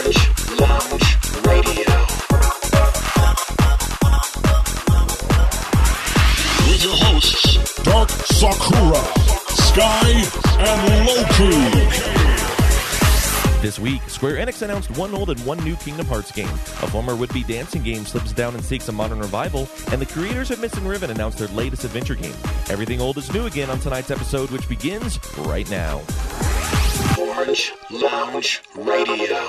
Lounge Radio. With your hosts, Dark Sakura, Sky, and Loki. This week, Square Enix announced one old and one new Kingdom Hearts game. A former would-be dancing game slips down and seeks a modern revival, and the creators of Missing Ribbon announced their latest adventure game. Everything old is new again on tonight's episode, which begins right now. Orange Lounge Radio.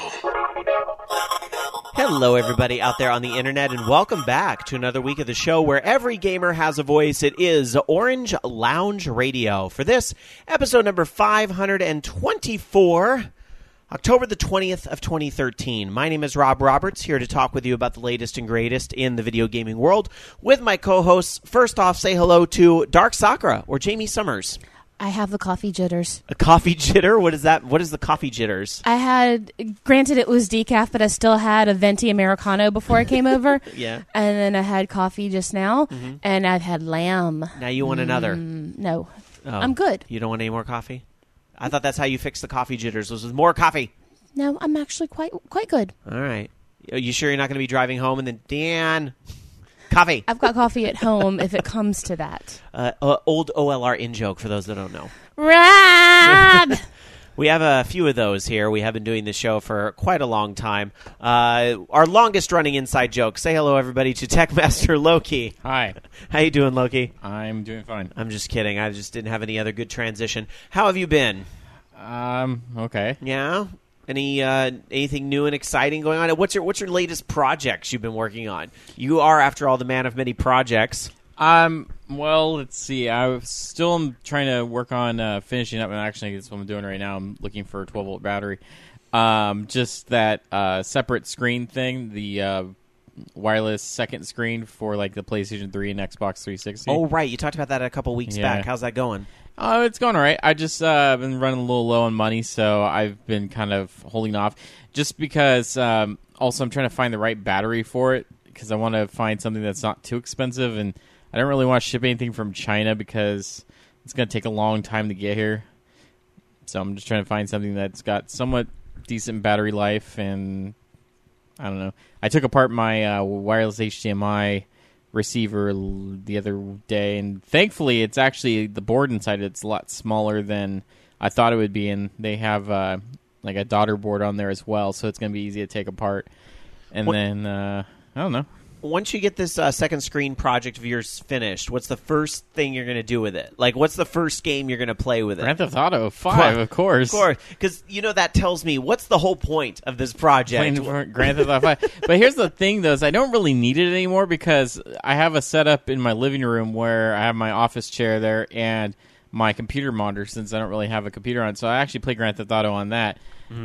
Hello, everybody out there on the internet, and welcome back to another week of the show where every gamer has a voice. It is Orange Lounge Radio. For this, episode number 524, October the 20th of 2013. My name is Rob Roberts, here to talk with you about the latest and greatest in the video gaming world with my co-hosts. First off, say hello to Dark Sakura, or Jamie Summers. I have the coffee jitters. A coffee jitter? What is that? What is the coffee jitters? I had, granted it was decaf, but I still had a venti Americano before I came over. Yeah. And then I had coffee just now, and I've had lamb. Now you want another? No. Oh. I'm good. You don't want any more coffee? I thought that's how you fix the coffee jitters, was with more coffee. No, I'm actually quite good. All right. Are you sure you're not going to be driving home and then, Dan, coffee? I've got coffee at home if it comes to that. Old OLR in-joke for those that don't know. Rob! We have a few of those here. We have been doing this show for quite a long time. Our longest-running inside joke. Say hello, everybody, to Techmaster Loki. Hi. How you doing, Loki? I'm doing fine. I'm just kidding. I just didn't have any other good transition. How have you been? Okay. Yeah? Anything new and exciting going on? What's your latest projects you've been working on? You are, after all, the man of many projects. Well, let's see. I still am trying to work on finishing up, and actually that's what I'm doing right now. I'm looking for a 12-volt battery. Just that separate screen thing, the wireless second screen for like the PlayStation 3 and Xbox 360. Oh, right. You talked about that a couple weeks back. How's that going? Oh, it's going all right. I just been running a little low on money, so I've been kind of holding off. Just because also I'm trying to find the right battery for it, because I want to find something that's not too expensive, and I don't really want to ship anything from China because it's going to take a long time to get here. So I'm just trying to find something that's got somewhat decent battery life, and I don't know. I took apart my wireless HDMI receiver the other day, and thankfully it's actually, the board inside it's a lot smaller than I thought it would be, and they have like a daughter board on there as well, so it's going to be easy to take apart. And then, I don't know. Once you get this second screen project of yours finished, what's the first thing you're going to do with it? Like, what's the first game you're going to play with it? Grand Theft Auto 5, of course. Of course, because, that tells me, what's the whole point of this project? Playing Grand Theft Auto 5. But here's the thing, though, is I don't really need it anymore because I have a setup in my living room where I have my office chair there and my computer monitor, since I don't really have a computer on. So I actually play Grand Theft Auto on that.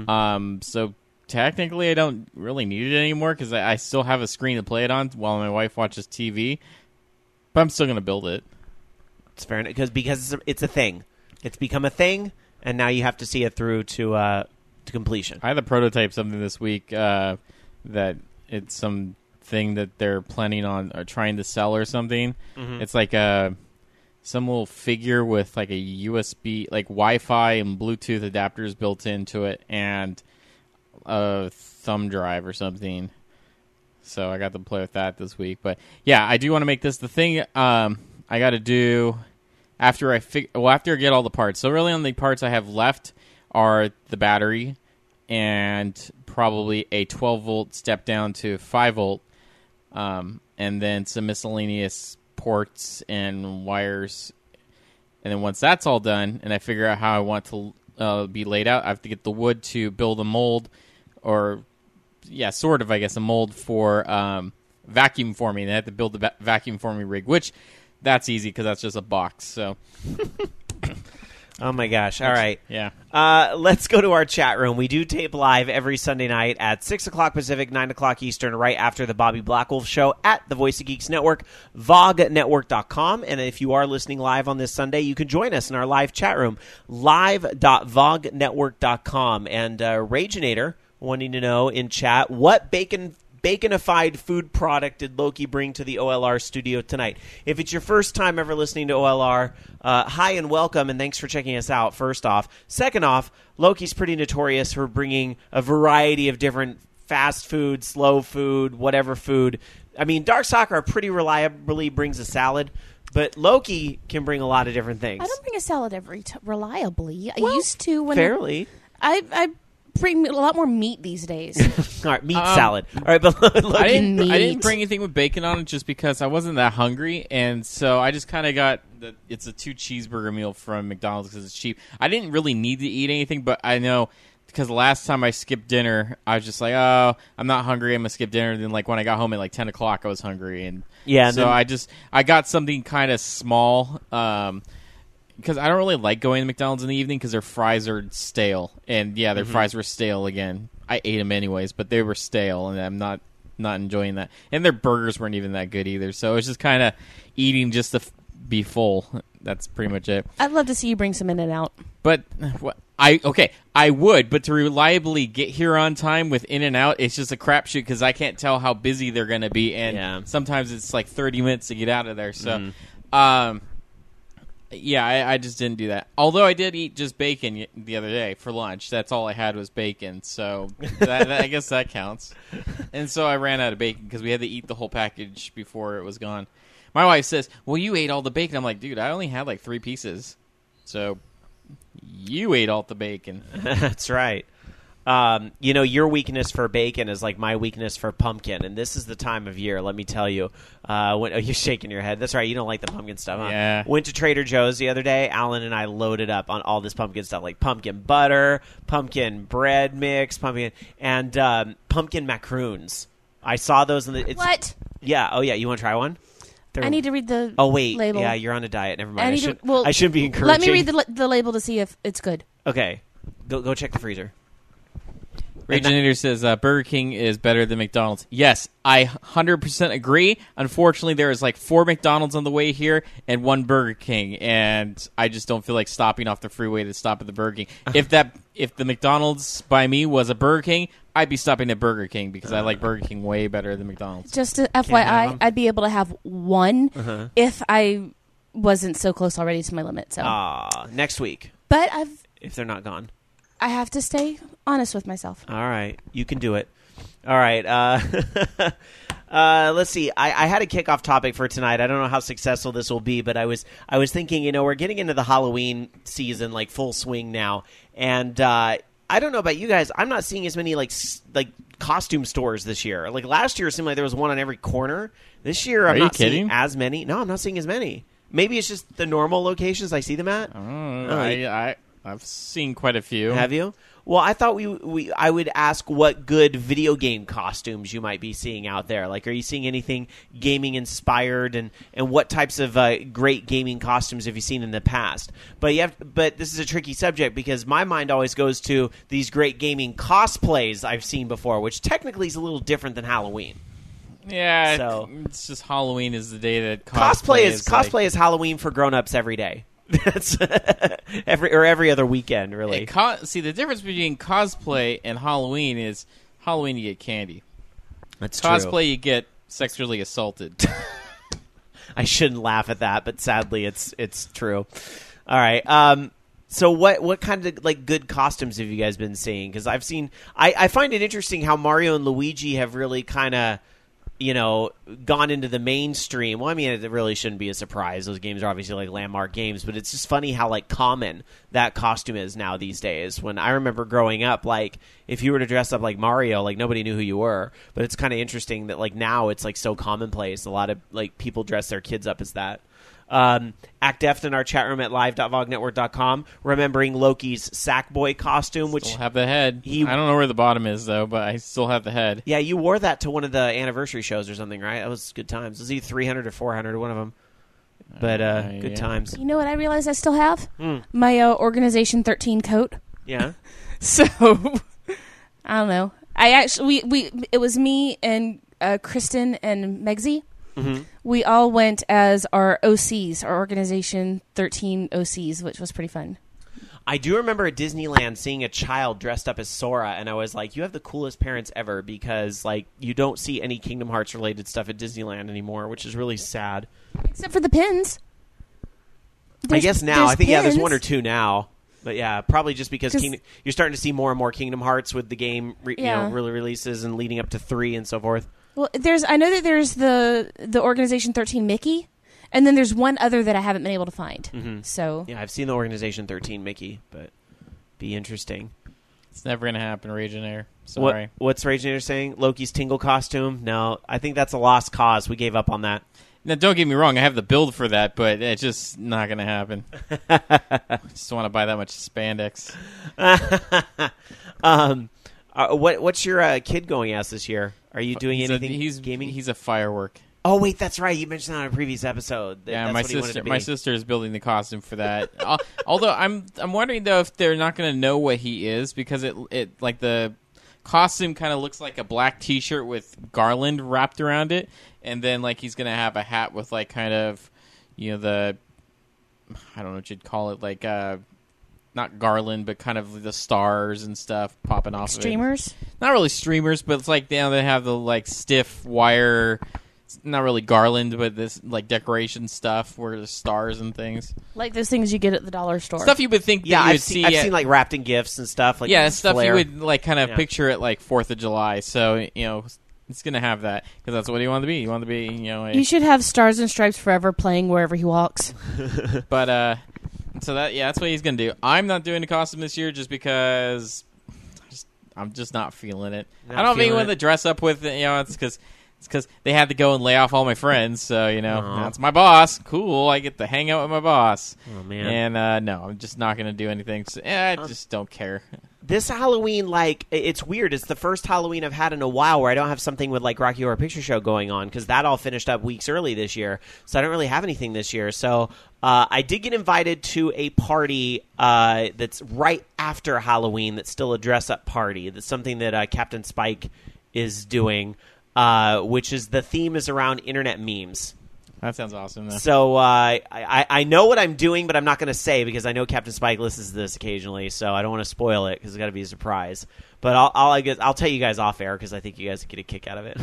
So technically, I don't really need it anymore because I still have a screen to play it on while my wife watches TV. But I'm still going to build it. It's fair enough, because it's a thing. It's become a thing, and now you have to see it through to completion. I had to prototype something this week that it's some thing that they're planning on or trying to sell or something. It's like some little figure with like a USB, like Wi-Fi and Bluetooth adapters built into it, and a thumb drive or something. So I got to play with that this week. But yeah, I do want to make this the thing I got to do after I get all the parts. So really on the parts I have left are the battery and probably a 12-volt step down to 5-volt, and then some miscellaneous ports and wires. And then once that's all done and I figure out how I want to be laid out, I have to get the wood to build a mold, or sort of, I guess, a mold for vacuum forming. They have to build the vacuum forming rig, which that's easy because that's just a box. So, oh my gosh! All right, yeah. Let's go to our chat room. We do tape live every Sunday night at 6:00 Pacific, 9:00 Eastern, right after the Bobby Blackwolf Show at the Voice of Geeks Network, VogNetwork.com. And if you are listening live on this Sunday, you can join us in our live chat room, live.vognetwork.com. And Raginator wanting to know in chat, what bacon baconified food product did Loki bring to the OLR studio tonight? If it's your first time ever listening to OLR, hi and welcome, and thanks for checking us out, first off. Second off, Loki's pretty notorious for bringing a variety of different fast food, slow food, whatever food. I mean, Dark Soccer pretty reliably brings a salad, but Loki can bring a lot of different things. I don't bring a salad reliably. I Well, used to when fairly. I bring a lot more meat these days. All right, meat salad. All right, but Loki, I didn't meat. bring anything with bacon on it just because I wasn't that hungry, and so I just kind of got it's a 2 cheeseburger meal from McDonald's because it's cheap. I didn't really need to eat anything, but I know because the last time I skipped dinner, I was just like, oh, I'm not hungry. I'm gonna skip dinner. Then like when I got home at like 10 o'clock, I was hungry, and and so then, I got something kind of small. Because I don't really like going to McDonald's in the evening because their fries are stale. And, yeah, their fries were stale again. I ate them anyways, but they were stale, and I'm not enjoying that. And their burgers weren't even that good either. So it was just kind of eating just to be full. That's pretty much it. I'd love to see you bring some In-N-Out. But I would, but to reliably get here on time with In-N-Out, it's just a crapshoot because I can't tell how busy they're going to be. And sometimes it's like 30 minutes to get out of there. So, yeah, I just didn't do that. Although I did eat just bacon the other day for lunch. That's all I had was bacon. So I guess that counts. And so I ran out of bacon because we had to eat the whole package before it was gone. My wife says, well, you ate all the bacon. I'm like, dude, I only had like 3 pieces. So you ate all the bacon. That's right. Your weakness for bacon is like my weakness for pumpkin, and this is the time of year, let me tell you. You're shaking your head. That's right, you don't like the pumpkin stuff, huh? Yeah. Went to Trader Joe's the other day. Alan and I loaded up on all this pumpkin stuff, like pumpkin butter, pumpkin bread mix, pumpkin macaroons. I saw those in the... What? Yeah, oh yeah, you want to try one? I need to read the Oh, wait, label. yeah, you're on a diet, never mind. I I shouldn't be encouraging. Let me read the label to see if it's good. Okay, go check the freezer. Originator says Burger King is better than McDonald's. Yes, I 100% agree. Unfortunately, there is like 4 McDonald's on the way here and 1 Burger King, and I just don't feel like stopping off the freeway to stop at the Burger King. If the McDonald's by me was a Burger King, I'd be stopping at Burger King because I like Burger King way better than McDonald's. Just to FYI, I'd be able to have 1 if I wasn't so close already to my limit. So next week. But if they're not gone. I have to stay honest with myself. All right. You can do it. All right. Let's see. I had a kickoff topic for tonight. I don't know how successful this will be, but I was thinking, we're getting into the Halloween season, like full swing now. And I don't know about you guys. I'm not seeing as many like costume stores this year. Like last year, it seemed like there was one on every corner. This year, I'm not seeing as many. No, I'm not seeing as many. Maybe it's just the normal locations I see them at. I've seen quite a few. Have you? Well, I thought I would ask what good video game costumes you might be seeing out there. Like, are you seeing anything gaming inspired, and what types of great gaming costumes have you seen in the past? But this is a tricky subject because my mind always goes to these great gaming cosplays I've seen before, which technically is a little different than Halloween. Yeah, so it's just Halloween is the day that cosplay is Halloween for grown-ups every day. That's every other weekend, really. See, the difference between cosplay and Halloween is Halloween you get candy. That's cosplay true. you get sexually assaulted. I shouldn't laugh at that, but sadly, it's true. All right. So what kind of like good costumes have you guys been seeing? Because I've seen, I find it interesting how Mario and Luigi have really kind of, gone into the mainstream. Well, I mean, it really shouldn't be a surprise. Those games are obviously like landmark games, but it's just funny how like common that costume is now these days. When I remember growing up, like if you were to dress up like Mario, like nobody knew who you were. But it's kind of interesting that like now it's like so commonplace. A lot of like people dress their kids up as that. Act F in our chat room at live.vognetwork.com, remembering Loki's Sackboy costume, which still have the head. I don't know where the bottom is though, but I still have the head. Yeah, you wore that to one of the anniversary shows or something, right? That was good times. It was either 300 or 400, one of them. But good times. You know what I realized I still have? My Organization 13 coat. Yeah. So I don't know. I actually it was me and Kristen and Megsy. Mm-hmm. We all went as our OCs, our Organization 13 OCs, which was pretty fun. I do remember at Disneyland seeing a child dressed up as Sora, and I was like, you have the coolest parents ever, because like you don't see any Kingdom Hearts related stuff at Disneyland anymore, which is really sad. Except for the pins. I guess now. I think, pins. there's one or two now. But yeah, probably just because you're starting to see more and more Kingdom Hearts with the game really releases and leading up to 3 and so forth. Well, I know that there's the Organization 13 Mickey, and then there's one other that I haven't been able to find. Mm-hmm. So yeah, I've seen the Organization 13 Mickey, but be interesting. It's never going to happen, Reginator. Sorry. What's Reginator saying? Loki's Tingle costume? No, I think that's a lost cause. We gave up on that. Now, don't get me wrong. I have the build for that, but it's just not going to happen. I just want to buy that much spandex. What's your kid going as this year? Are you doing anything gaming? He's a firework. Oh, wait, that's right. You mentioned that on a previous episode. Yeah, That's my sister is building the costume for that. Although I'm wondering though if they're not going to know what he is, because it like the costume kind of looks like a black T-shirt with garland wrapped around it, and then like he's going to have a hat with like kind of the I don't know what you'd call it, like not garland, but kind of the stars and stuff popping off. Streamers? Of it. Not really streamers, but it's like they have the like stiff wire. Not really garland, but this like decoration stuff where there's stars and things. Like those things you get at the dollar store. Stuff you would think. Yeah, that I've seen like wrapped in gifts and stuff. Like stuff flare. you would like kind of picture it like 4th of July. So it's gonna have that because that's what you want to be. You want to be You should have Stars and Stripes Forever playing wherever he walks. But so that's what he's gonna do. I'm not doing the costume this year just because I'm just not feeling it. I don't think want to dress up with it. It's because they had to go and lay off all my friends, so that's my boss. Cool, I get to hang out with my boss. Oh man! And no, I'm just not going to do anything. So, I just don't care. This Halloween, like, it's weird. It's the first Halloween I've had in a while where I don't have something with like Rocky Horror Picture Show going on, because that all finished up weeks early this year. So I don't really have anything this year. So I did get invited to a party that's right after Halloween. That's still a dress-up party. That's something that Captain Spike is doing. Which is the theme is around internet memes. That sounds awesome, though. So I know what I'm doing, but I'm not going to say because I know Captain Spike listens to this occasionally, so I don't want to spoil it because it's got to be a surprise. But I'll tell you guys off air because I think you guys get a kick out of it.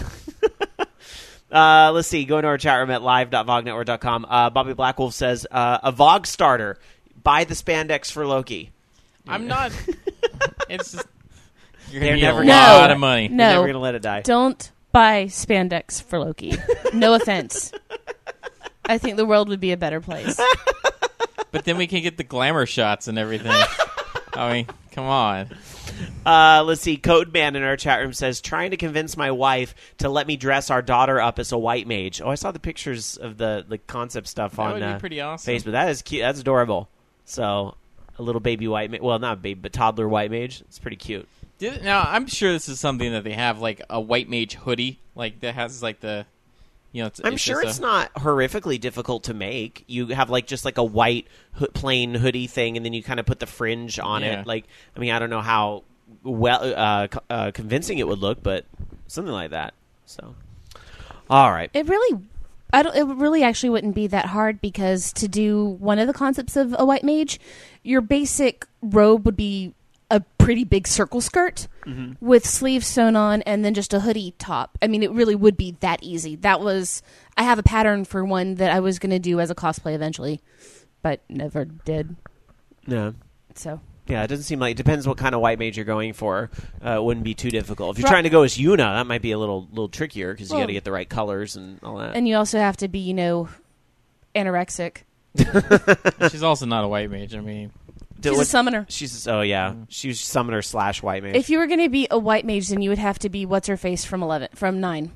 Let's see. Go into our chat room at live.vognetwork.com. Bobby Blackwolf says, a Vogue starter. Buy the spandex for Loki. I'm not. It's just, you're They're going to never need a gonna- lot of money. No. They're never going to let it die. Don't buy spandex for Loki. No offense. I think the world would be a better place. But then we can get the glamour shots and everything. I mean, come on. Let's see. Codeman in our chat room says, trying to convince my wife to let me dress our daughter up as a white mage. Oh, I saw the pictures of the concept stuff That on would be pretty awesome. Facebook. That is cute. That's adorable. So, a little baby white mage. Well, not a baby, but toddler white mage. It's pretty cute. Now, I'm sure this is something that they have, like a white mage hoodie, like that has like the, I'm sure it's not horrifically difficult to make. You have like just like a white plain hoodie thing, and then you kind of put the fringe on it. Like, I mean, I don't know how well convincing it would look, but something like that. So, all right. It really actually wouldn't be that hard, because to do one of the concepts of a white mage, your basic robe would be a pretty big circle skirt with sleeves sewn on and then just a hoodie top. I mean, it really would be that easy. I have a pattern for one that I was going to do as a cosplay eventually, but never did. No. So. Yeah, it doesn't seem like it depends what kind of white mage you're going for. It wouldn't be too difficult. If you're trying to go as Yuna, that might be a little trickier because you got to get the right colors and all that. And you also have to be, anorexic. She's also not a white mage. I mean, She's a summoner. She's she's summoner / white mage. If you were going to be a white mage, then you would have to be what's her face from 9.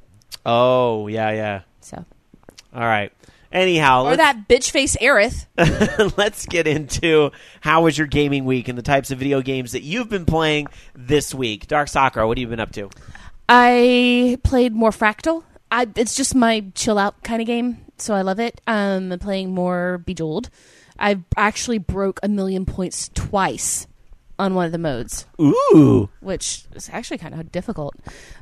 Oh yeah. So. All right. Anyhow, or that bitch face Aerith. Let's get into how was your gaming week and the types of video games that you've been playing this week. Dark Sakura, what have you been up to? I played more Fractal. It's just my chill out kind of game, so I love it. I'm playing more Bejeweled. I actually broke 1,000,000 points twice on one of the modes. Ooh. Which is actually kind of difficult.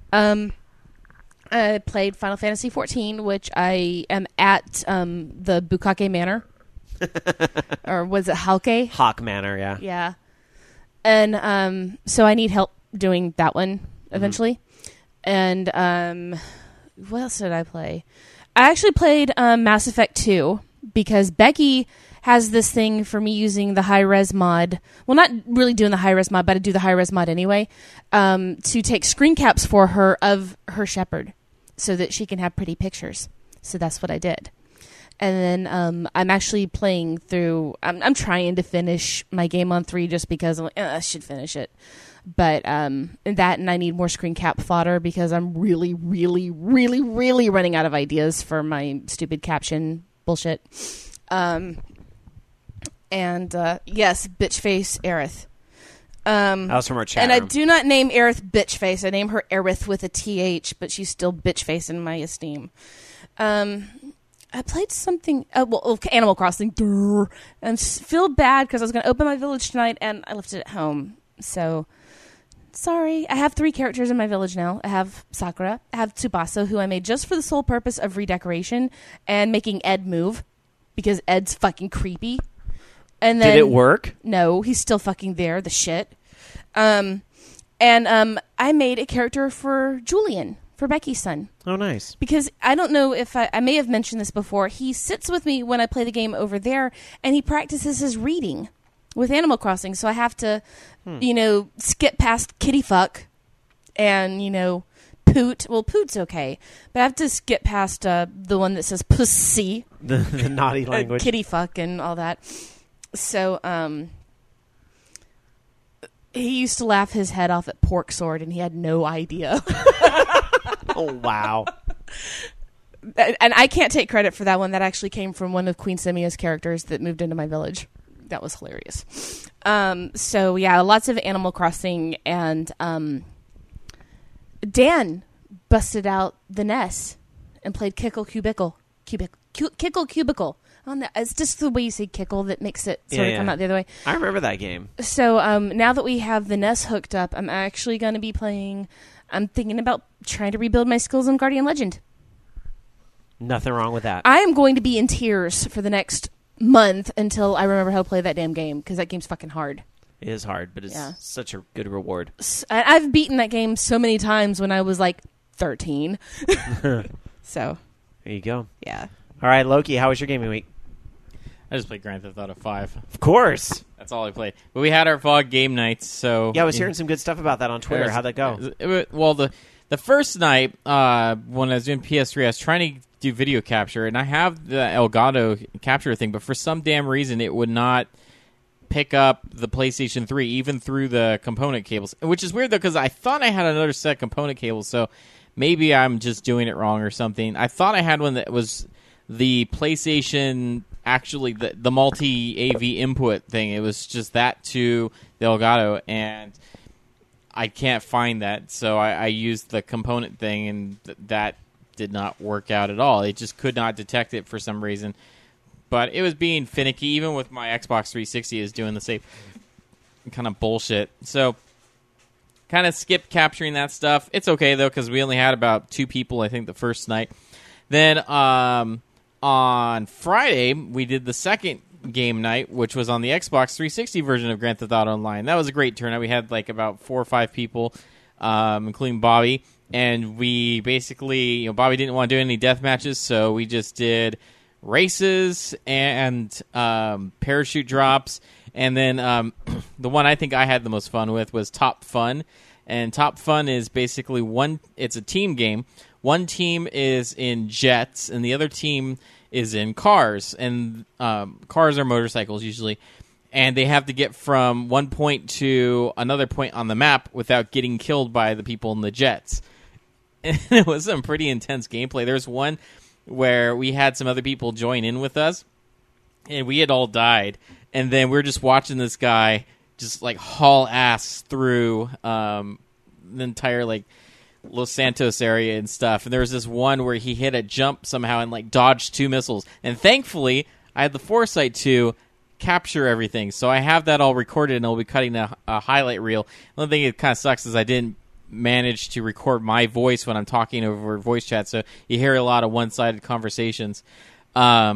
I played Final Fantasy XIV, which I am at the Bukake Manor or was it Halke? Hawk Manor, yeah. Yeah. And so I need help doing that one eventually. And what else did I play? I actually played Mass Effect 2 because Becky has this thing for me using the high-res mod. Well, not really doing the high-res mod, but I do the high-res mod anyway, to take screen caps for her of her Shepherd so that she can have pretty pictures. So that's what I did. And then I'm actually playing through... I'm trying to finish my game on 3 just because I'm like, I should finish it. But that, and I need more screen cap fodder because I'm really, really, really, really running out of ideas for my stupid caption bullshit. And yes, bitchface Aerith. That was from our chat And room. I do not name Aerith bitchface. I name her Aerith with a TH, but she's still bitchface in my esteem. I played something. Animal Crossing. Durr, and feel bad because I was going to open my village tonight, and I left it at home. So sorry. I have 3 characters in my village now. I have Sakura. I have Tsubasa, who I made just for the sole purpose of redecoration and making Ed move because Ed's fucking creepy. And then, Did it work? No, he's still fucking there. The shit. And I made a character for Julian, for Becky's son. Oh, nice. Because I don't know if I may have mentioned this before. He sits with me when I play the game over there, and he practices his reading with Animal Crossing. So I have to, skip past kitty fuck and, poot. Well, poot's okay. But I have to skip past the one that says pussy. The naughty language. Kitty fuck and all that. So, he used to laugh his head off at Pork Sword, and he had no idea. Oh, wow. And I can't take credit for that one. That actually came from one of Queen Simia's characters that moved into my village. That was hilarious. So, yeah, lots of Animal Crossing, and Dan busted out the NES and played Kickle Cubicle. Kickle Cubicle. Oh, no, it's just the way you say kickle that makes it sort of come out the other way. I remember that game. So now that we have the NES hooked up, I'm actually going to be playing... I'm thinking about trying to rebuild my skills in Guardian Legend. Nothing wrong with that. I am going to be in tears for the next month until I remember how to play that damn game, because that game's fucking hard. It is hard, but it's such a good reward. I've beaten that game so many times when I was like 13. So... There you go. Yeah. All right, Loki, how was your gaming week? I just played Grand Theft Auto 5. Of course. That's all I played. But we had our VOG game nights, so... Yeah, I was hearing some good stuff about that on Twitter. How'd that go? Well, the first night, when I was doing PS3, I was trying to do video capture, and I have the Elgato capture thing, but for some damn reason, it would not pick up the PlayStation 3, even through the component cables. Which is weird, though, because I thought I had another set of component cables, so maybe I'm just doing it wrong or something. I thought I had one that was the PlayStation... Actually, the multi-AV input thing, it was just that to the Elgato, and I can't find that, so I used the component thing, and that did not work out at all. It just could not detect it for some reason. But it was being finicky, even with my Xbox 360 is doing the same kind of bullshit. So, kind of skipped capturing that stuff. It's okay, though, because we only had about 2 people, I think, the first night. Then, on Friday, we did the second game night, which was on the Xbox 360 version of Grand Theft Auto Online. That was a great turnout. We had like about 4 or 5 people, including Bobby, and we basically, Bobby didn't want to do any death matches, so we just did races and parachute drops, and then the one I think I had the most fun with was Top Fun, and Top Fun is basically it's a team game. One team is in jets, and the other team is in cars. And cars are motorcycles, usually. And they have to get from one point to another point on the map without getting killed by the people in the jets. And it was some pretty intense gameplay. There's one where we had some other people join in with us, and we had all died. And then we were just watching this guy just, haul ass through the entire, Los Santos area and stuff, and there was this one where he hit a jump somehow and dodged 2 missiles, and thankfully I had the foresight to capture everything, so I have that all recorded, and I'll be cutting a highlight reel. The only thing that kind of sucks is I didn't manage to record my voice when I'm talking over voice chat, so you hear a lot of one-sided conversations, but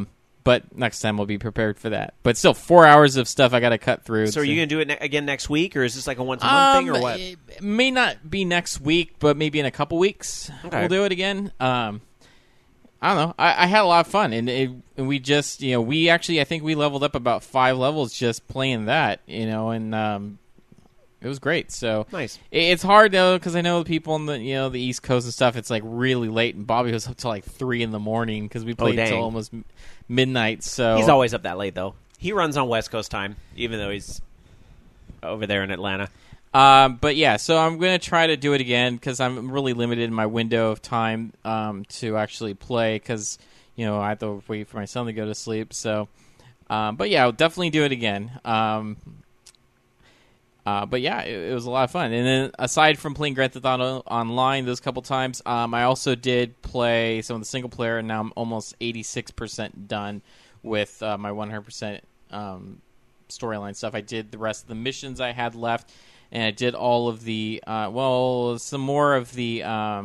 But next time we'll be prepared for that. But still, 4 hours of stuff I got to cut through. So are you going to do it again next week, or is this like a once-a-month thing, or what? It may not be next week, but maybe in a couple weeks we'll do it again. I don't know. I had a lot of fun, and we just, we actually, I think we leveled up about 5 levels just playing that, and it was great. So nice. It's hard though because I know the people on the the East Coast and stuff. It's like really late, and Bobby was up till like 3 a.m. because we played till almost midnight. So he's always up that late though. He runs on West Coast time, even though he's over there in Atlanta. But yeah, so I'm going to try to do it again because I'm really limited in my window of time to actually play because I have to wait for my son to go to sleep. So, but yeah, I'll definitely do it again. But yeah, it was a lot of fun. And then aside from playing Grand Theft Auto Online those couple times, I also did play some of the single player, and now I'm almost 86% done with my 100% storyline stuff. I did the rest of the missions I had left, and I did all of the some more of the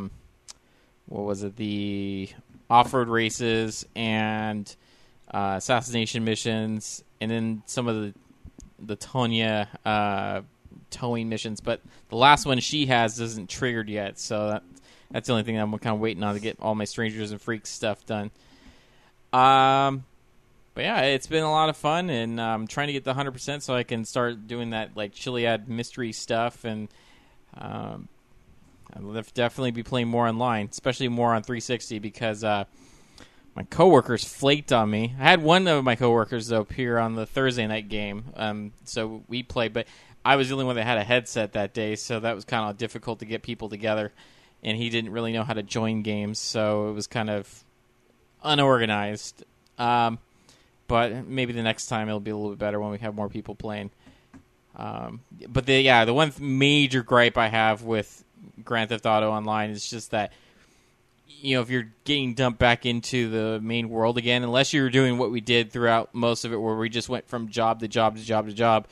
the off-road races and assassination missions, and then some of the Tonya towing missions, but the last one she has isn't triggered yet, so that's the only thing I'm kind of waiting on to get all my Strangers and Freaks stuff done. But yeah, it's been a lot of fun, and I'm trying to get the 100% so I can start doing that like Chiliad mystery stuff, and I'll definitely be playing more online, especially more on 360 because my coworkers flaked on me. I had one of my coworkers though appear on the Thursday night game, so we played. But I was the only one that had a headset that day, so that was kind of difficult to get people together. And he didn't really know how to join games, so it was kind of unorganized. But maybe the next time it'll be a little bit better when we have more people playing. But the one major gripe I have with Grand Theft Auto Online is just that, if you're getting dumped back into the main world again, unless you're doing what we did throughout most of it, where we just went from job to job to job to job,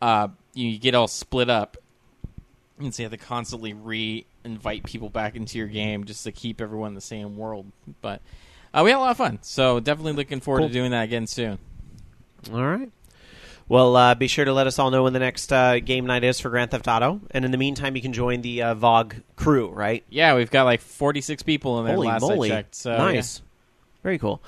you get all split up, and so you have to constantly re-invite people back into your game just to keep everyone in the same world. But we had a lot of fun, so definitely looking forward to doing that again soon. All right. Well, be sure to let us all know when the next game night is for Grand Theft Auto. And in the meantime, you can join the VOG crew, right? Yeah, we've got like 46 people in there last I checked. So, nice. Yeah. Very cool.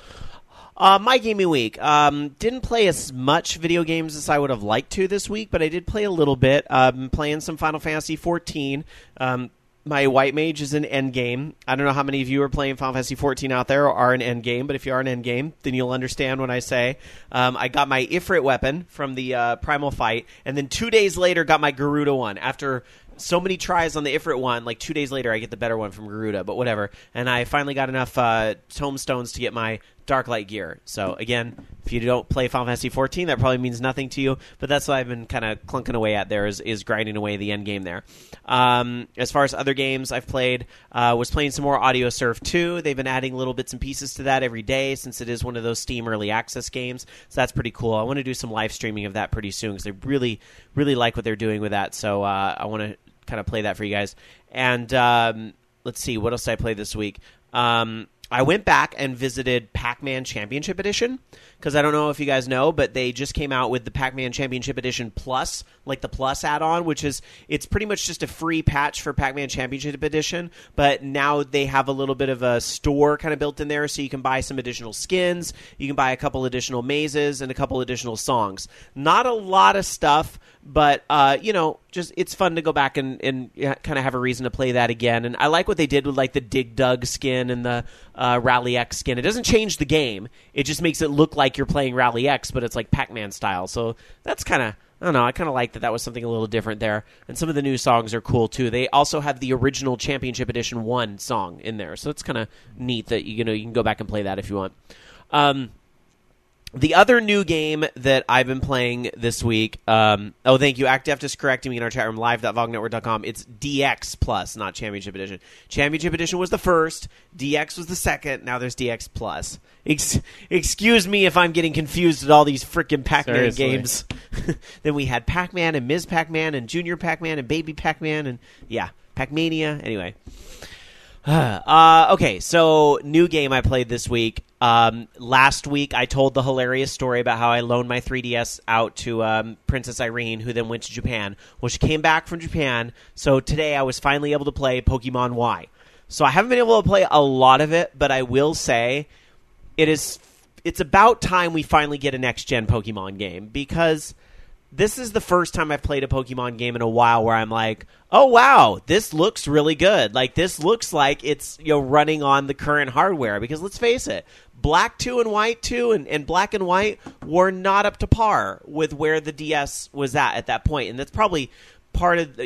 My gaming week. Didn't play as much video games as I would have liked to this week, but I did play a little bit. Playing some Final Fantasy XIV. My White Mage is an endgame. I don't know how many of you are playing Final Fantasy XIV out there or are an endgame, but if you are an endgame, then you'll understand when I say I got my Ifrit weapon from the Primal Fight, and then 2 days later got my Garuda one. After so many tries on the Ifrit one, like 2 days later I get the better one from Garuda, but whatever. And I finally got enough tomestones to get my Darklight gear. So again, if you don't play Final Fantasy XIV, that probably means nothing to you, but that's what I've been kind of clunking away at there, is grinding away the end game there. As far as other games I've played, was playing some more Audio Surf 2. They've been adding little bits and pieces to that every day since it is one of those Steam Early Access games, so that's pretty cool. I want to do some live streaming of that pretty soon because I really, really like what they're doing with that, so I want to kind of play that for you guys. And let's see, what else did I play this week? I went back and visited Pac-Man Championship Edition, because I don't know if you guys know, but they just came out with the Pac-Man Championship Edition Plus, like the Plus add-on, it's pretty much just a free patch for Pac-Man Championship Edition, but now they have a little bit of a store kind of built in there, so you can buy some additional skins, you can buy a couple additional mazes, and a couple additional songs. Not a lot of stuff, but just it's fun to go back and kind of have a reason to play that again. And I like what they did with like the Dig Dug skin and the Rally X skin. It doesn't change the game; it just makes it look like you're playing Rally X, but it's like Pac-Man style. So that's kind of, I don't know, I kind of like that was something a little different there. And some of the new songs are cool too. They also have the original Championship Edition 1 song in there, so it's kind of neat that you can go back and play that if you want. The other new game that I've been playing this week, thank you, Active just correcting me in our chat room, live.vognetwork.com. It's DX Plus, not Championship Edition. Championship Edition was the first, DX was the second, now there's DX Plus. Excuse me if I'm getting confused at all these freaking Pac-Man games. Then we had Pac-Man and Ms. Pac-Man and Junior Pac-Man and Baby Pac-Man and, yeah, Pac-Mania. Anyway. Okay, so new game I played this week. Last week I told the hilarious story about how I loaned my 3DS out to Princess Irene, who then went to Japan. Well, she came back from Japan, so today I was finally able to play Pokemon Y. So I haven't been able to play a lot of it, but I will say it's about time we finally get a next-gen Pokemon game, because this is the first time I've played a Pokemon game in a while where I'm like, oh, wow, this looks really good. Like, this looks like it's running on the current hardware. Because let's face it, Black 2 and White 2 and Black and White were not up to par with where the DS was at that point. And that's probably part of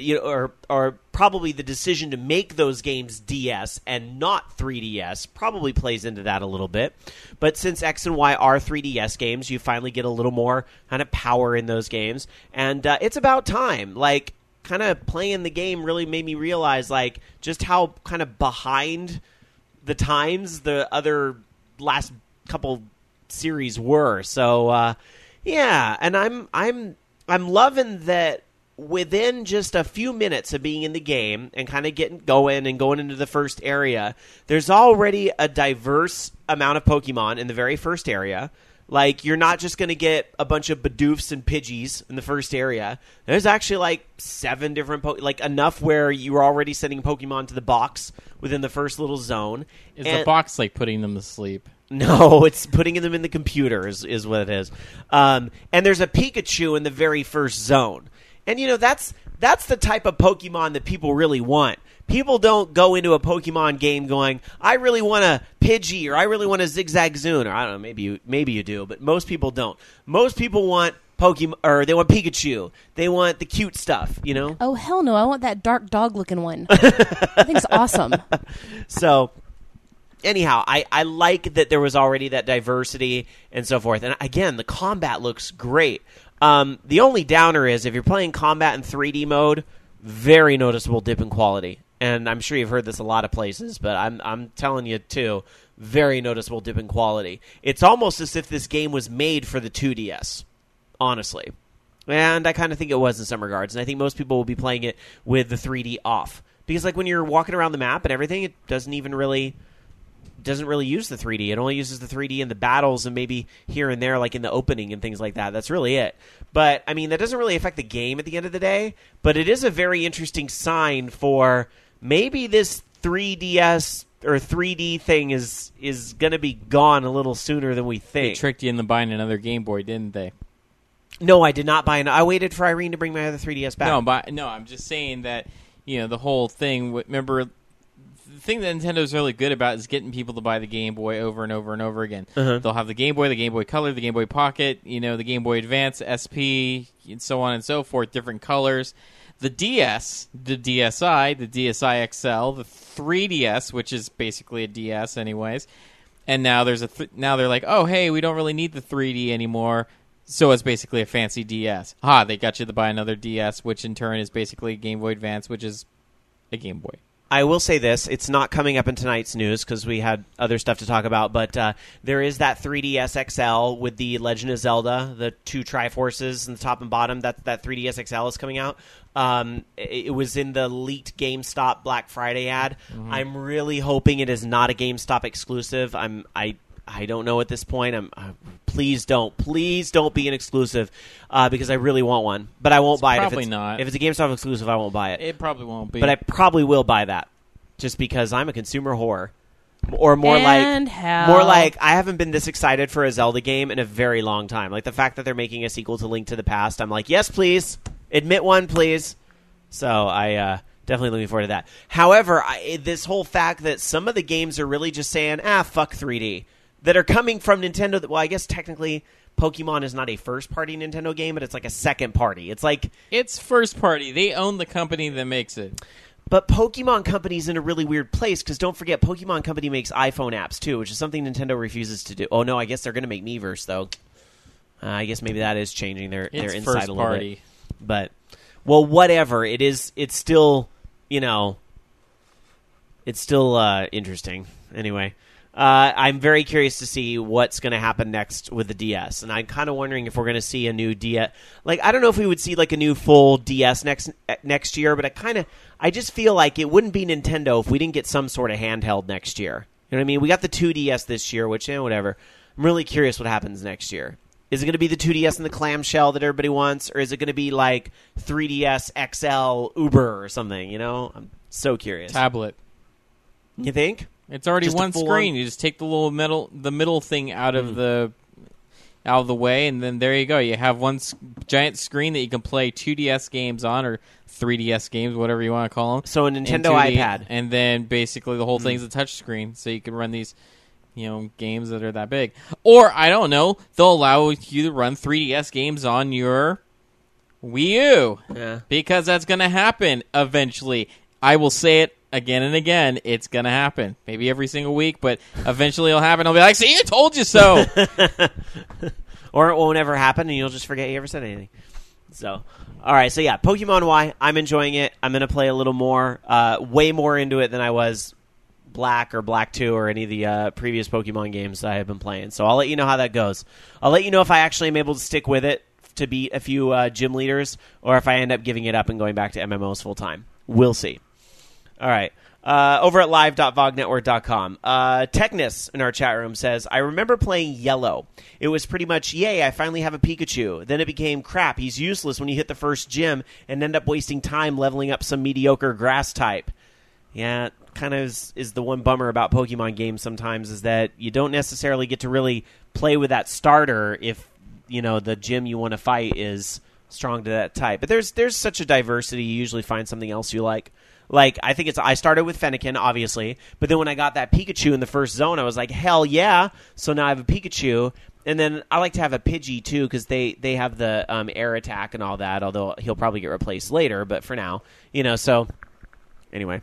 or probably the decision to make those games DS and not 3DS probably plays into that a little bit. But since X and Y are 3DS games, you finally get a little more kind of power in those games, and it's about time. Like, kind of playing the game really made me realize like just how kind of behind the times the other last couple series were. So yeah, and I'm loving that. Within just a few minutes of being in the game and kind of getting going and going into the first area, there's already a diverse amount of Pokemon in the very first area. Like, you're not just going to get a bunch of Bidoofs and Pidgeys in the first area. There's actually like 7 different enough where you're already sending Pokemon to the box within the first little zone. Is the box like putting them to sleep? No, it's putting them in the computer is what it is. And there's a Pikachu in the very first zone. And, that's the type of Pokemon that people really want. People don't go into a Pokemon game going, I really want a Pidgey, or I really want a Zigzagoon, or I don't know, maybe you do, but most people don't. Most people want Pokemon, or they want Pikachu. They want the cute stuff, Oh, hell no, I want that dark dog-looking one. I think it's awesome. So, anyhow, I like that there was already that diversity and so forth. And, again, the combat looks great. The only downer is if you're playing combat in 3D mode, very noticeable dip in quality. And I'm sure you've heard this a lot of places, but I'm telling you too, very noticeable dip in quality. It's almost as if this game was made for the 2DS, honestly. And I kind of think it was in some regards. And I think most people will be playing it with the 3D off. Because like when you're walking around the map and everything, it doesn't really use the 3D. It only uses the 3D in the battles and maybe here and there, like in the opening and things like that. That's really it. But, I mean, that doesn't really affect the game at the end of the day. But it is a very interesting sign for maybe this 3DS or 3D thing is going to be gone a little sooner than we think. They tricked you into buying another Game Boy, didn't they? No, I did not buy I waited for Irene to bring my other 3DS back. No, I'm just saying that, the whole thing, remember... The thing that Nintendo's really good about is getting people to buy the Game Boy over and over and over again. Uh-huh. They'll have the Game Boy Color, the Game Boy Pocket, the Game Boy Advance, SP, and so on and so forth, different colors. The DS, the DSi, the DSi XL, the 3DS, which is basically a DS anyways. And now now they're like, oh, hey, we don't really need the 3D anymore. So it's basically a fancy DS. They got you to buy another DS, which in turn is basically a Game Boy Advance, which is a Game Boy. I will say this. It's not coming up in tonight's news because we had other stuff to talk about, but there is that 3DS XL with the Legend of Zelda, the 2 Triforces in the top and bottom. That 3DS XL is coming out. It was in the leaked GameStop Black Friday ad. Mm-hmm. I'm really hoping it is not a GameStop exclusive. I don't know at this point. Please don't be an exclusive because I really want one, but I won't buy it. Probably not. If it's a GameStop exclusive, I won't buy it. It probably won't be, but I probably will buy that just because I'm a consumer whore, or more like I haven't been this excited for a Zelda game in a very long time. Like the fact that they're making a sequel to Link to the Past, I'm like, yes, please admit one, please. So I. Definitely looking forward to that. However, this whole fact that some of the games are really just saying, fuck 3D. That are coming from Nintendo. Well, I guess technically Pokemon is not a first-party Nintendo game, but it's like a second-party. It's first-party. They own the company that makes it. But Pokemon Company's in a really weird place because don't forget, Pokemon Company makes iPhone apps too, which is something Nintendo refuses to do. Oh no, I guess they're going to make Miiverse though. I guess maybe that is changing their inside a little bit. But well, whatever it is, it's still interesting. Anyway. I'm very curious to see what's going to happen next with the DS, and I'm kind of wondering if we're going to see a new DS. Like, I don't know if we would see like a new full DS next year, but I just feel like it wouldn't be Nintendo if we didn't get some sort of handheld next year. You know what I mean? We got the 2DS this year, which whatever. I'm really curious what happens next year. Is it going to be the 2DS and the clamshell that everybody wants, or is it going to be like 3DS XL Uber or something? You know, I'm so curious. Tablet. You think? It's already Just a one screen. full-on- You just take the middle thing out of the way, and then there you go. You have one giant screen that you can play 2DS games on, or 3DS games, whatever you want to call them. So a and Nintendo 2D, iPad. and then basically the whole thing's a touch screen, so you can run these, games that are that big. Or I don't know, they'll allow you to run 3DS games on your Wii U, Yeah. because that's going to happen eventually. I will say it again and again, it's going to happen. Maybe every single week, but eventually it'll happen. I'll be like, see, I told you so. Or it won't ever happen, and you'll just forget you ever said anything. So, all right. So, yeah, Pokemon Y, I'm enjoying it. I'm going to play a little more, way more into it than I was Black or Black 2 or any of the previous Pokemon games that I have been playing. So I'll let you know how that goes. I'll let you know if I actually am able to stick with it to beat a few gym leaders, or if I end up giving it up and going back to MMOs full time. We'll see. All right. Over at live.vognetwork.com. Technus in our chat room says, I remember playing Yellow. It was pretty much, yay, I finally have a Pikachu. Then it became, crap, he's useless when you hit the first gym and end up wasting time leveling up some mediocre grass type. Yeah, kind of is the one bummer about Pokemon games sometimes, is that you don't necessarily get to really play with that starter if, the gym you want to fight is strong to that type. But there's such a diversity, you usually find something else you like. Like, I think I started with Fennekin, obviously, but then when I got that Pikachu in the first zone, I was like, hell yeah! So now I have a Pikachu, and then I like to have a Pidgey, too, because they have the air attack and all that, although he'll probably get replaced later, but for now, so, anyway.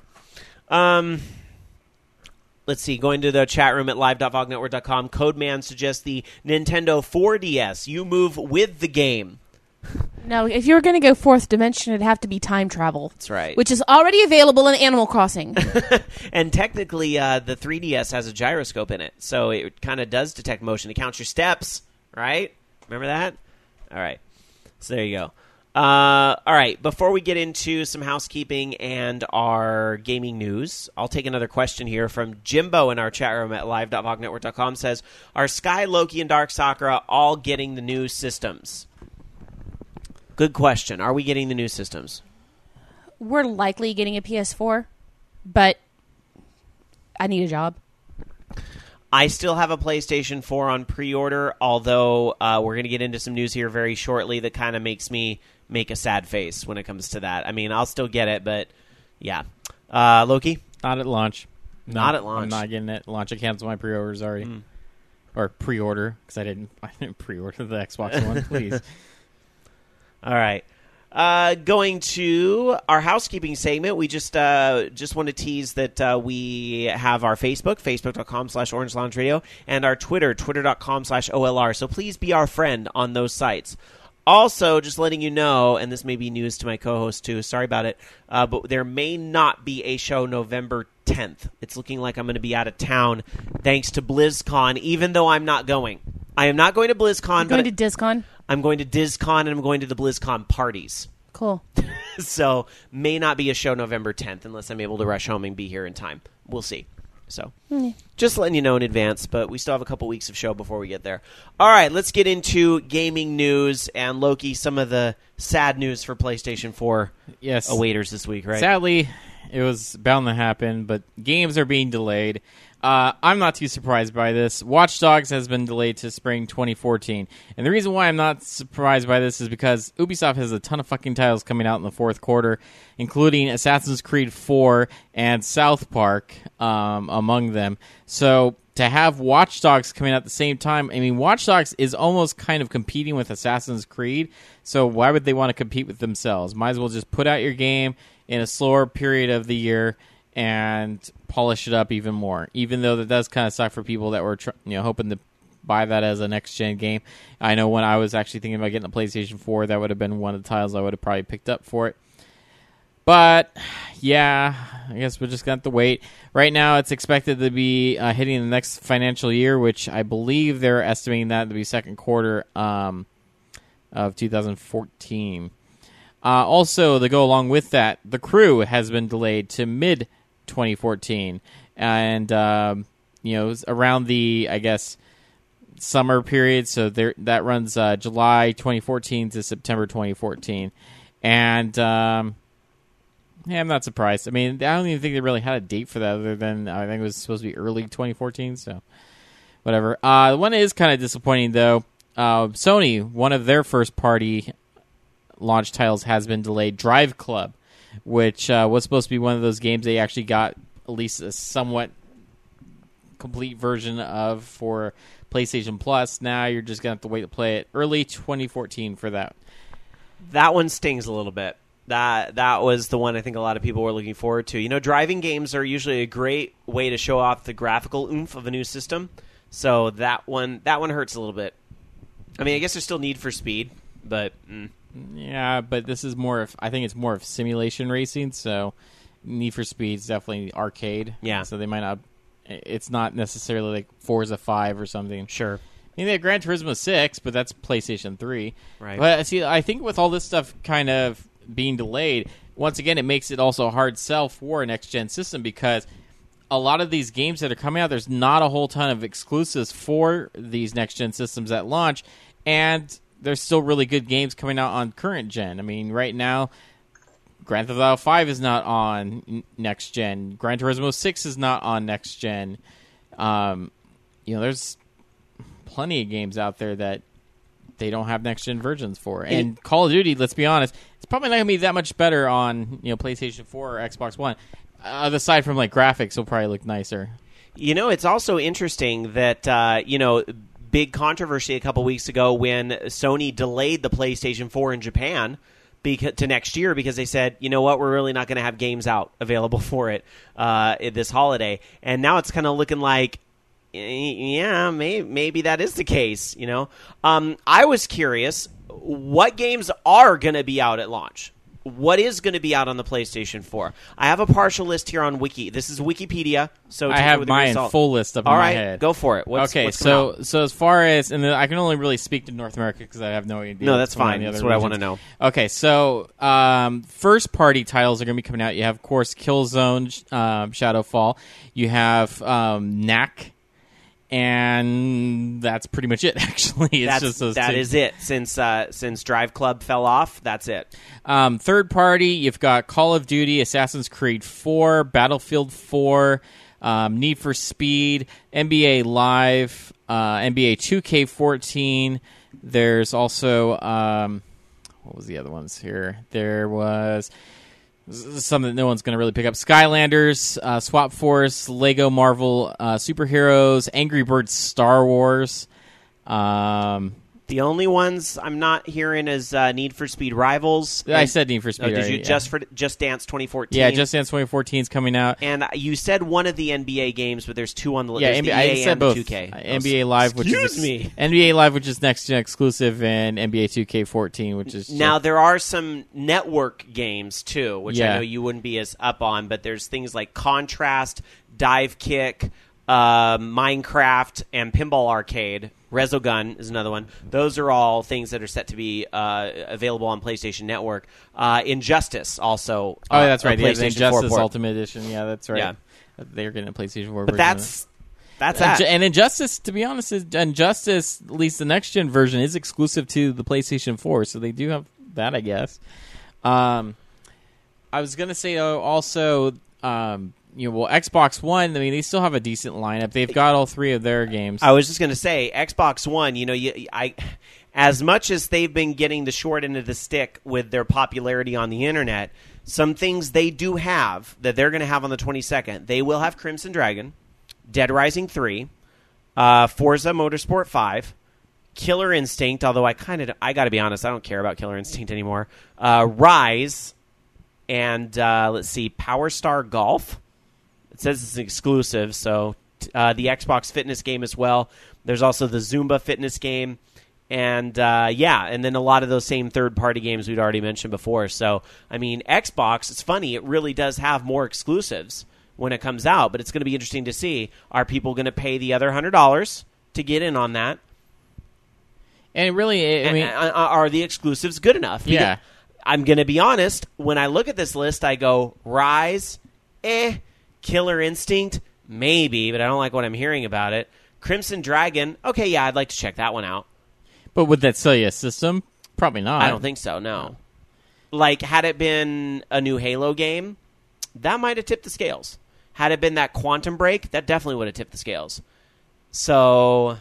Let's see, going to the chat room at live.vognetwork.com, Codeman suggests the Nintendo 4DS. You move with the game. No, if you were going to go fourth dimension, it'd have to be time travel. That's right. Which is already available in Animal Crossing. And technically, the 3DS has a gyroscope in it, so it kind of does detect motion. It counts your steps, right? Remember that? All right. So there you go. All right. Before we get into some housekeeping and our gaming news, I'll take another question here from Jimbo in our chat room at live.vognetwork.com. Says, are Sky, Loki, and Dark Sakura all getting the new systems? Good question. Are we getting the new systems? We're likely getting a PS4, but I need a job. I still have a PlayStation 4 on pre-order, although we're going to get into some news here very shortly that kind of makes me make a sad face when it comes to that. I mean, I'll still get it, but yeah. Loki? Not at launch. Not at launch. I'm not getting it at launch. I canceled my pre-orders already. Or pre-order, because I didn't pre-order the Xbox One, please. All right. Going to our housekeeping segment, we just want to tease that we have our Facebook, facebook.com/Orange Lounge Radio, and our Twitter, twitter.com/OLR. So please be our friend on those sites. Also, just letting you know, and this may be news to my co-host too, sorry about it, but there may not be a show November 10th. It's looking like I'm going to be out of town thanks to BlizzCon, even though I'm not going. I am not going to BlizzCon. Going to DizCon? I'm going to DizCon, and I'm going to the BlizzCon parties. Cool. So, may not be a show November 10th unless I'm able to rush home and be here in time. We'll see. So, just letting you know in advance, but we still have a couple weeks of show before we get there. All right, let's get into gaming news, and Loki, some of the sad news for PlayStation 4 awaiters this week, right? Sadly, it was bound to happen, but games are being delayed. I'm not too surprised by this. Watch Dogs has been delayed to spring 2014. And the reason why I'm not surprised by this is because Ubisoft has a ton of fucking titles coming out in the fourth quarter, including Assassin's Creed 4 and South Park among them. So to have Watch Dogs coming out at the same time, I mean, Watch Dogs is almost kind of competing with Assassin's Creed, so why would they want to compete with themselves? Might as well just put out your game in a slower period of the year and polish it up even more, even though that does kind of suck for people that were hoping to buy that as a next-gen game. I know when I was actually thinking about getting a PlayStation 4, that would have been one of the titles I would have probably picked up for it. But, yeah, I guess we're just going to have to wait. Right now, it's expected to be hitting the next financial year, which I believe they're estimating that to be second quarter of 2014. Also, to go along with that, The Crew has been delayed to mid-2014. And, around the, I guess, summer period. So that runs July 2014 to September 2014. And, I'm not surprised. I mean, I don't even think they really had a date for that other than I think it was supposed to be early 2014, so whatever. One is kind of disappointing, though. Sony, one of their first-party launch titles has been delayed, Drive Club, which was supposed to be one of those games they actually got at least a somewhat complete version of for PlayStation Plus. Now you're just going to have to wait to play it early 2014 for that. That one stings a little bit. That was the one I think a lot of people were looking forward to. Driving games are usually a great way to show off the graphical oomph of a new system. So that one hurts a little bit. I mean, I guess there's still Need for Speed, but yeah, but this is I think it's more of simulation racing. So Need for Speed is definitely arcade. Yeah. So they might not. It's not necessarily like Forza 5 or something. Sure. I mean, they have Gran Turismo 6, but that's PlayStation 3. Right. But see, I think with all this stuff kind of being delayed, once again, it makes it also a hard sell for a next-gen system because a lot of these games that are coming out, there's not a whole ton of exclusives for these next-gen systems at launch, and there's still really good games coming out on current gen. I mean, right now, Grand Theft Auto 5 is not on next-gen. Gran Turismo 6 is not on next-gen. There's plenty of games out there that they don't have next-gen versions for. And Call of Duty, let's be honest, it's probably not going to be that much better on PlayStation 4 or Xbox One. Aside from graphics, will probably look nicer. It's also interesting that, big controversy a couple weeks ago when Sony delayed the PlayStation 4 in Japan to next year because they said, you know what, we're really not going to have games out available for it this holiday. And now it's kind of looking like, yeah, maybe that is the case. I was curious, what games are going to be out at launch? What is going to be out on the PlayStation 4? I have a partial list here on Wiki. This is Wikipedia, so I have my full list up in my head. Go for it. What's so as far as, and I can only really speak to North America because I have no idea. No, that's fine. That's what I want to know. Okay, so first party titles are going to be coming out. You have, of course, Killzone, Shadowfall. You have Knack. And that's pretty much it, actually. It's just those that two. is it. Since Drive Club fell off, that's it. Third party, you've got Call of Duty, Assassin's Creed 4, Battlefield 4, Need for Speed, NBA Live, NBA 2K14. There's also, what was the other ones here? There was something that no one's going to really pick up. Skylanders, Swap Force, Lego Marvel Superheroes, Angry Birds Star Wars. The only ones I'm not hearing is Need for Speed Rivals. I said Need for Speed. Did you already, Just Dance 2014? Yeah, Just Dance 2014 is coming out. And you said one of the NBA games, but there's two on the list. Yeah, there's the I EA said and both. The 2K. NBA Live, which is NBA Live, which is next gen exclusive, and NBA 2K14, which is now there are some network games too, which Yeah. I know you wouldn't be as up on. But there's things like Contrast, Dive Kick, Minecraft, and Pinball Arcade. Resogun is another one. Those are all things that are set to be available on PlayStation Network. Injustice also. Oh, that's right. a The PlayStation 4 Injustice port. Ultimate Edition. Yeah, that's right. Yeah. They're getting a PlayStation 4 But version. that's that. And Injustice, to be honest, Injustice, at least the next gen version, is exclusive to the PlayStation 4, so they do have that, I guess. I was gonna say also, Xbox One. I mean, they still have a decent lineup. They've got all three of their games. I was just going to say, Xbox One, as much as they've been getting the short end of the stick with their popularity on the internet, some things they do have that they're going to have on the 22nd. They will have Crimson Dragon, Dead Rising 3, Forza Motorsport 5, Killer Instinct, although I got to be honest, I don't care about Killer Instinct anymore, Rise, and let's see, Power Star Golf. It says it's an exclusive, so the Xbox Fitness game as well. There's also the Zumba Fitness game, And and then a lot of those same third-party games we'd already mentioned before. So, I mean, Xbox, it's funny, it really does have more exclusives when it comes out, but it's going to be interesting to see, are people going to pay the other $100 to get in on that? And really, I mean, are the exclusives good enough? Yeah. I'm going to be honest, when I look at this list, I go, Rise, Killer Instinct, maybe, but I don't like what I'm hearing about it. Crimson Dragon, okay, yeah, I'd like to check that one out. but would that sell you a system? Probably not. I don't think so, no. Like, had it been a new Halo game, that might have tipped the scales. Had it been that Quantum Break, that definitely would have tipped the scales. So,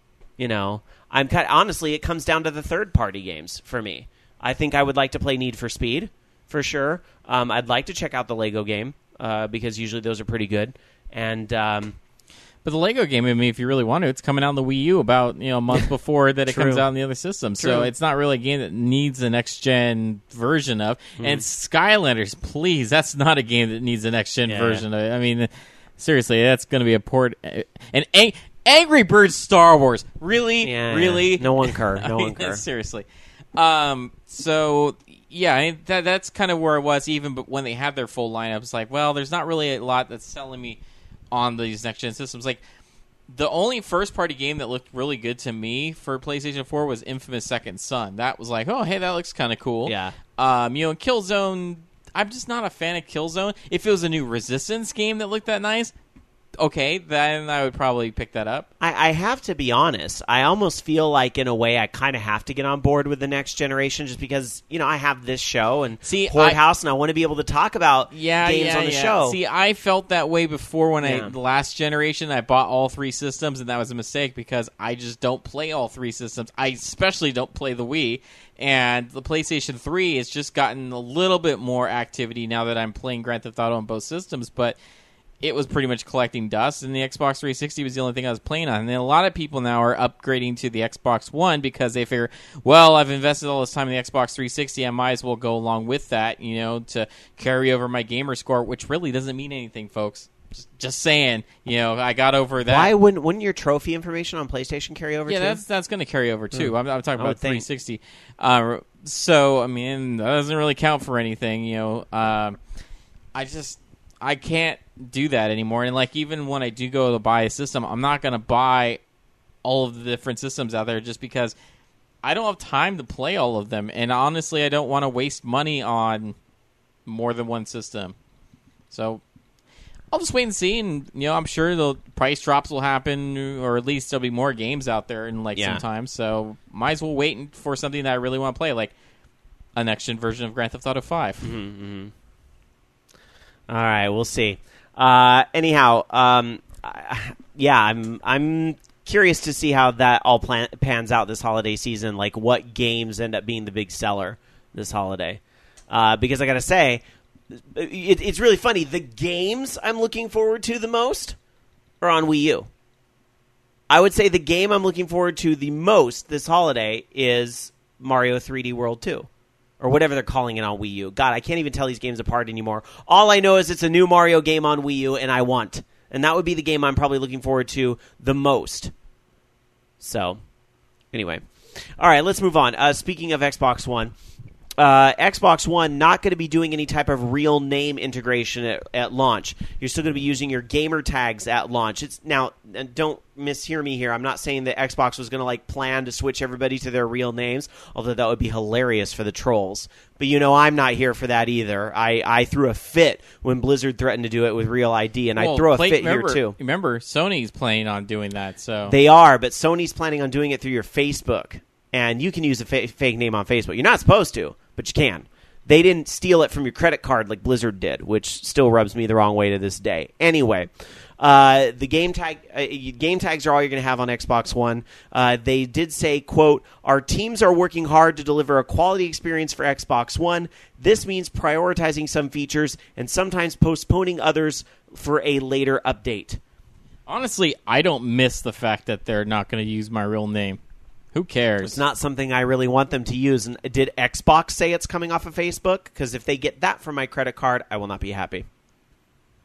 honestly, it comes down to the third-party games for me. I think I would like to play Need for Speed, for sure. I'd like to check out the Lego game, because usually those are pretty good. And But the Lego game, I mean, if you really want to, it's coming out on the Wii U about a month before that it True. comes out on the other system. True. So it's not really a game that needs a next-gen version of. And Skylanders, please, that's not a game that needs a next-gen version of. I mean, seriously, that's going to be a port. And Angry Birds Star Wars. Really? Really? No one care. No one care. Seriously. So, yeah, that's kind of where it was even but when they had their full lineup. It's like, well, there's not really a lot that's selling me on these next-gen systems. Like, the only first-party game that looked really good to me for PlayStation 4 was Infamous Second Son. That was like, oh, hey, that looks kind of cool. Yeah. And Killzone, I'm just not a fan of Killzone. If it was a new Resistance game that looked that nice, okay, then I would probably pick that up. I have to be honest. I almost feel like, in a way, I kind of have to get on board with the next generation just because, I have this show and Horde House, and I want to be able to talk about games on the show. See, I felt that way before when the last generation, I bought all three systems, and that was a mistake because I just don't play all three systems. I especially don't play the Wii. And the PlayStation 3 has just gotten a little bit more activity now that I'm playing Grand Theft Auto on both systems, but it was pretty much collecting dust, and the Xbox 360 was the only thing I was playing on. And then a lot of people now are upgrading to the Xbox One because they figure, well, I've invested all this time in the Xbox 360, I might as well go along with that, to carry over my gamer score, which really doesn't mean anything, folks. Just saying, I got over that. Why wouldn't your trophy information on PlayStation carry over too? Yeah, that's going to carry over too. I'm talking about 360. So, I mean, that doesn't really count for anything, I can't do that anymore. And even when I do go to buy a system, I'm not going to buy all of the different systems out there just because I don't have time to play all of them. And honestly, I don't want to waste money on more than one system. So I'll just wait and see. And, I'm sure the price drops will happen, or at least there'll be more games out there in some time. So might as well wait for something that I really want to play, like a next-gen version of Grand Theft Auto 5. Mm-hmm. All right, we'll see. Anyhow, I'm curious to see how that all pans out this holiday season. Like, what games end up being the big seller this holiday? Because I got to say, it's really funny. The games I'm looking forward to the most are on Wii U. I would say the game I'm looking forward to the most this holiday is Mario 3D World 2. Or whatever they're calling it on Wii U. God, I can't even tell these games apart anymore. All I know is it's a new Mario game on Wii U, and I want. And that would be the game I'm probably looking forward to the most. So, anyway. All right, let's move on. Speaking of Xbox One, Xbox One not going to be doing any type of real name integration at launch. You're still going to be using your gamer tags at launch. Now, don't mishear me here. I'm not saying that Xbox was going to plan to switch everybody to their real names, although that would be hilarious for the trolls. But I'm not here for that either. I threw a fit when Blizzard threatened to do it with Real ID, and I'd throw a fit here too. Remember, Sony's planning on doing that. So they are, but Sony's planning on doing it through your Facebook. And you can use a fake name on Facebook. You're not supposed to, but you can. They didn't steal it from your credit card like Blizzard did, which still rubs me the wrong way to this day. Anyway, the game tags are all you're going to have on Xbox One. They did say, quote, "Our teams are working hard to deliver a quality experience for Xbox One. This means prioritizing some features and sometimes postponing others for a later update." Honestly, I don't miss the fact that they're not going to use my real name. Who cares? It's not something I really want them to use. And did Xbox say it's coming off of Facebook? Because if they get that from my credit card, I will not be happy.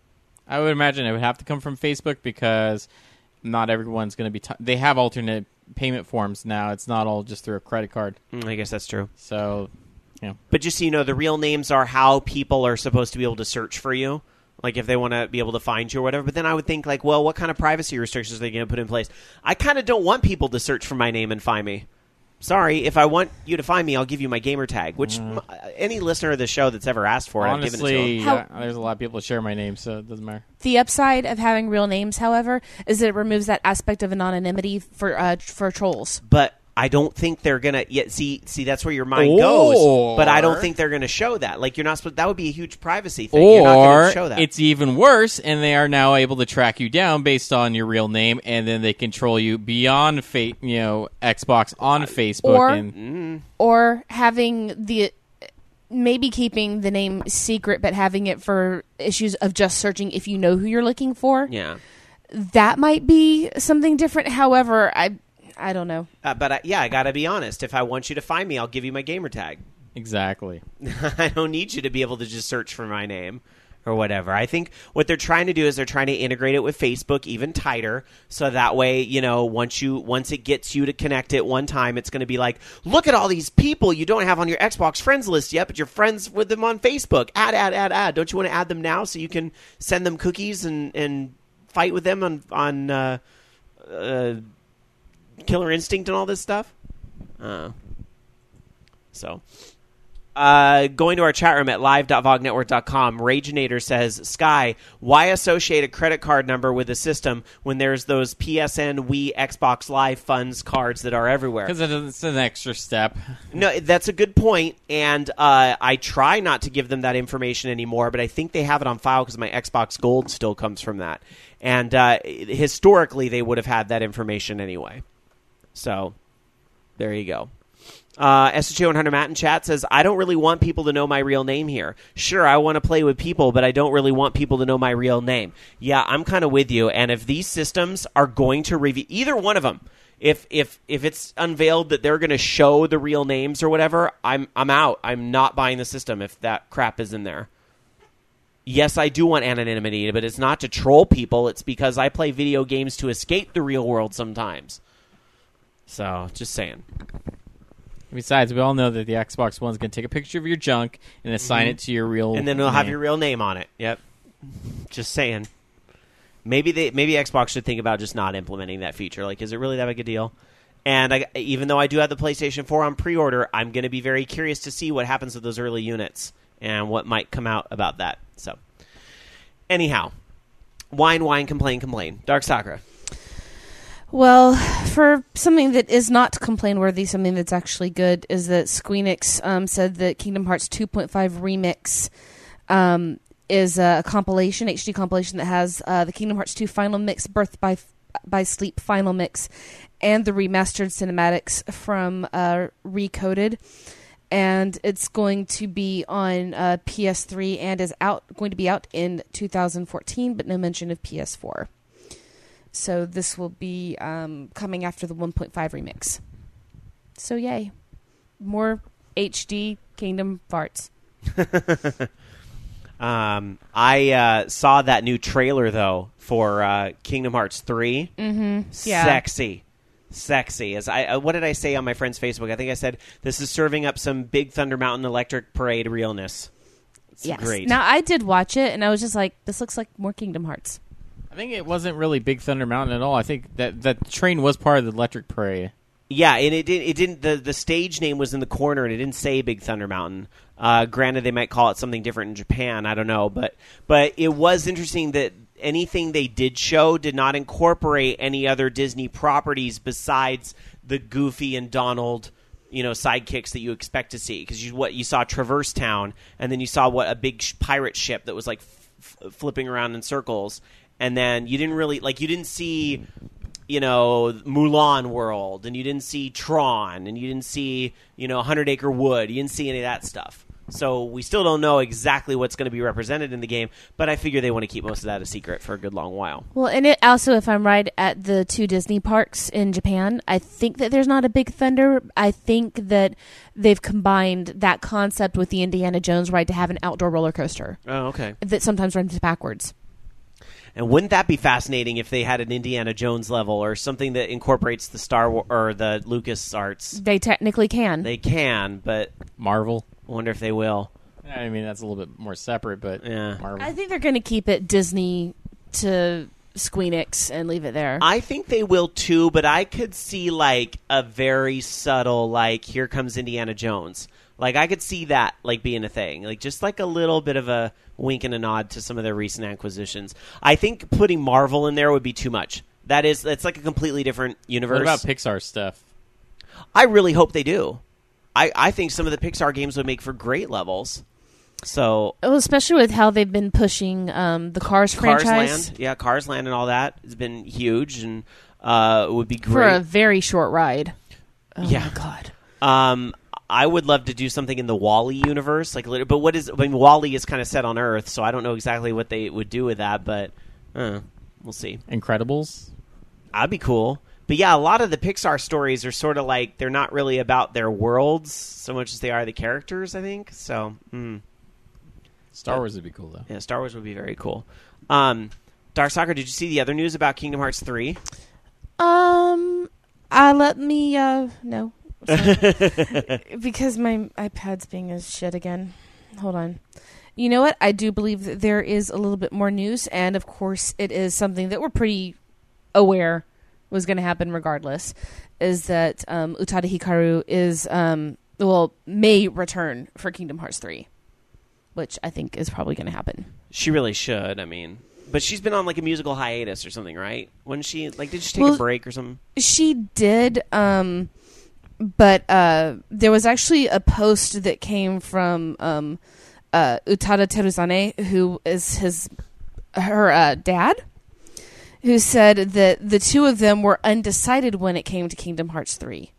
I would imagine it would have to come from Facebook because not everyone's going to be... they have alternate payment forms now. It's not all just through a credit card. I guess that's true. So, But just so you know, the real names are how people are supposed to be able to search for you. Like if they want to be able to find you or whatever. But then I would think like, well, what kind of privacy restrictions are they going to put in place? I kind of don't want people to search for my name and find me. Sorry, if I want you to find me, I'll give you my gamer tag, which any listener of the show that's ever asked for it, I've given it to honestly, them. there's a lot of people that share my name, so it doesn't matter. The upside of having real names, however, is that it removes that aspect of anonymity for trolls. But I don't think they're gonna yet see that's where your mind goes. But I don't think they're gonna show that. Like you're not supposed. That would be a huge privacy thing. You're not gonna show that. It's even worse, and they are now able to track you down based on your real name, and then they control you beyond Xbox on Facebook, or having the maybe keeping the name secret, but having it for issues of just searching if you know who you're looking for. Yeah, that might be something different. However, I don't know. But I gotta be honest. If I want you to find me, I'll give you my gamer tag. Exactly. I don't need you to be able to just search for my name or whatever. I think what they're trying to do is they're trying to integrate it with Facebook even tighter, so that way, once it gets you to connect it one time, it's going to be like, look at all these people you don't have on your Xbox friends list yet, but you're friends with them on Facebook. Add. Don't you want to add them now so you can send them cookies and fight with them on Killer Instinct and all this stuff? Going to our chat room at live.vognetwork.com, Ragenator says, Sky, why associate a credit card number with a system when there's those PSN, Wii, Xbox Live funds cards that are everywhere? Because it's an extra step. No, that's a good point, and I try not to give them that information anymore, but I think they have it on file because my Xbox Gold still comes from that. And historically, they would have had that information anyway. So, there you go. SJ100 Matt in chat says, I don't really want people to know my real name here. Sure, I want to play with people, but I don't really want people to know my real name. Yeah, I'm kind of with you. And if these systems are going to reveal either one of them, if it's unveiled that they're going to show the real names or whatever, I'm out. I'm not buying the system if that crap is in there. Yes, I do want anonymity, but it's not to troll people. It's because I play video games to escape the real world sometimes. So, just saying. Besides, we all know that the Xbox One's going to take a picture of your junk and assign it to your real name. And then it'll have your real name on it. Yep. Just saying. Maybe Xbox should think about just not implementing that feature. Like, is it really that big a deal? And even though I do have the PlayStation 4 on pre-order, I'm going to be very curious to see what happens with those early units and what might come out about that. So, anyhow, whine, complain. Dark Sakura. Well, for something that is not complain-worthy, something that's actually good, is that Squeenix said that Kingdom Hearts 2.5 Remix is a compilation, HD compilation, that has the Kingdom Hearts 2 Final Mix, Birth by Sleep Final Mix, and the remastered cinematics from Recoded. And it's going to be on PS3 and is going to be out in 2014, but no mention of PS4. So this will be coming after the 1.5 remix. So yay. More HD Kingdom Hearts. I saw that new trailer, though, for Kingdom Hearts 3. Mm-hmm. Yeah. Sexy. As what did I say on my friend's Facebook? I think I said, this is serving up some Big Thunder Mountain Electric Parade realness. It's great. Now, I did watch it, and I was just like, this looks like more Kingdom Hearts. I think it wasn't really Big Thunder Mountain at all. I think that train was part of the Electric Parade. Yeah, and it didn't. The stage name was in the corner, and it didn't say Big Thunder Mountain. Granted, they might call it something different in Japan. I don't know, but it was interesting that anything they did show did not incorporate any other Disney properties besides the Goofy and Donald, sidekicks that you expect to see. Because you saw Traverse Town, and then you saw a big pirate ship that was like flipping around in circles. And then you didn't see, Mulan World, and you didn't see Tron, and you didn't see, 100 Acre Wood. You didn't see any of that stuff. So we still don't know exactly what's going to be represented in the game, but I figure they want to keep most of that a secret for a good long while. Well, and it also, if I'm right, at the 2 Disney parks in Japan, I think that there's not a Big Thunder. I think that they've combined that concept with the Indiana Jones ride to have an outdoor roller coaster. Oh, okay. That sometimes runs backwards. And wouldn't that be fascinating if they had an Indiana Jones level or something that incorporates the Star Wars or the LucasArts? They technically can. They can, but Marvel. I wonder if they will. I mean, that's a little bit more separate, but Yeah. Marvel. I think they're going to keep it Disney to Squeenix and leave it there. I think they will too, but I could see like a very subtle, like, here comes Indiana Jones. Like, I could see that like being a thing, like just like a little bit of a wink and a nod to some of their recent acquisitions. I think putting Marvel in there would be too much. That's like a completely different universe. What about Pixar stuff? I really hope they do. I think some of the Pixar games would make for great levels. So Well, especially with how they've been pushing the Cars franchise Land, yeah, Cars Land and all that has been huge, and it would be for great. a very short ride. Oh Yeah. my god! I would love to do something in the WALL-E universe, like, but what is? I mean, WALL-E is kind of set on Earth, so I don't know exactly what they would do with that, but we'll see. Incredibles? That'd be cool. But yeah, a lot of the Pixar stories are sort of like they're not really about their worlds so much as they are the characters, I think. So, Star Wars would be cool, though. yeah, Star Wars would be very cool. Dark Soccer, did you see the other news about Kingdom Hearts 3? Let me no. Because my iPad's being as shit again. Hold on. You know what? I do believe that there is a little bit more news, and of course it is something that we're pretty aware was going to happen regardless, is that Utada Hikaru is may return for Kingdom Hearts 3, which I think is probably going to happen. She really should, I mean. But she's been on like a musical hiatus or something, right? Wasn't she? Like, did she take a break or something? She did, but there was actually a post that came from Utada Teruzane, who is her dad, who said that the two of them were undecided when it came to Kingdom Hearts 3.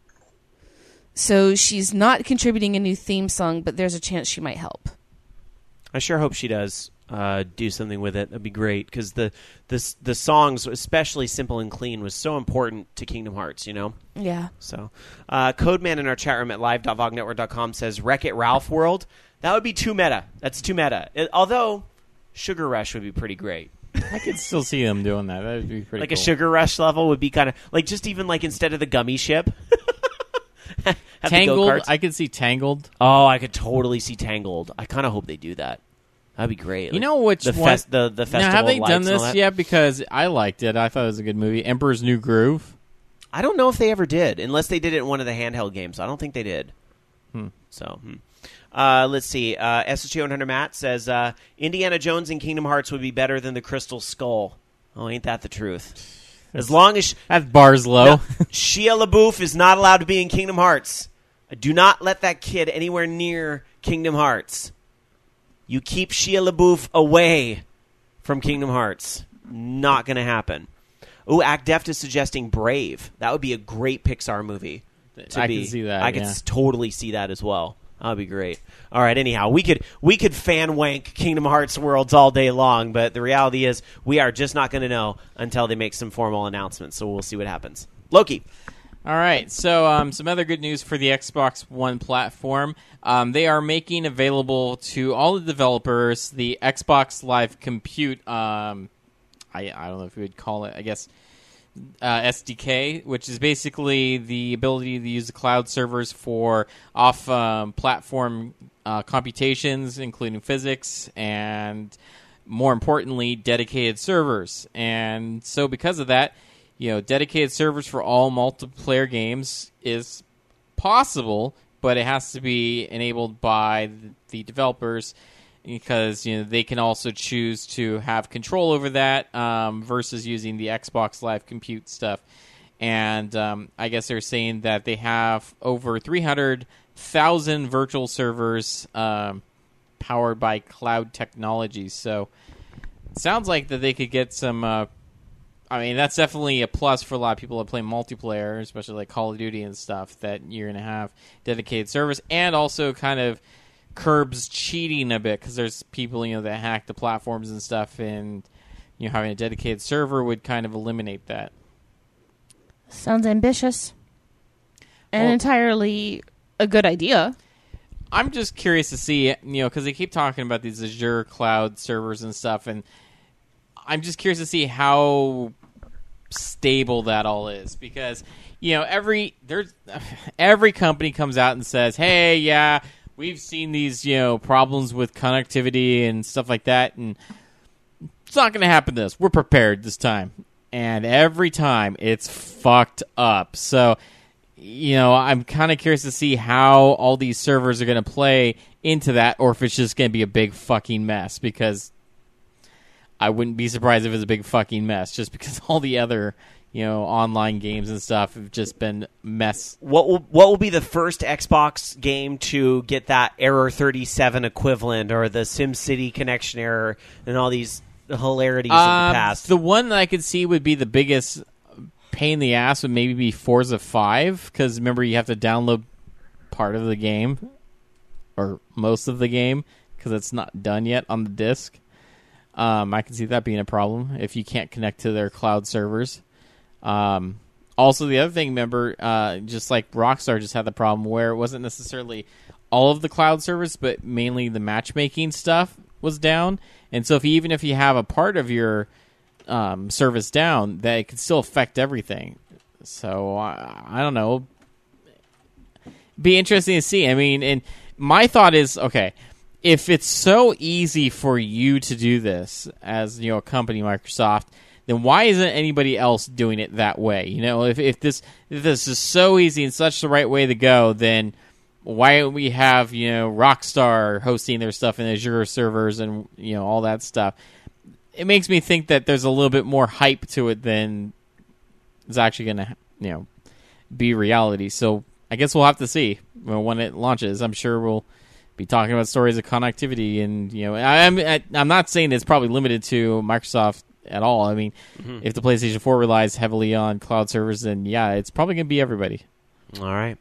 So she's not contributing a new theme song, but there's a chance she might help. I sure hope she does do something with it. That'd be great, because the songs, especially Simple and Clean, was so important to Kingdom Hearts, you know? Yeah. So, Codeman in our chat room at live.vognetwork.com says, Wreck-It Ralph World. That would be too meta. That's too meta. Although, Sugar Rush would be pretty great. I could still see them doing that. That would be pretty Like cool. a Sugar Rush level would be kind of, like, just even like instead of the gummy ship. have the Tangled. go-karts. I could see Tangled. Oh, I could totally see Tangled. I kind of hope they do that. That'd be great. You know which the one? the festival. Now, have they of done Lights and all this that? yet? Because I liked it. I thought it was a good movie. Emperor's New Groove. I don't know if they ever did, unless they did it in one of the handheld games. I don't think they did. So, let's see. SSG 100 Matt says Indiana Jones and Kingdom Hearts would be better than the Crystal Skull. Oh, ain't that the truth? As long as That's bars low. No, Shia LaBeouf is not allowed to be in Kingdom Hearts. Do not let that kid anywhere near Kingdom Hearts. You keep Shia LaBeouf away from Kingdom Hearts. Not going to happen. Ooh, Act Deft is suggesting Brave. That would be a great Pixar movie. I can see that, I could yeah. totally see that as well. That would be great. All right, anyhow, we could fan wank Kingdom Hearts worlds all day long, but the reality is we are just not going to know until they make some formal announcements, so we'll see what happens. Loki. All right, so some other good news for the Xbox One platform. They are making available to all the developers the Xbox Live Compute, I don't know if we would call it, I guess, SDK, which is basically the ability to use the cloud servers for off-platform computations, including physics, and more importantly, dedicated servers. And so because of that, dedicated servers for all multiplayer games is possible, but it has to be enabled by the developers, because they can also choose to have control over that versus using the Xbox Live Compute stuff. And I guess they're saying that they have over 300,000 virtual servers powered by cloud technologies. So it sounds like that they could get some... that's definitely a plus for a lot of people that play multiplayer, especially like Call of Duty and stuff, that you're going to have dedicated servers, and also kind of curbs cheating a bit, because there's people that hack the platforms and stuff, and having a dedicated server would kind of eliminate that. Sounds ambitious. And entirely a good idea. I'm just curious to see, because they keep talking about these Azure cloud servers and stuff, and I'm just curious to see how stable that all is, because every company comes out and says, hey, yeah, we've seen these problems with connectivity and stuff like that, and it's not going to happen to us. We're prepared this time. And every time it's fucked up. So I'm kind of curious to see how all these servers are going to play into that, or if it's just going to be a big fucking mess, because I wouldn't be surprised if it's a big fucking mess, just because all the other online games and stuff have just been mess. What will be the first Xbox game to get that Error 37 equivalent, or the SimCity connection error, and all these hilarities of the past? The one that I could see would be the biggest pain in the ass would maybe be Forza 5, because remember, you have to download part of the game, or most of the game, because it's not done yet on the disc. I can see that being a problem if you can't connect to their cloud servers. Also, the other thing, remember, just like Rockstar just had the problem where it wasn't necessarily all of the cloud servers, but mainly the matchmaking stuff was down. And so even if you have a part of your service down, that it could still affect everything. So I don't know. Be interesting to see. I mean, and my thought is, okay, if it's so easy for you to do this as a company, Microsoft, then why isn't anybody else doing it that way? If this is so easy and such the right way to go, then why don't we have Rockstar hosting their stuff in Azure servers and all that stuff? It makes me think that there's a little bit more hype to it than is actually going to be reality. So I guess we'll have to see when it launches. I'm sure we'll be talking about stories of connectivity, and I'm not saying it's probably limited to Microsoft at all. I mean, if the PlayStation 4 relies heavily on cloud servers, then yeah, it's probably going to be everybody. All right.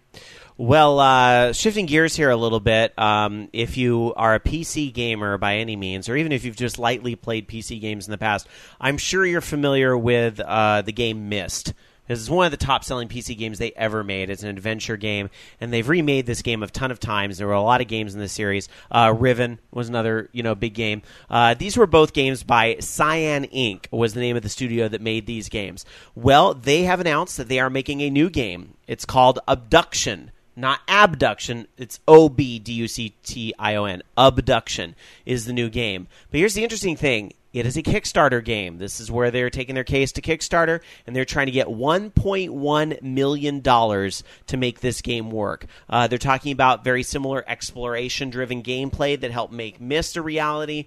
Well, shifting gears here a little bit, if you are a PC gamer by any means, or even if you've just lightly played PC games in the past, I'm sure you're familiar with the game Myst. This is one of the top-selling PC games they ever made. It's an adventure game, and they've remade this game a ton of times. There were a lot of games in this series. Riven was another, big game. These were both games by Cyan Inc. was the name of the studio that made these games. Well, they have announced that they are making a new game. It's called Abduction. Not Abduction, it's Obduction. Abduction is the new game. But here's the interesting thing. It is a Kickstarter game. This is where they're taking their case to Kickstarter, and they're trying to get $1.1 million to make this game work. They're talking about very similar exploration-driven gameplay that helped make Myst a reality.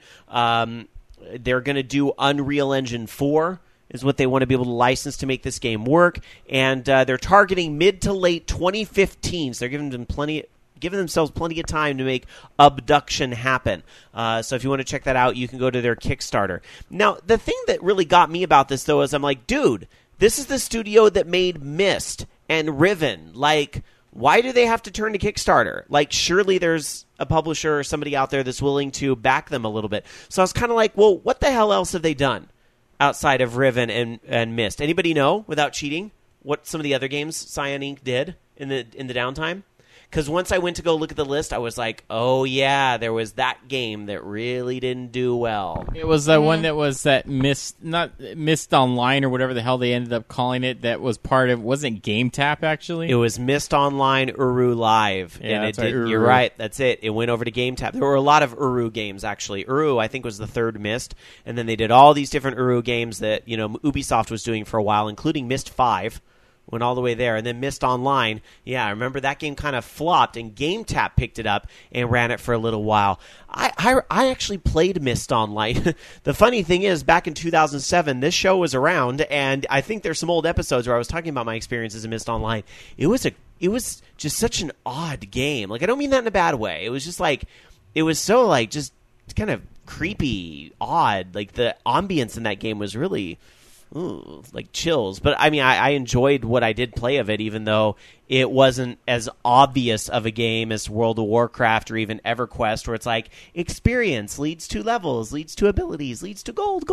They're going to do Unreal Engine 4. Is what they want to be able to license to make this game work, and they're targeting mid to late 2015. So they're giving themselves plenty of time to make Abduction happen. So if you want to check that out, you can go to their Kickstarter. Now, the thing that really got me about this, though, is I'm like, dude, this is the studio that made Myst and Riven. Like, why do they have to turn to Kickstarter? Like, surely there's a publisher or somebody out there that's willing to back them a little bit. So I was kind of like, well, what the hell else have they done outside of Riven and Myst? Anybody know, without cheating, what some of the other games Cyan Inc. did in the downtime? Because once I went to go look at the list, I was like, oh, yeah, there was that game that really didn't do well. It was the one that was that Myst Online or whatever the hell they ended up calling it, that was part of, wasn't Game Tap, actually? It was Myst Online Uru Live. Yeah, and that's right, Uru. You're right, that's it. It went over to Game Tap. There were a lot of Uru games, actually. Uru, I think, was the third Myst, and then they did all these different Uru games that Ubisoft was doing for a while, including Myst 5. Went all the way there. And then Myst Online, yeah, I remember that game kind of flopped, and GameTap picked it up and ran it for a little while. I actually played Myst Online. The funny thing is, back in 2007, this show was around, and I think there's some old episodes where I was talking about my experiences in Myst Online. It was just such an odd game. Like, I don't mean that in a bad way. It was just like, it was so like just kind of creepy, odd. Like, the ambience in that game was really... Ooh, like chills. But I mean, I enjoyed what I did play of it, even though it wasn't as obvious of a game as World of Warcraft or even EverQuest, where it's like experience leads to levels, leads to abilities, leads to gold.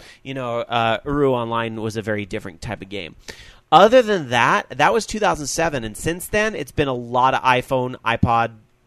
Uru Online was a very different type of game. Other than that, that was 2007, and since then, it's been a lot of iPhone, iPod,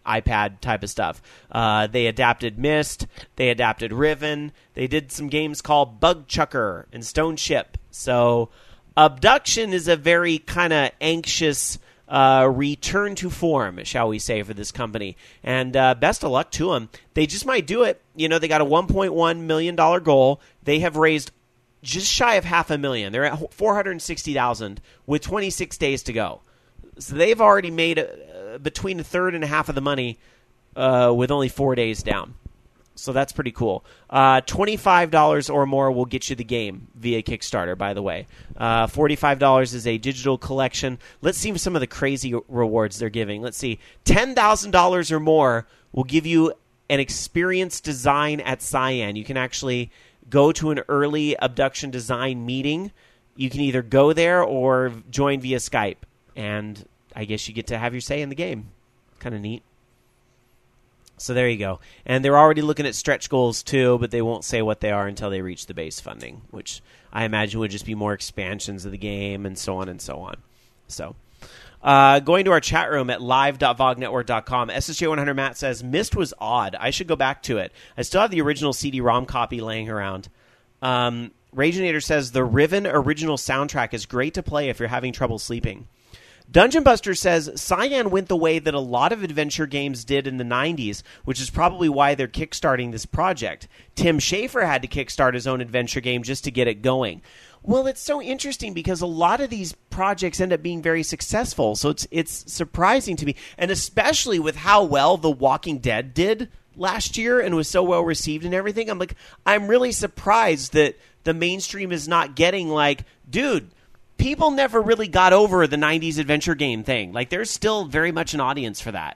iPad type of stuff. They adapted Myst. They adapted Riven. They did some games called Bug Chucker and Stone Ship. So Abduction is a very kind of anxious return to form, shall we say, for this company. And best of luck to them. They just might do it. They got a $1.1 million goal. They have raised just shy of $500,000. They're at $460,000 with 26 days to go. So they've already made between a third and a half of the money with only 4 days down. So that's pretty cool. $25 or more will get you the game via Kickstarter, by the way. $45 is a digital collection. Let's see some of the crazy rewards they're giving. Let's see. $10,000 or more will give you an experience design at Cyan. You can actually go to an early Abduction design meeting. You can either go there or join via Skype. And I guess you get to have your say in the game. Kind of neat. So there you go. And they're already looking at stretch goals too, but they won't say what they are until they reach the base funding, which I imagine would just be more expansions of the game and so on and so on. So going to our chat room at live.vognetwork.com, SSJ100 Matt says, Myst was odd. I should go back to it. I still have the original CD-ROM copy laying around. Raginator says, the Riven original soundtrack is great to play if you're having trouble sleeping. Dungeon Buster says, Cyan went the way that a lot of adventure games did in the 90s, which is probably why they're kickstarting this project. Tim Schafer had to kickstart his own adventure game just to get it going. Well, it's so interesting because a lot of these projects end up being very successful, so it's surprising to me, and especially with how well The Walking Dead did last year and was so well received and everything. I'm really surprised that the mainstream is not getting dude, people never really got over the 90s adventure game thing. There's still very much an audience for that,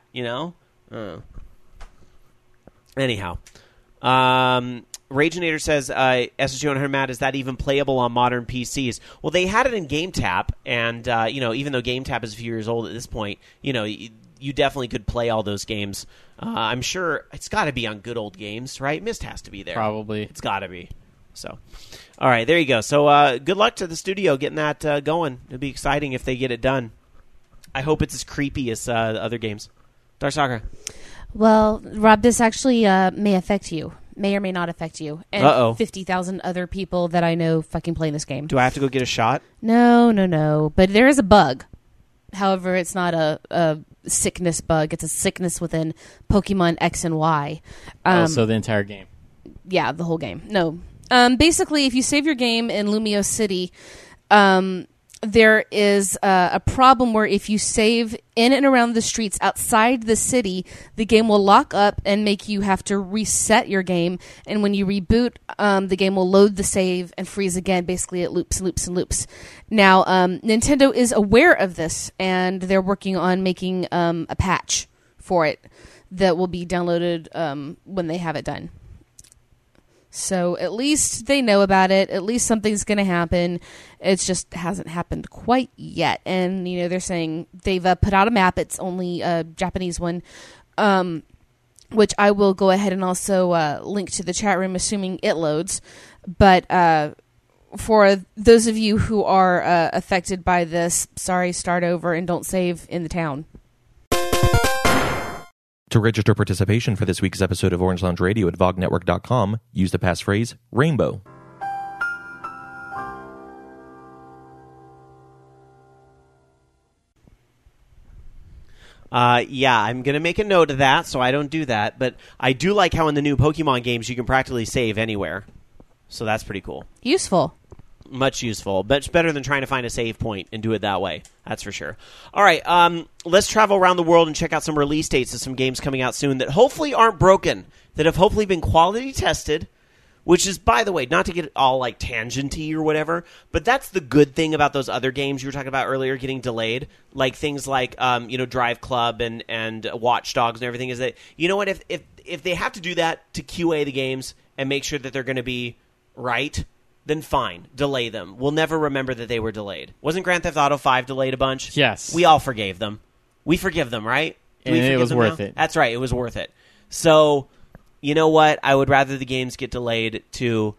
Anyhow. Raginator says, SSG100 Matt, is that even playable on modern PCs? Well, they had it in GameTap, and, even though GameTap is a few years old at this point, you definitely could play all those games. I'm sure it's got to be on Good Old Games, right? Myst has to be there. Probably. It's got to be. So, all right, there you go. So, good luck to the studio getting that going. It'll be exciting if they get it done. I hope it's as creepy as the other games. Darsaka. Well, Rob, this actually may affect you. May or may not affect you. And 50,000 other people that I know fucking playing this game. Do I have to go get a shot? No. But there is a bug. However, it's not a sickness bug. It's a sickness within Pokemon X and Y. So the entire game. Yeah, the whole game. No. Basically, if you save your game in Lumio City, there is a problem where if you save in and around the streets outside the city, the game will lock up and make you have to reset your game. And when you reboot, the game will load the save and freeze again. Basically, it loops and loops and loops. Now, Nintendo is aware of this, and they're working on making a patch for it that will be downloaded when they have it done. So at least they know about it. At least something's going to happen. It just hasn't happened quite yet. And, they're saying they've put out a map. It's only a Japanese one, which I will go ahead and also link to the chat room, assuming it loads. But for those of you who are affected by this, sorry, start over and don't save in the town. To register participation for this week's episode of Orange Lounge Radio at vognetwork.com, use the passphrase RAINBOW. Yeah, I'm going to make a note of that so I don't do that. But I do like how in the new Pokemon games you can practically save anywhere. So that's pretty cool. Useful. Much useful. Much better than trying to find a save point and do it that way. That's for sure. All right, let's travel around the world and check out some release dates of some games coming out soon that hopefully aren't broken, that have hopefully been quality tested, which is, by the way, not to get all tangenty or whatever, but that's the good thing about those other games you were talking about earlier getting delayed, like things like Drive Club and Watch Dogs and everything, is that, you know what, if they have to do that to QA the games and make sure that they're going to be right, then fine, delay them. We'll never remember that they were delayed. Wasn't Grand Theft Auto 5 delayed a bunch? Yes. We all forgave them. We forgive them, right? And it was worth it. That's right, it was worth it. So, you know what? I would rather the games get delayed to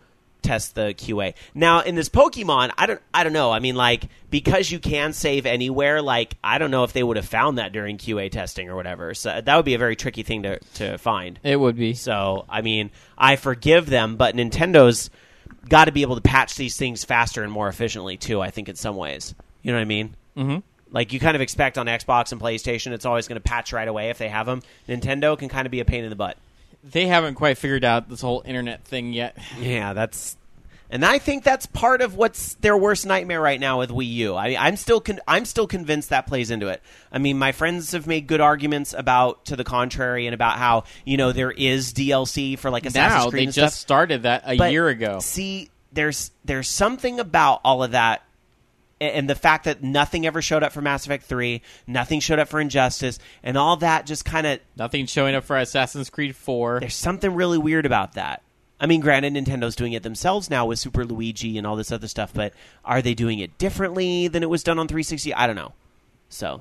test the QA. Now in this Pokemon, I don't know. I mean, like, because you can save anywhere, like, I don't know if they would have found that during QA testing or whatever. So that would be a very tricky thing to find. It would be. So I mean, I forgive them, but Nintendo's got to be able to patch these things faster and more efficiently too. I think in some ways, you know what I mean? Mm-hmm. Like, you kind of expect on Xbox and PlayStation, it's always going to patch right away if they have them. Nintendo can kind of be a pain in the butt. They haven't quite figured out this whole internet thing yet. Yeah, and I think that's part of what's their worst nightmare right now with Wii U. I'm still convinced that plays into it. I mean, my friends have made good arguments to the contrary, and about how, you know, there is DLC for like Assassin's Creed. Now they and just stuff. started that a year ago. See, there's something about all of that. And the fact that nothing ever showed up for Mass Effect 3, nothing showed up for Injustice, and all that just kind of... Nothing showing up for Assassin's Creed 4. There's something really weird about that. I mean, granted, Nintendo's doing it themselves now with Super Luigi and all this other stuff, but are they doing it differently than it was done on 360? I don't know. So...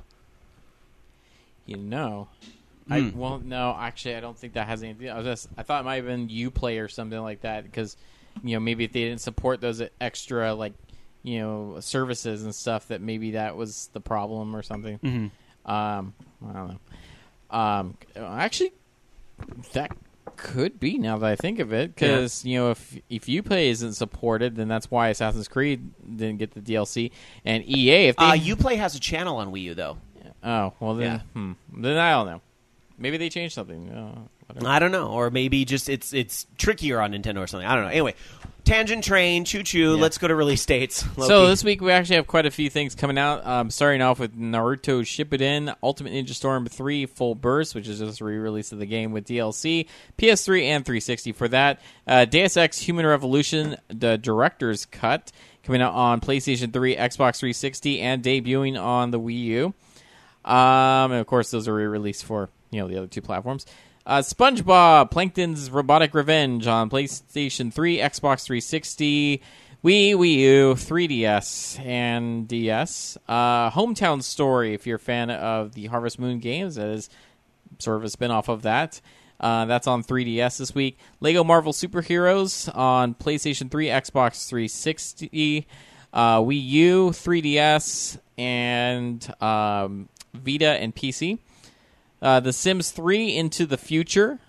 You know... Well, no, actually, I don't think that has anything... I thought it might have been Uplay or something like that, because, you know, maybe if they didn't support those extra, like, you know, services and stuff, that maybe that was the problem or something. Mm-hmm. I don't know. Actually, that could be, now that I think of it, because you know, if Uplay isn't supported, then that's why Assassin's Creed didn't get the DLC. And EA, if they Uplay has a channel on Wii U though. Oh well, then then I don't know. Maybe they changed something. I don't know, or maybe just it's trickier on Nintendo or something. I don't know. Anyway, tangent train, choo choo. Yeah. Let's go to release dates. Loki. So this week we actually have quite a few things coming out. Starting off with Naruto Shippuden Ultimate Ninja Storm 3 Full Burst, which is just a re-release of the game with DLC, PS3 and 360 for that. Deus Ex Human Revolution, the Director's Cut, coming out on PlayStation 3, Xbox 360, and debuting on the Wii U. And of course, those are re-released for, you know, the other two platforms. SpongeBob Plankton's Robotic Revenge on PlayStation 3, Xbox 360, Wii U, 3DS, and DS. Hometown Story, if you're a fan of the Harvest Moon games, that is sort of a spin-off of that. That's on 3DS this week. Lego Marvel Superheroes on PlayStation 3, Xbox 360, Wii U, 3DS, and Vita and PC. The Sims 3 Into the Future,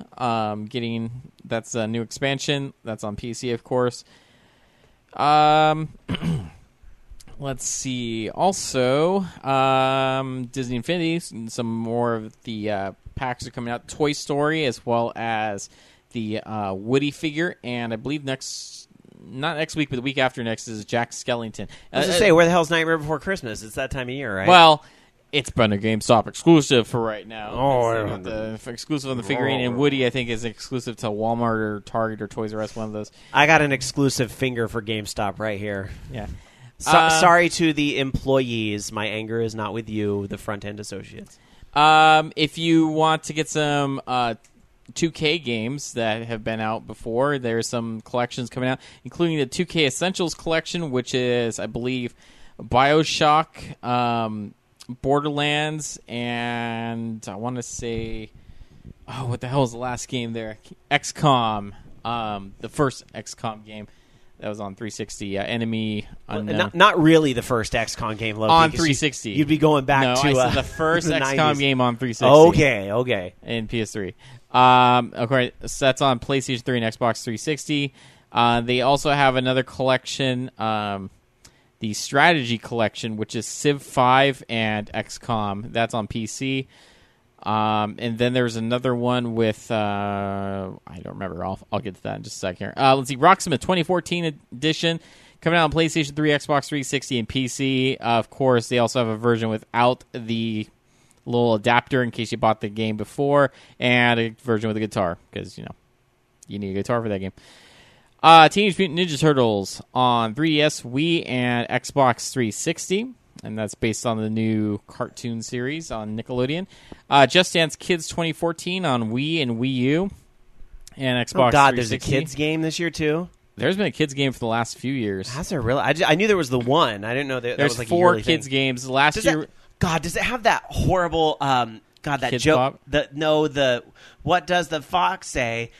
that's a new expansion. That's on PC, of course. Let's see. Also, Disney Infinity, some more of the packs are coming out. Toy Story, as well as the Woody figure, and I believe not next week, but the week after next is Jack Skellington. I was going to say, where the hell's Nightmare Before Christmas? It's that time of year, right? Well, it's been a GameStop exclusive for right now. Exclusive on the figurine, and Woody, I think, is exclusive to Walmart or Target or Toys R Us, one of those. I got an exclusive finger for GameStop right here. Yeah. Sorry to the employees. My anger is not with you, the front-end associates. If you want to get some 2K games that have been out before, there's some collections coming out, including the 2K Essentials collection, which is, I believe, BioShock, Borderlands, and I want to say, what the hell was the last game there? XCOM, the first XCOM game that was on 360. Enemy Unknown. Not really the first XCOM game, Loki, on 360. You'd be going back to I said the first the XCOM 90s. game on 360. Okay. And PS3. Okay, so that's on PlayStation 3 and Xbox 360. They also have another collection, the Strategy Collection, which is Civ 5 and XCOM. That's on PC. And then there's another one with, I don't remember. I'll get to that in just a second here. Let's see, Rocksmith 2014 edition coming out on PlayStation 3, Xbox 360, and PC. Of course, they also have a version without the little adapter in case you bought the game before, and a version with a guitar, because, you know, you need a guitar for that game. Teenage Mutant Ninja Turtles on 3DS, Wii, and Xbox 360. And that's based on the new cartoon series on Nickelodeon. Just Dance Kids 2014 on Wii and Wii U and Xbox 360. Oh, God, there's a kids game this year, too? There's been a kids game for the last few years. Has there really? I knew there was the one. I didn't know that There's was like 4 a yearly kids thing. games. Last year... God, does it have that horrible God, that Kids joke. Bop? What does the fox say?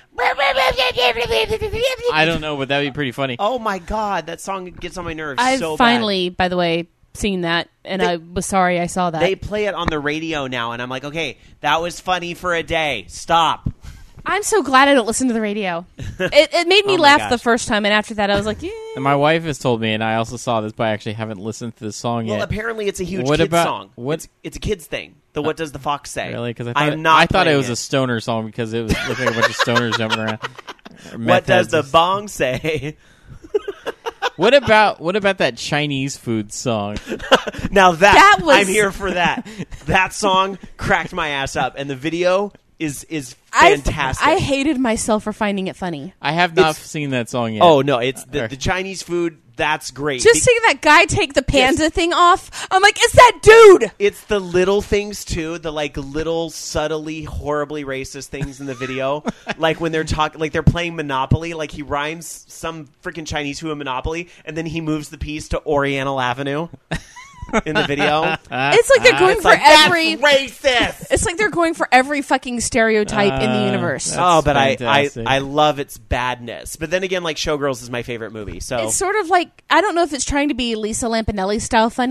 I don't know, but that would be pretty funny. Oh my God, that song gets on my nerves I've so finally, by the way, seen that, and I was sorry I saw that. bad. They play it on the radio now, and I'm like, okay, that was funny for a day. Stop. I'm so glad I don't listen to the radio. It made me Oh my laugh gosh. the first time, and after that I was like, yeah. And my wife has told me, and I also saw this, but I actually haven't listened to the song Well, yet. apparently it's a huge What kids about- song. what- It's a kids thing. The What Does the Fox Say? Really? Because I am not thought it playing was a stoner song because it was looked like a bunch of stoners jumping around. Or What meth does heads. the bong say? What about that Chinese food song? Now That was- I'm here for that. That song cracked my ass up, and the video is fantastic. I hated myself for finding it funny. I have not It's- seen that song yet. Oh no, it's the Chinese food. That's great. Just seeing that guy take the panda thing off, I'm like, it's that dude! It's the little things too, the like little subtly horribly racist things in the video. Like when they're talking, like they're playing Monopoly, like he rhymes some freaking Chinese food in Monopoly, and then he moves the piece to Oriental Avenue in the video. It's like they're going It's for like, every... that's racist. It's like they're going for every fucking stereotype in the universe. that's Oh, but fantastic. I love its badness. But then again, like Showgirls is my favorite movie. So It's sort of like, I don't know if it's trying to be Lisa Lampanelli style funny,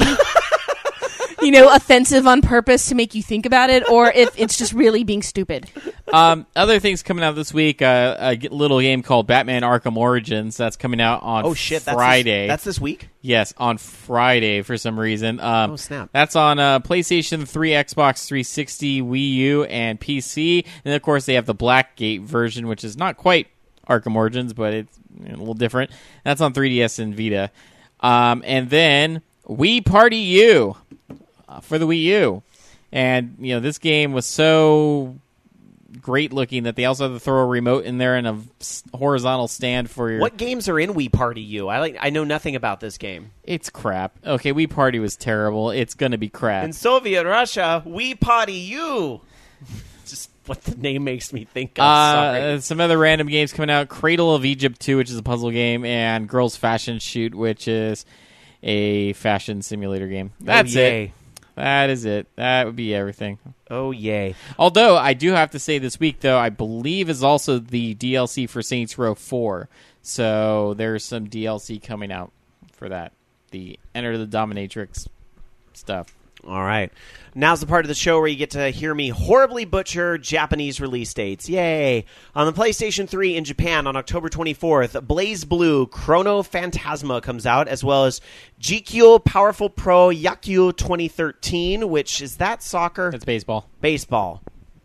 offensive on purpose to make you think about it, or if it's just really being stupid. Other things coming out this week, little game called Batman Arkham Origins. That's coming out on oh shit, Friday. That's this week. Yes, on Friday for some reason. Oh, snap. That's on PlayStation 3, Xbox 360, Wii U, and PC. And of course, they have the Blackgate version, which is not quite Arkham Origins, but it's a little different. That's on 3DS and Vita. And then Wii Party U for the Wii U. And, this game was so great looking that they also have to throw a remote in there and a horizontal stand for your... What games are in Wii Party U? I know nothing about this game. It's crap. Okay, Wii Party was terrible. It's going to be crap. In Soviet Russia, Wii Party U. Just what the name makes me think of. Sorry. Some other random games coming out. Cradle of Egypt 2, which is a puzzle game, and Girls Fashion Shoot, which is a fashion simulator game. That's it. That is it. That would be everything. Oh, yay. Although, I do have to say this week, though, I believe is also the DLC for Saints Row 4. So there's some DLC coming out for that. The Enter the Dominatrix stuff. All right. Now's the part of the show where you get to hear me horribly butcher Japanese release dates. Yay. On the PlayStation 3 in Japan on October 24th, Blaze Blue Chrono Phantasma comes out, as well as GQ Powerful Pro Yakyu 2013, which is that soccer? That's baseball. Baseball.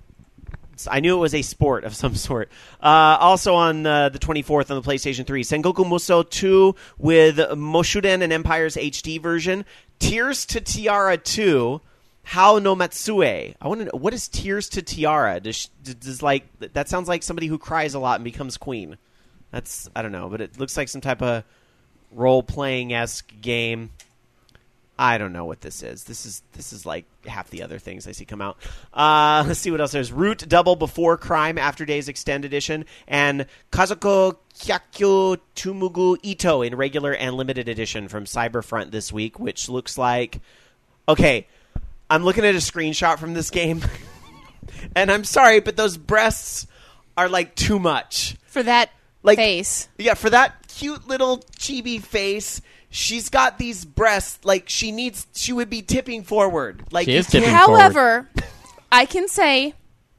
I knew it was a sport of some sort. Also on the 24th on the PlayStation 3, Sengoku Musou 2 with Moshuden and Empire's HD version. Tears to Tiara 2, How no Matsue. I want to know, what is Tears to Tiara? Does that sounds like somebody who cries a lot and becomes queen. That's, I don't know, but it looks like some type of role-playing-esque game. I don't know what this is. This is like half the other things I see come out. Let's see what else there's. Root Double Before Crime After Days Extended Edition, and Kazuko Kyakyo Tumugu Ito in regular and limited edition from Cyberfront this week, which looks like... Okay, I'm looking at a screenshot from this game, and I'm sorry, but those breasts are like too much. For that Like, face. Yeah, for that cute little chibi face... She's got these breasts, like she would be tipping forward. Like She is tipping However, I can say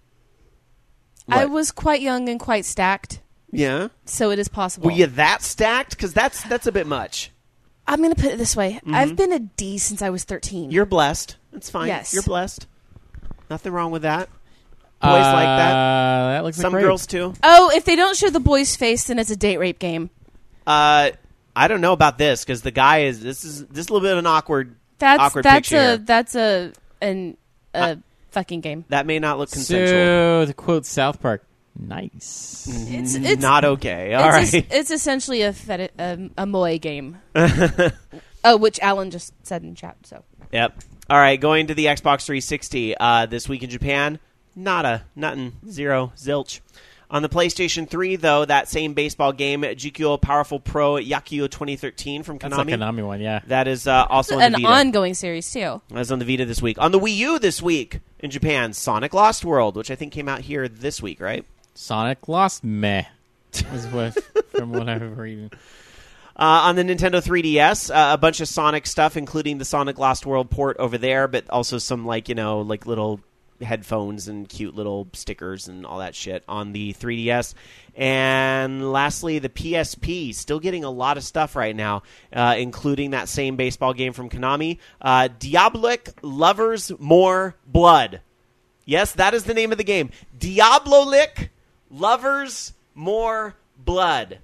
I What? was quite young and quite stacked, Yeah. so it is possible. Were you that stacked? Because that's a bit much. I'm going to put it this way. I've been a D since I was 13. You're blessed. That's fine. Yes. You're blessed. Nothing wrong with that. Boys like that. That looks Some like girls too. Oh, if they don't show the boy's face, then it's a date rape game. I don't know about this because the guy is. This is a little bit of an awkward picture here. That's a fucking game. That may not look consensual. So, to quote South Park, nice. It's Not okay. All right. It's essentially a moe game. Which Alan just said in chat. So Yep. All right. Going to the Xbox 360 this week in Japan. Nada. Nothing. Zero. Zilch. On the PlayStation 3, though, that same baseball game, Jikyo Powerful Pro Yakyo 2013 from Konami. That's a Konami one, yeah. That is also on the An Vita. ongoing series, too. That's on the Vita this week. On the Wii U this week in Japan, Sonic Lost World, which I think came out here this week, right? Sonic Lost Meh. Is what, from what I'm reading. On the Nintendo 3DS, a bunch of Sonic stuff, including the Sonic Lost World port over there, but also some, like little headphones and cute little stickers and all that shit on the 3DS. And lastly, the PSP, still getting a lot of stuff right now, including that same baseball game from Konami, Diabolic Lovers More Blood. Yes, that is the name of the game. Diabolic Lovers More Blood.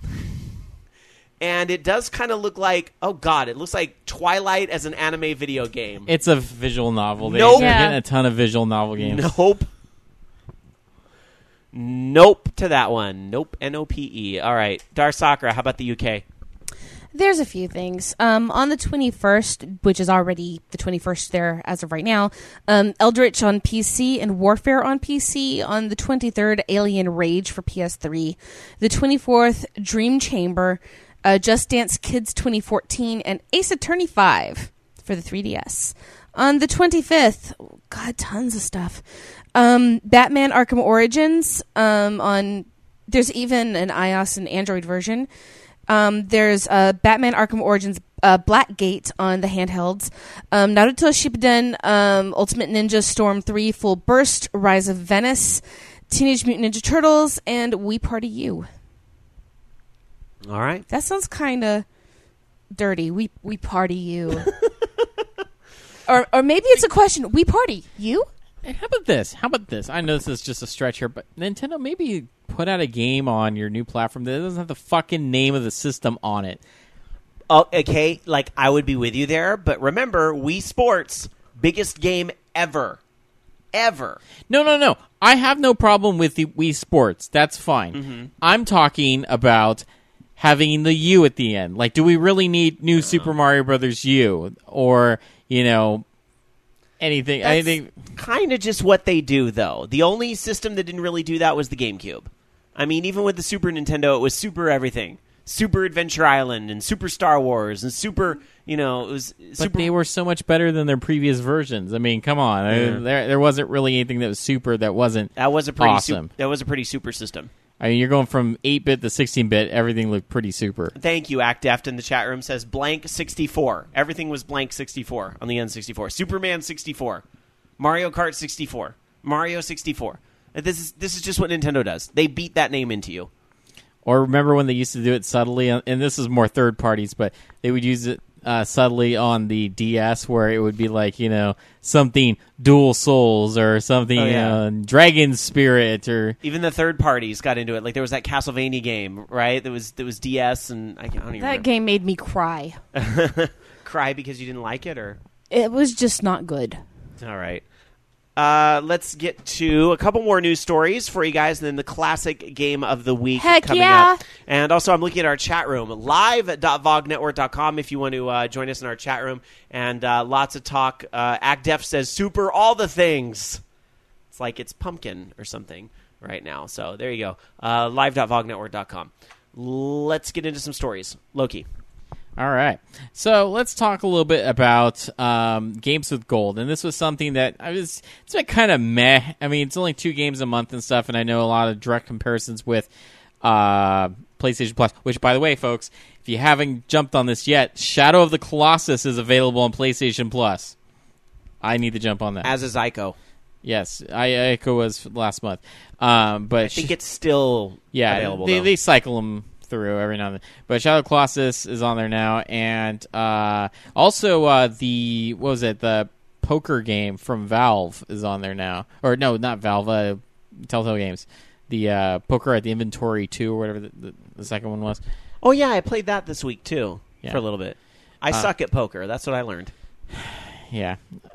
And it does kind of look like, oh god, it looks like Twilight as an anime video game. It's a visual novel. They're Nope. getting a ton of visual novel games. Nope to that one. Nope, N-O-P-E. All right, Dar Sakura, how about the UK? There's a few things. On the 21st, which is already the 21st there as of right now, Eldritch on PC and Warfare on PC. On the 23rd, Alien Rage for PS3. The 24th, Dream Chamber, Just Dance Kids 2014, and Ace Attorney 5 for the 3DS. On the 25th, God, tons of stuff. Batman Arkham Origins. There's even an iOS and Android version. There's Batman Arkham Origins Blackgate on the handhelds. Naruto Shippuden Ultimate Ninja Storm 3 Full Burst, Rise of Venice, Teenage Mutant Ninja Turtles, and We Party You. All right. That sounds kind of dirty. We party you. or maybe it's a question. We party you? And how about this? I know this is just a stretch here, but Nintendo, maybe put out a game on your new platform that doesn't have the fucking name of the system on it. Oh, okay, like I would be with you there, but remember, Wii Sports, biggest game ever. Ever. No. I have no problem with the Wii Sports. That's fine. Mm-hmm. I'm talking about having the U at the end. Like, do we really need new Super Mario Brothers U? Or, anything. That's kind of just what they do, though. The only system that didn't really do that was the GameCube. I mean, even with the Super Nintendo, it was Super everything. Super Adventure Island and Super Star Wars and Super, it was Super... But they were so much better than their previous versions. I mean, come on. Yeah. There wasn't really anything that was super that wasn't That was a pretty awesome. That was a pretty super system. I mean, you're going from 8-bit to 16-bit. Everything looked pretty super. Thank you, ActDeft in the chat room says blank 64. Everything was blank 64 on the N64. Superman 64. Mario Kart 64. Mario 64. This is just what Nintendo does. They beat that name into you. Or remember when they used to do it subtly, and this is more third parties, but they would use it subtly on the DS where it would be like, something Dual Souls or something Dragon Spirit or... Even the third parties got into it. Like there was that Castlevania game, right? There was DS and I don't even remember. That game made me cry. Cry because you didn't like it, or? It was just not good. All right. Let's get to a couple more news stories for you guys, and then the classic game of the week coming up. And also, I'm looking at our chat room, live.vognetwork.com, if you want to join us in our chat room. And lots of talk. ActDef says, super all the things. It's like it's pumpkin or something right now. So there you go. Live.vognetwork.com. Let's get into some stories. Loki. All right. So let's talk a little bit about games with gold. And this was something that it's been kind of meh. I mean, it's only 2 games a month and stuff, and I know a lot of direct comparisons with PlayStation Plus, which, by the way, folks, if you haven't jumped on this yet, Shadow of the Colossus is available on PlayStation Plus. I need to jump on that. As is Ico. Yes, Ico was last month. But I think it's still available, they cycle them through every now and then. But Shadow of the Colossus is on there now, and also the poker game from Valve is on there now. Or no, not Valve, Telltale Games. The Poker at the Inventory 2 or whatever the second one was. Oh yeah, I played that this week too Yeah. for a little bit. I suck at poker. That's what I learned. Yeah.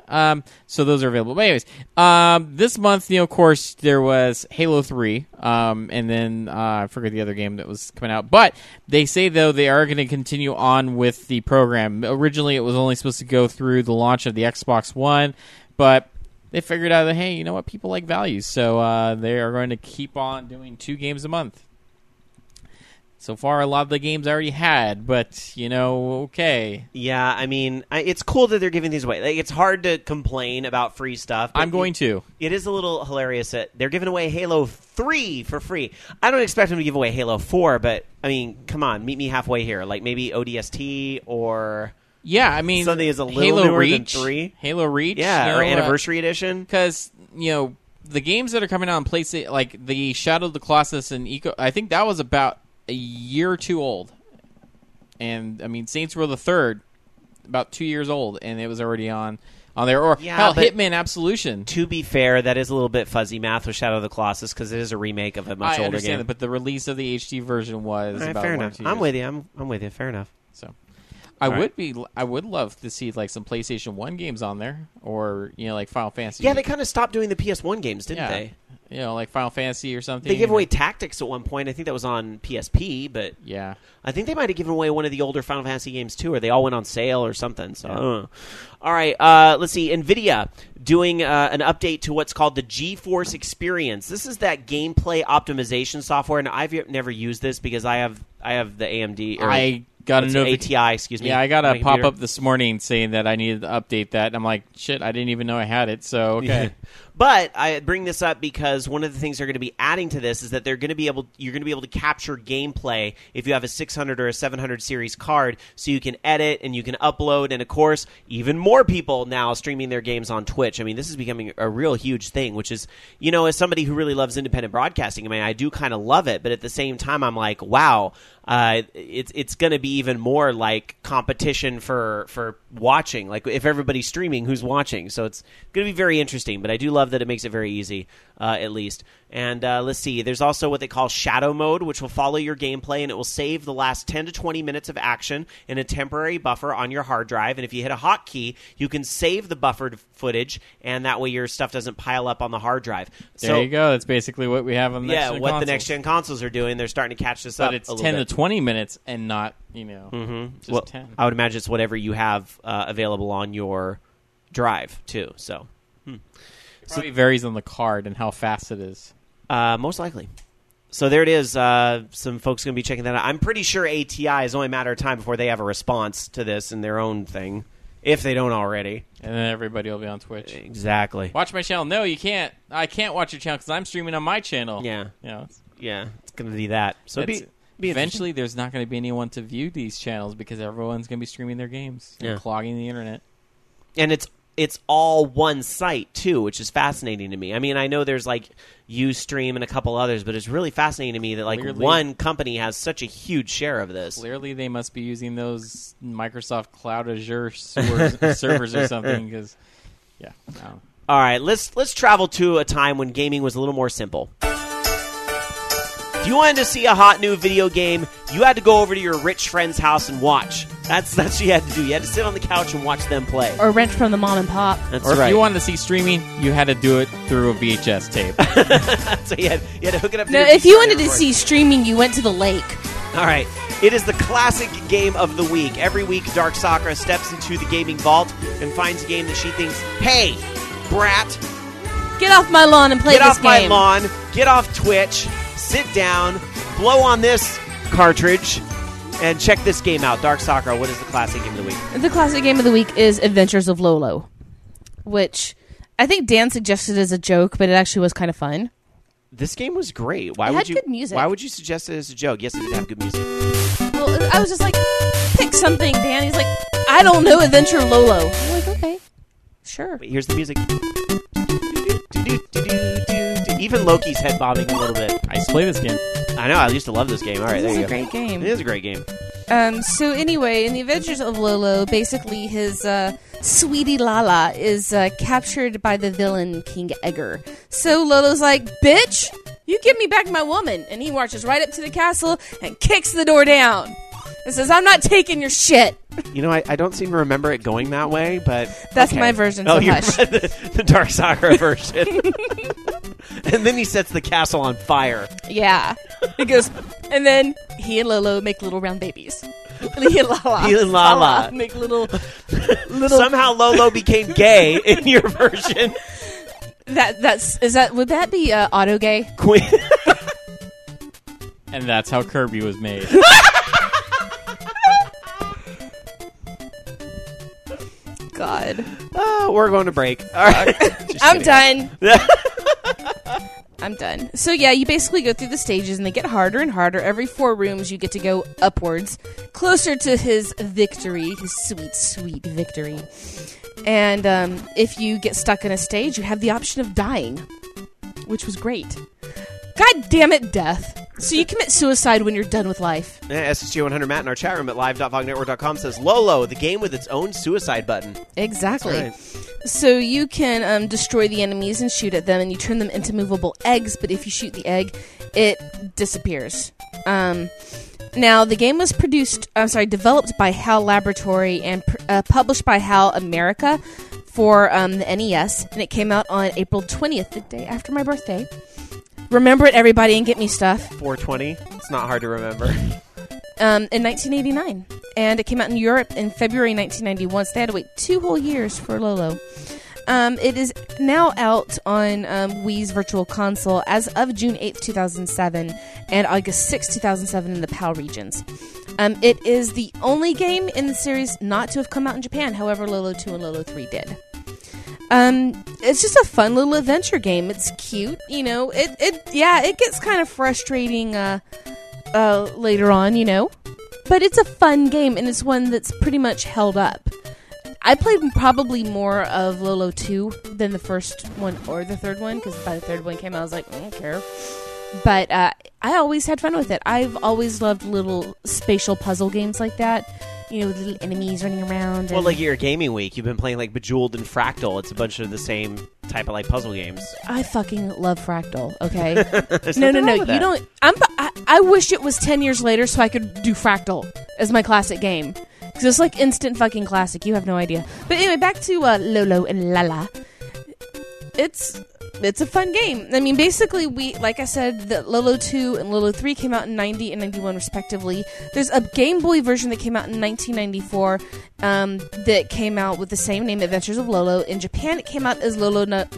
So those are available. But anyways, this month, of course, there was Halo 3, and then I forget the other game that was coming out. But they say, though, they are going to continue on with the program. Originally, it was only supposed to go through the launch of the Xbox One, but they figured out that, hey, you know what? People like value. So they are going to keep on doing 2 games a month. So far, a lot of the games I already had, but, okay. Yeah, I mean, it's cool that they're giving these away. Like, it's hard to complain about free stuff. I'm going to. It is a little hilarious that they're giving away Halo 3 for free. I don't expect them to give away Halo 4, but, I mean, come on, meet me halfway here. Like, maybe ODST or... Yeah, I mean... something is a little Halo newer Reach, than 3. Halo Reach. Yeah, or Anniversary Edition. Because, the games that are coming out on PlayStation, like the Shadow of the Colossus and Eco... I think that was about a year or 2 old. And, I mean, Saints Row the Third, about 2 years old, and it was already on there. Or, hell, Hitman Absolution. To be fair, that is a little bit fuzzy math with Shadow of the Colossus because it is a remake of a much older game. I understand that, but the release of the HD version was about fair 1 or enough. 2 years. I'm with you. I'm with you. Fair enough. So, I would love to see like some PlayStation 1 games on there, or like Final Fantasy. Yeah, they kind of stopped doing the PS1 games, didn't they? Like Final Fantasy or something. They gave away Tactics at one point. I think that was on PSP, but yeah, I think they might have given away one of the older Final Fantasy games too, or they all went on sale or something. So, I don't know. All right, let's see. NVIDIA doing an update to what's called the GeForce Experience. This is that gameplay optimization software, and I've never used this because I have the AMD. Or I got a notification. ATI, excuse me. Yeah, I got a pop-up this morning saying that I needed to update that, and I'm like, shit, I didn't even know I had it, so okay. But I bring this up because one of the things they're going to be adding to this is that you're going to be able to capture gameplay if you have a 600 or a 700 series card, so you can edit and you can upload, and of course, even more people now streaming their games on Twitch. I mean, this is becoming a real huge thing, which is, as somebody who really loves independent broadcasting, I mean, I do kind of love it, but at the same time, I'm like, wow, it's going to be even more like competition for watching. Like if everybody's streaming, who's watching? So it's going to be very interesting. But I do love that it makes it very easy, at least. And let's see. There's also what they call shadow mode, which will follow your gameplay, and it will save the last 10 to 20 minutes of action in a temporary buffer on your hard drive. And if you hit a hotkey, you can save the buffered footage, and that way your stuff doesn't pile up on the hard drive. There you go. That's basically what we have on the next-gen consoles. What the next-gen consoles are doing. They're starting to catch this up. But it's 10 to 20 minutes and not, just 10. I would imagine it's whatever you have available on your drive, too. So, It probably varies on the card and how fast it is. Most likely. So there it is. Some folks are going to be checking that out. I'm pretty sure ATI is only a matter of time before they have a response to this in their own thing, if they don't already. And then everybody will be on Twitch. Exactly. Watch my channel. No, you can't. I can't watch your channel because I'm streaming on my channel. Yeah. Yeah, it's going to be that. So eventually there's not going to be anyone to view these channels because everyone's going to be streaming their games and clogging the internet. And it's all one site, too, which is fascinating to me. I mean, I know there's, like, Ustream and a couple others, but it's really fascinating to me that, like, one company has such a huge share of this. Clearly, they must be using those Microsoft Cloud Azure servers or something, because, yeah. All right, let's travel to a time when gaming was a little more simple. If you wanted to see a hot new video game, you had to go over to your rich friend's house and watch. That's what you had to do. You had to sit on the couch and watch them play. Or rent from the mom and pop. That's or right. if you wanted to see streaming, you had to do it through a VHS tape. So you had to hook it up to No, your if you VCR wanted to record. see streaming, you went to the lake. All right. It is the classic game of the week. Every week, Dark Sakura steps into the gaming vault and finds a game that she thinks, hey, brat, Get off my lawn and play get this off my game. lawn, get off Twitch, sit down, blow on this cartridge, and check this game out. Dark Sakura, what is the classic game of the week? The classic game of the week is Adventures of Lolo, which I think Dan suggested as a joke, but it actually was kind of fun. This game was great. It had good music. Why would you suggest it as a joke? Yes, it did have good music. Well, I was just like, pick something, Dan. He's like, I don't know Adventure of Lolo. I'm like, okay, sure. Wait, here's the music. Even Loki's head bobbing a little bit. I used to play this game. I know. I used to love this game. All right, This there is you a go. great game. It is a great game. So anyway, in the Adventures of Lolo, basically his sweetie Lala is captured by the villain King Edgar. So Lolo's like, bitch, you give me back my woman. And he marches right up to the castle and kicks the door down and says, I'm not taking your shit. You know, I don't seem to remember it going that way, but That's okay. my version, Oh, so you hush. read the Dark Sakura version. And then he sets the castle on fire. Yeah. He goes, and then he and Lolo make little round babies. He and Lala. He and Lala. Make little Somehow Lolo became gay in your version. Would that be auto gay? Queen. And that's how Kirby was made. God. We're going to break. All right. Just I'm kidding. done. I'm done. So yeah, you basically go through the stages and they get harder and harder. Every 4 rooms you get to go upwards, closer to his victory, his sweet, sweet victory. And if you get stuck in a stage, you have the option of dying, which was great. God damn it, death. So you commit suicide when you're done with life. SSG 100 Matt in our chat room at live.vognetwork.com says, Lolo, the game with its own suicide button. Exactly. That's right. So you can destroy the enemies and shoot at them, and you turn them into movable eggs, but if you shoot the egg, it disappears. Now, the game was developed by HAL Laboratory and published by HAL America for the NES, and it came out on April 20th, the day after my birthday. Remember it, everybody, and get me stuff. 420. It's not hard to remember. In 1989. And it came out in Europe in February 1991, so they had to wait 2 whole years for Lolo. It is now out on Wii's Virtual Console as of June 8th, 2007, and August 6th, 2007 in the PAL regions. It is the only game in the series not to have come out in Japan, however, Lolo 2 and Lolo 3 did. It's just a fun little adventure game. It's cute, you know. It gets kind of frustrating later on, you know. But it's a fun game, and it's one that's pretty much held up. I played probably more of Lolo 2 than the first one or the third one, because by the third one came out, I was like, I don't care. But I always had fun with it. I've always loved little spatial puzzle games like that. You know, with little enemies running around. Well, like your gaming week, you've been playing like Bejeweled and Fractal. It's a bunch of the same type of like puzzle games. I fucking love Fractal. Okay, There's no, nothing wrong you with that. don't. I wish it was 10 years later so I could do Fractal as my classic game, because it's like instant fucking classic. You have no idea. But anyway, back to Lolo and Lala. It's a fun game. I mean, basically, like I said, the Lolo 2 and Lolo 3 came out in 90 and 91 respectively. There's a Game Boy version that came out in 1994 that came out with the same name, Adventures of Lolo. In Japan, it came out as Lolo no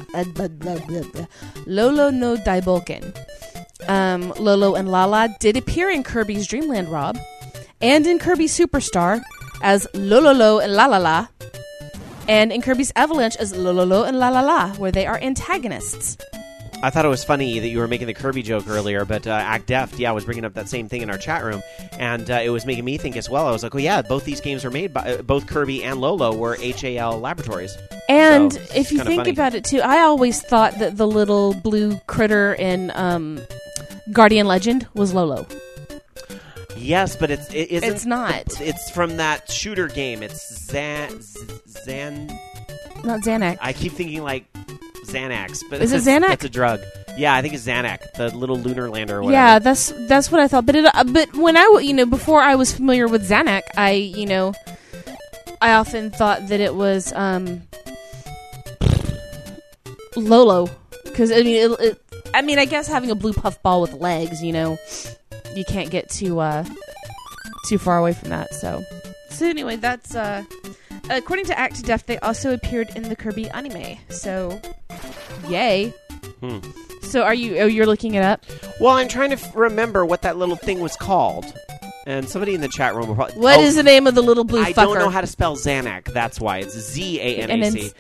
Daiboken. Lolo and Lala did appear in Kirby's Dream Land, Rob, and in Kirby Superstar as Lololo and Lalala. And in Kirby's Avalanche as Lololo and La La La, where they are antagonists. I thought it was funny that you were making the Kirby joke earlier, but Act Deft, was bringing up that same thing in our chat room, and it was making me think as well. I was like, oh yeah, both these games were made by, both Kirby and Lolo were HAL Laboratories. And So, if you kinda think funny. about it too, I always thought that the little blue critter in Guardian Legend was Lolo. Yes, but it isn't. It's not. It's from that shooter game. It's Zan. Not Xanax. I keep thinking like Xanax, but Is it Xanax? That's a drug. Yeah, I think it's Xanax, the little lunar lander or whatever. Yeah, that's what I thought. But when before I was familiar with Xanax, I often thought that it was Lolo, because I mean, I guess having a blue puffball with legs, you can't get too far away from that. So anyway, that's according to Act Def, they also appeared in the Kirby anime. So, yay. So you're looking it up? Well, I'm trying to remember what that little thing was called. And somebody in the chat room will probably... What is the name of the little blue I fucker? don't know how to spell Xanac. That's why. It's Z-A-N-A-C.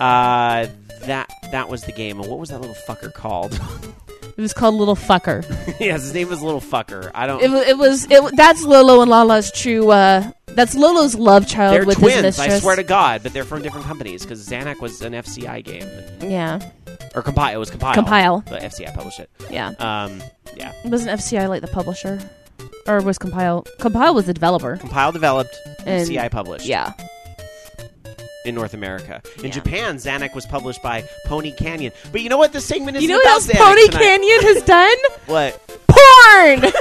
That was the game. And what was that little fucker called? It was called Little Fucker. Yes, his name was Little Fucker. I don't... That's Lolo and Lala's true... that's Lolo's love child They're with twins, his mistress. I swear to God, but they're from different companies, because Xanac was an FCI game. Yeah. Or Compile. It was Compile. Compile. But FCI published it. Yeah. Yeah. Wasn't FCI like the publisher? Or was Compile... Compile was the developer. Compile developed, And- FCI published. Yeah. In North America. In Yeah. Japan, Xanac was published by Pony Canyon. But you know what? The segment is You know what about else Xanac Pony tonight. Canyon has done? What? Porn!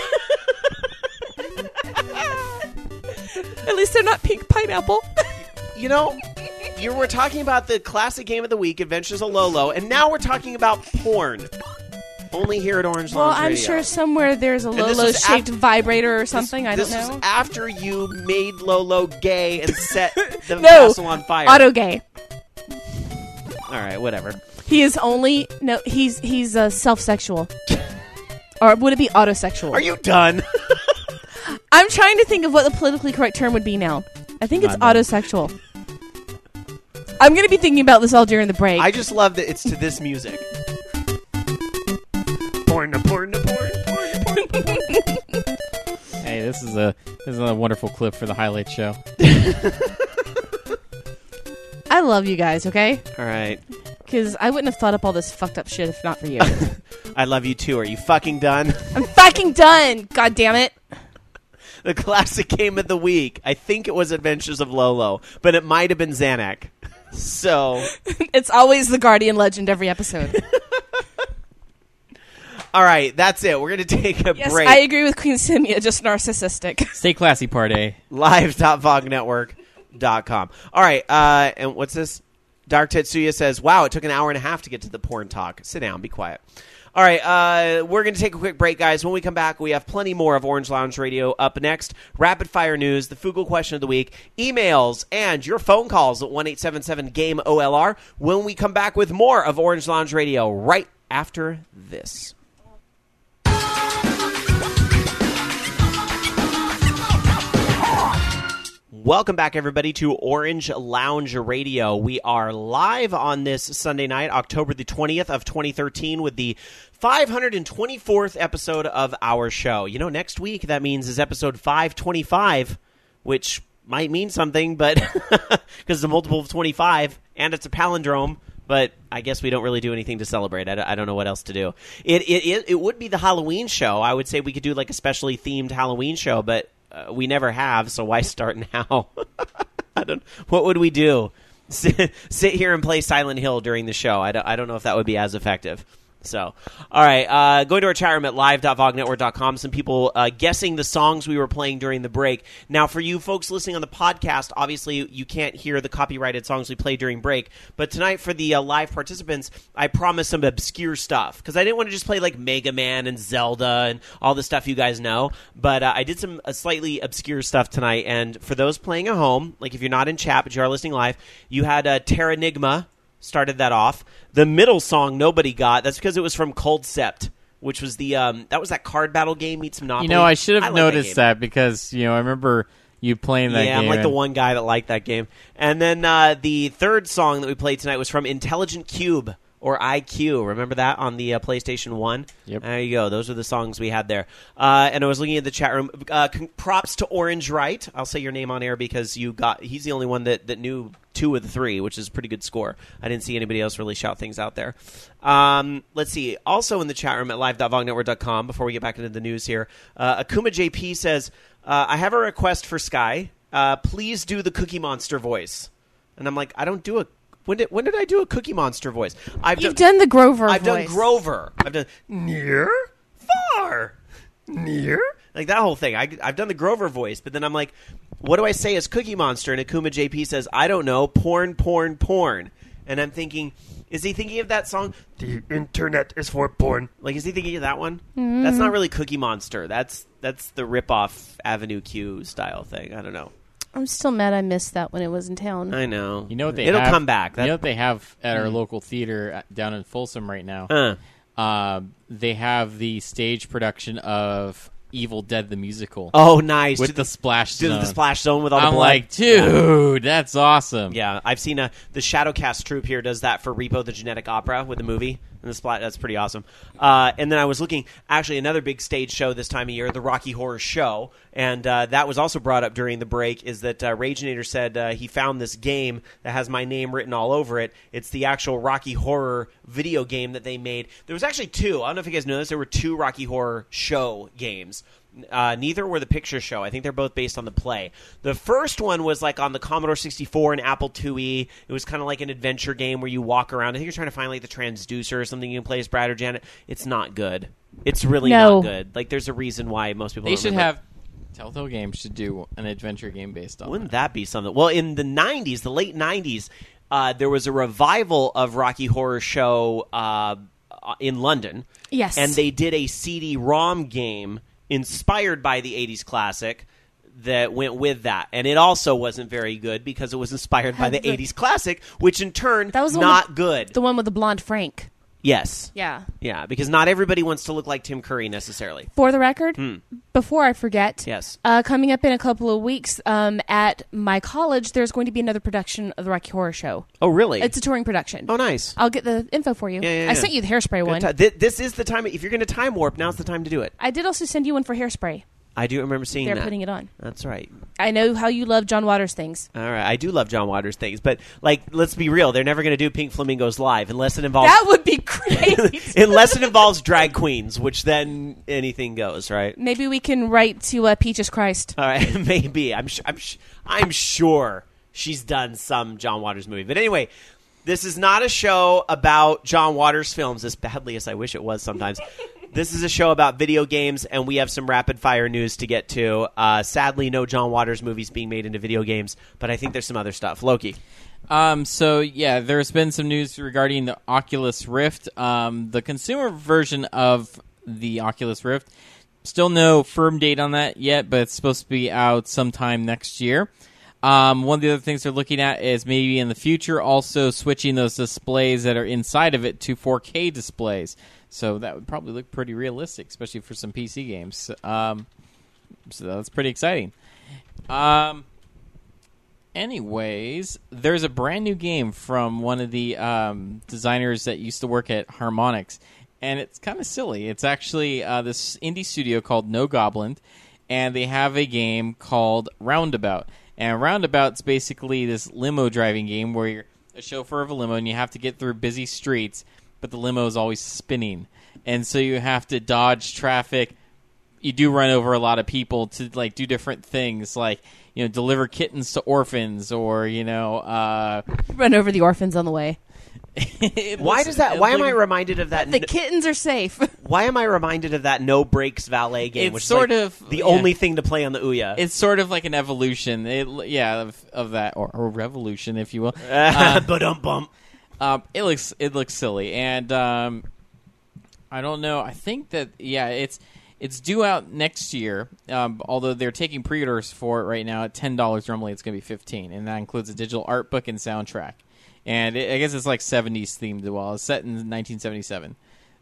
At least they're not pink pineapple. You know, you were talking about the classic game of the week, Adventures of Lolo, and now we're talking about porn. Only here at Orange Well, Lounge I'm Radio. sure somewhere there's a this Lolo-shaped was vibrator or something. I don't This know. was after you made Lolo gay and set the No. castle on fire. Auto gay. All right, whatever. He is only he's self-sexual. Or would it be autosexual? Are you done? I'm trying to think of what the politically correct term would be now. I think it's autosexual. I'm going to be thinking about this all during the break. I just love that it's to this music. Porn. Hey, this is a wonderful clip for the highlight show. I love you guys, okay? All right. Because I wouldn't have thought up all this fucked up shit if not for you. I love you too. Are you fucking done? I'm fucking done! God damn it. The classic game of the week. I think it was Adventures of Lolo, but it might have been Xanac. So. It's always the Guardian legend every episode. All right, that's it. We're going to take a Yes, break. I agree with Queen Simia, just narcissistic. Stay classy, part A. Live.vognetwork.com. All right, and what's this? Dark Tetsuya says, wow, it took an hour and a half to get to the porn talk. Sit down, be quiet. All right, we're going to take a quick break, guys. When we come back, we have plenty more of Orange Lounge Radio up next. Rapid fire news, the Fugle question of the week, emails, and your phone calls at 1-877-GAME-OLR when we come back with more of Orange Lounge Radio right after this. Welcome back, everybody, to Orange Lounge Radio. We are live on this Sunday night, October the 20th of 2013, with the 524th episode of our show. You know, next week, that means is episode 525, which might mean something, but because it's a multiple of 25, and it's a palindrome, but I guess we don't really do anything to celebrate. I don't know what else to do. It would be the Halloween show. I would say we could do like a specially themed Halloween show, but we never have, so why start now? What would we do? Sit here and play Silent Hill during the show? I don't know if that would be as effective. So, all right, going to our chat room at live.vognetwork.com. Some people guessing the songs we were playing during the break. Now, for you folks listening on the podcast, obviously you can't hear the copyrighted songs we play during break. But tonight, for the live participants, I promised some obscure stuff because I didn't want to just play like Mega Man and Zelda and all the stuff you guys know. But I did some slightly obscure stuff tonight. And for those playing at home, like if you're not in chat but you are listening live, you had Terranigma. Started that off. The middle song nobody got. That's because it was from Cold Sept, which was the that was that card battle game meets Monopoly. You know, I should have noticed that because I remember you playing that game. Yeah, I'm like the one guy that liked that game. And then the third song that we played tonight was from Intelligent Cube, or IQ. Remember that on the PlayStation 1? Yep. There you go. Those are the songs we had there. And I was looking at the chat room. Props to Orange Right. I'll say your name on air because he's the only one that knew 2 of the 3, which is a pretty good score. I didn't see anybody else really shout things out there. Let's see. Also in the chat room at live.vognetwork.com, before we get back into the news here, Akuma JP says, I have a request for Sky. Please do the Cookie Monster voice. And I'm like, I don't do a... When did I do a Cookie Monster voice? You've done the Grover voice. I've done Grover. I've done near, far, near. Like that whole thing. I've done the Grover voice, but then I'm like, what do I say as Cookie Monster? And Akuma JP says, I don't know, porn. And I'm thinking, is he thinking of that song? The internet is for porn. Like, is he thinking of that one? Mm. That's not really Cookie Monster. That's the rip-off Avenue Q style thing. I don't know. I'm still mad I missed that when it was in town. I know. You know what It'll come back. You know what they have at our local theater down in Folsom right now? They have the stage production of Evil Dead the Musical. Oh, nice. With the Splash Zone. The Splash Zone with all the I'm blood. like, dude, that's awesome. Yeah, I've seen the Shadowcast troupe here does that for Repo the Genetic Opera with the movie. And the Splash, that's pretty awesome. And then I was looking, actually, another big stage show this time of year, the Rocky Horror Show. And that was also brought up during the break, is that Raginator said he found this game that has my name written all over it. It's the actual Rocky Horror video game that they made. There was actually 2. I don't know if you guys know this. There were 2 Rocky Horror Show games. Neither were the picture show. I think they're both based on the play. The first one was like on the Commodore 64 and Apple IIe. It was kind of like an adventure game where you walk around. I think you're trying to find like the transducer or something you can play as Brad or Janet. It's not good. It's really not good. Like there's a reason why most people They don't should remember. have... Telltale Games should do an adventure game based on Wouldn't that be something? Well, in the 90s, the late 90s, there was a revival of Rocky Horror Show in London. Yes. And they did a CD-ROM game inspired by the 80s classic that went with that, and it also wasn't very good because it was inspired by the 80s classic, which in turn That was the not good. The one with the blonde Frank. Yes. Yeah. Yeah, because not everybody wants to look like Tim Curry necessarily. For the record, before I forget, Yes. Coming up in a couple of weeks at my college, there's going to be another production of the Rocky Horror Show. Oh, really? It's a touring production. Oh, nice. I'll get the info for you. Yeah. I sent you the Hairspray one. This is the time. If you're going to time warp, now's the time to do it. I did also send you one for Hairspray. I do remember seeing They're that. putting it on. That's right. I know how you love John Waters things. All right. I do love John Waters things, but let's be real. They're never going to do Pink Flamingos live unless it involves That would be great. unless it involves drag queens, which then anything goes, right? Maybe we can write to Peaches Christ. All right, maybe. I'm sure she's done some John Waters movie. But anyway, this is not a show about John Waters films, as badly as I wish it was sometimes. This is a show about video games, and we have some rapid-fire news to get to. Sadly, no John Waters movies being made into video games, but I think there's some other stuff. Loki. There's been some news regarding the Oculus Rift. The consumer version of the Oculus Rift, still no firm date on that yet, but it's supposed to be out sometime next year. One of the other things they're looking at is maybe in the future also switching those displays that are inside of it to 4K displays. So that would probably look pretty realistic, especially for some PC games. So that's pretty exciting. Anyways, there's a brand new game from one of the designers that used to work at Harmonix, and it's kind of silly. It's actually this indie studio called No Goblin, and they have a game called Roundabout. And Roundabout's basically this limo driving game where you're a chauffeur of a limo and you have to get through busy streets, but the limo is always spinning. And so you have to dodge traffic. You do run over a lot of people to do different things, like deliver kittens to orphans, or Run over the orphans on the way. Why am I reminded of that? The kittens are safe. Why am I reminded of that No Brakes Valet game? It's which sort is of the only thing to play on the Ouya. It's sort of like an evolution, of that, or revolution, if you will. Ba-dum-bum. It looks silly, and I don't know. I think that it's due out next year. Although they're taking pre-orders for it right now at $10. Normally, it's going to be $15, and that includes a digital art book and soundtrack. And I guess it's like 70s themed as well. It's set in 1977.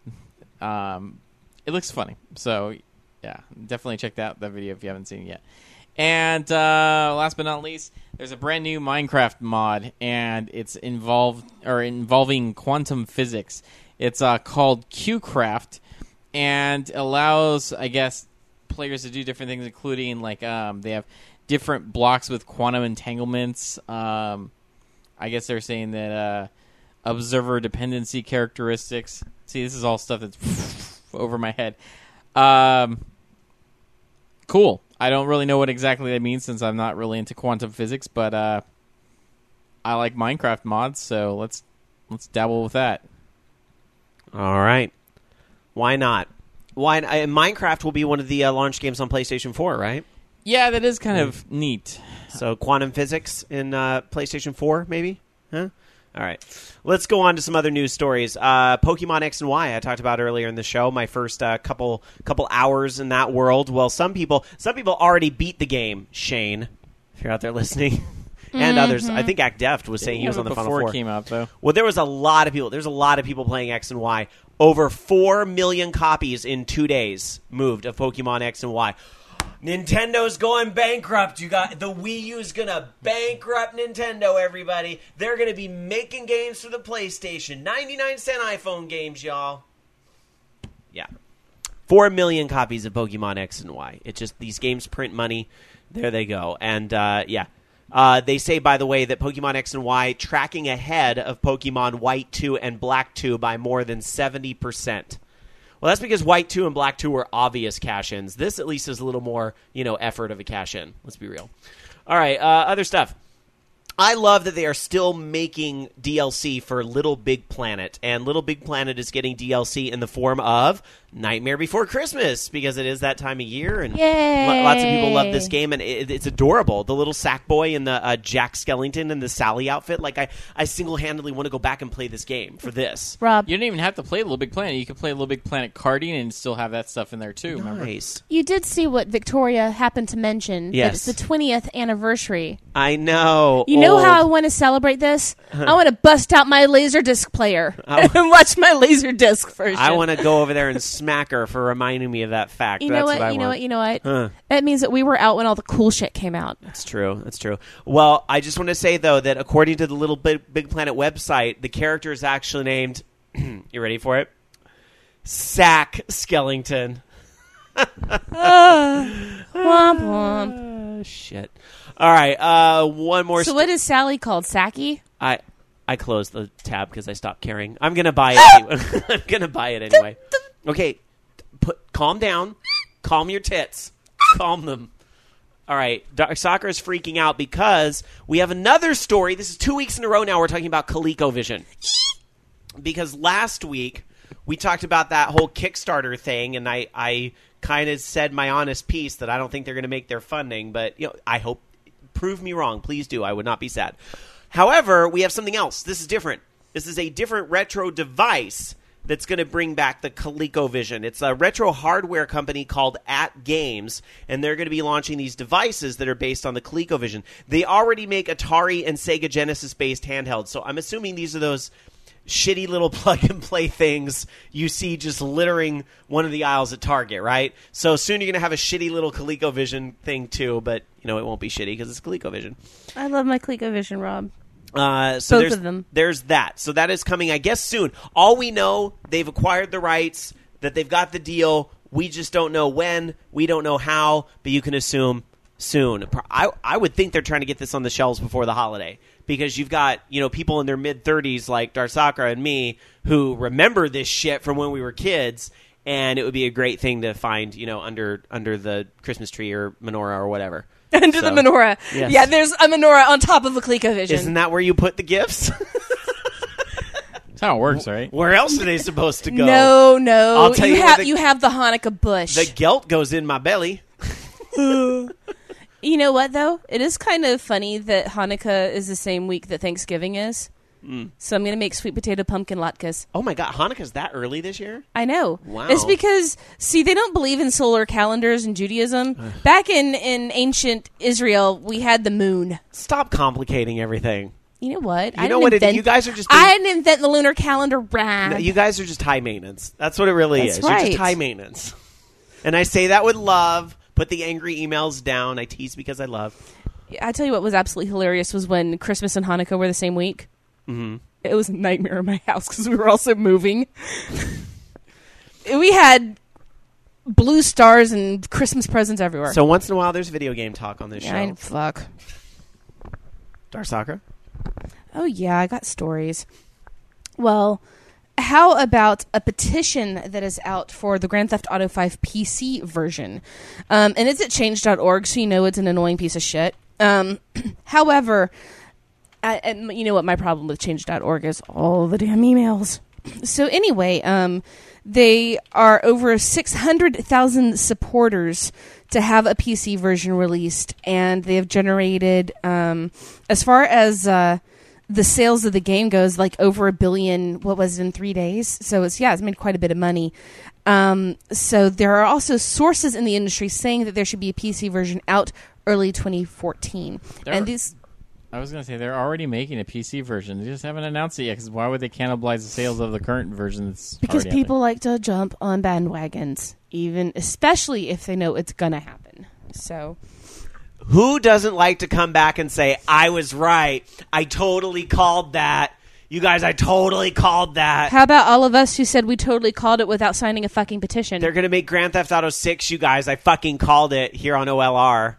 It looks funny. So, yeah, definitely check out that video if you haven't seen it yet. And last but not least, there's a brand new Minecraft mod, and it's involving quantum physics. It's called QCraft, and allows, I guess, players to do different things, including they have different blocks with quantum entanglements. I guess they're saying that observer dependency characteristics. See, this is all stuff that's over my head. Cool. I don't really know what exactly that means since I'm not really into quantum physics, but I like Minecraft mods, so let's dabble with that. All right. Why not? Minecraft will be one of the launch games on PlayStation 4, right? Yeah, that is kind of neat. So quantum physics in PlayStation 4, maybe? Huh? All right. Let's go on to some other news stories. Pokemon X and Y I talked about earlier in the show. My first couple hours in that world. Well, some people already beat the game, Shane, if you're out there listening. And others. I think Act Deft was saying he was on the Final Four. Before it came out, though. Well, there was a lot of people. There's a lot of people playing X and Y. Over 4 million copies in 2 days moved of Pokemon X and Y. Nintendo's going bankrupt. You got the Wii U's gonna bankrupt Nintendo, everybody. They're gonna be making games for the PlayStation. 99-cent iPhone games, y'all. Yeah. 4 million copies of Pokemon X and Y. It's just these games print money. There they go. And they say, by the way, that Pokemon X and Y tracking ahead of Pokemon White 2 and Black 2 by more than 70%. Well, that's because White 2 and Black 2 were obvious cash-ins. This, at least, is a little more, effort of a cash-in. Let's be real. All right, other stuff. I love that they are still making DLC for Little Big Planet, and Little Big Planet is getting DLC in the form of Nightmare Before Christmas, because it is that time of year, and Yay. lots of people love this game, and it's adorable. The little Sackboy and the Jack Skellington and the Sally outfit. Like, I single-handedly want to go back and play this game for this. Rob, You don't even have to play Little Big Planet. You can play Little Big Planet karting and still have that stuff in there too. Remember? Nice. you did see what Victoria happened to mention. Yes. That it's the 20th anniversary. I know. You know Old. how I want to celebrate this? I want to bust out my Laserdisc player and watch my Laserdisc version. I want to go over there and smack her for reminding me of that fact. You That's know what? I You know want. what? You know what? Huh. That means that we were out when all the cool shit came out. That's true. That's true. Well, I just want to say, though, that according to the Little Big Planet website, the character is actually named, you ready for it? Sack Skellington. Womp womp. Shit. All right. One more. So what is Sally called? Saki? I closed the tab because I stopped caring. I'm gonna buy it. Anyway. I'm gonna buy it anyway. Okay. Calm down. Calm your tits. Calm them. All right. Dark Soccer is freaking out because we have another story. This is 2 weeks in a row now. We're talking about ColecoVision. Because last week we talked about that whole Kickstarter thing, and I kind of said my honest piece that I don't think they're going to make their funding, but I hope. Prove me wrong. Please do. I would not be sad. However, we have something else. This is different. This is a different retro device that's going to bring back the ColecoVision. It's a retro hardware company called At Games, and they're going to be launching these devices that are based on the ColecoVision. They already make Atari and Sega Genesis-based handhelds, so I'm assuming these are those shitty little plug-and-play things you see just littering one of the aisles at Target, right? So soon you're going to have a shitty little ColecoVision thing, too, but it won't be shitty because it's ColecoVision. I love my ColecoVision, Rob. So Both of them. There's that. So that is coming, I guess, soon. All we know, they've acquired the rights, that they've got the deal. We just don't know when. We don't know how, but you can assume soon. I would think they're trying to get this on the shelves before the holiday because you've got people in their mid-30s like Darsakra and me who remember this shit from when we were kids, and it would be a great thing to find under the Christmas tree or menorah or whatever. Under the menorah. Yes. Yeah, there's a menorah on top of a ColecoVision. Isn't that where you put the gifts? That's how it works, right? Where else are they supposed to go? No. I'll tell you where you have the Hanukkah bush. The gelt goes in my belly. You know what, though? It is kind of funny that Hanukkah is the same week that Thanksgiving is. So I'm going to make sweet potato pumpkin latkes. Oh, my God. Hanukkah's that early this year? I know. Wow. It's because, see, they don't believe in solar calendars in Judaism. Back in ancient Israel, we had the moon. Stop complicating everything. You know what? You know what? You guys are just... I didn't invent the lunar calendar, Brad. No, you guys are just high maintenance. That's what it really That's is. You're right. just high maintenance. And I say that with love. Put the angry emails down. I tease because I love. I tell you what was absolutely hilarious was when Christmas and Hanukkah were the same week. Mm-hmm. It was a nightmare in my house because we were also moving. We had blue stars and Christmas presents everywhere. So once in a while, there's video game talk on this show. Fuck. Darsakra? Oh, yeah, I got stories. Well, how about a petition that is out for the Grand Theft Auto 5 PC version? And it's at change.org, so you know it's an annoying piece of shit. However, and you know what my problem with change.org is? All the damn emails. So anyway, they are over 600,000 supporters to have a PC version released, and they have generated, as far as the sales of the game goes, like over $1 billion, what was it, in 3 days? So it's made quite a bit of money. So there are also sources in the industry saying that there should be a PC version out early 2014. I was going to say, they're already making a PC version. They just haven't announced it yet, because why would they cannibalize the sales of the current version that's because already out people like to jump on bandwagons, especially if they know it's going to happen. So... Who doesn't like to come back and say, I was right. I totally called that. You guys, I totally called that. How about all of us who said we totally called it without signing a fucking petition? They're going to make Grand Theft Auto 6, you guys. I fucking called it here on OLR.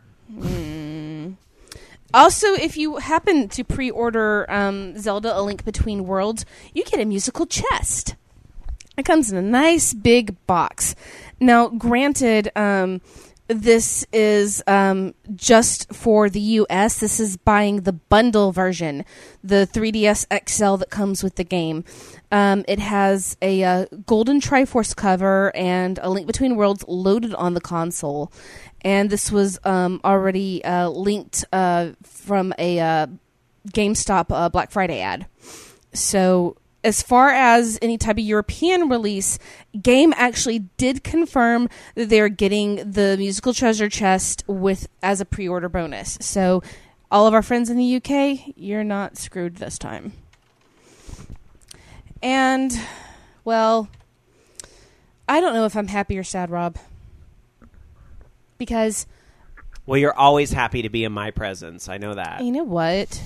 Also, if you happen to pre-order Zelda A Link Between Worlds, you get a musical chest. It comes in a nice big box. Now, granted, This is just for the U.S. This is buying the bundle version, the 3DS XL that comes with the game. It has a golden Triforce cover and A Link Between Worlds loaded on the console. And this was already linked from a GameStop Black Friday ad. So as far as any type of European release, Game actually did confirm that they're getting the musical treasure chest as a pre-order bonus. So all of our friends in the UK, you're not screwed this time. And, well, I don't know if I'm happy or sad, Rob. Because... Well, you're always happy to be in my presence. I know that. You know what?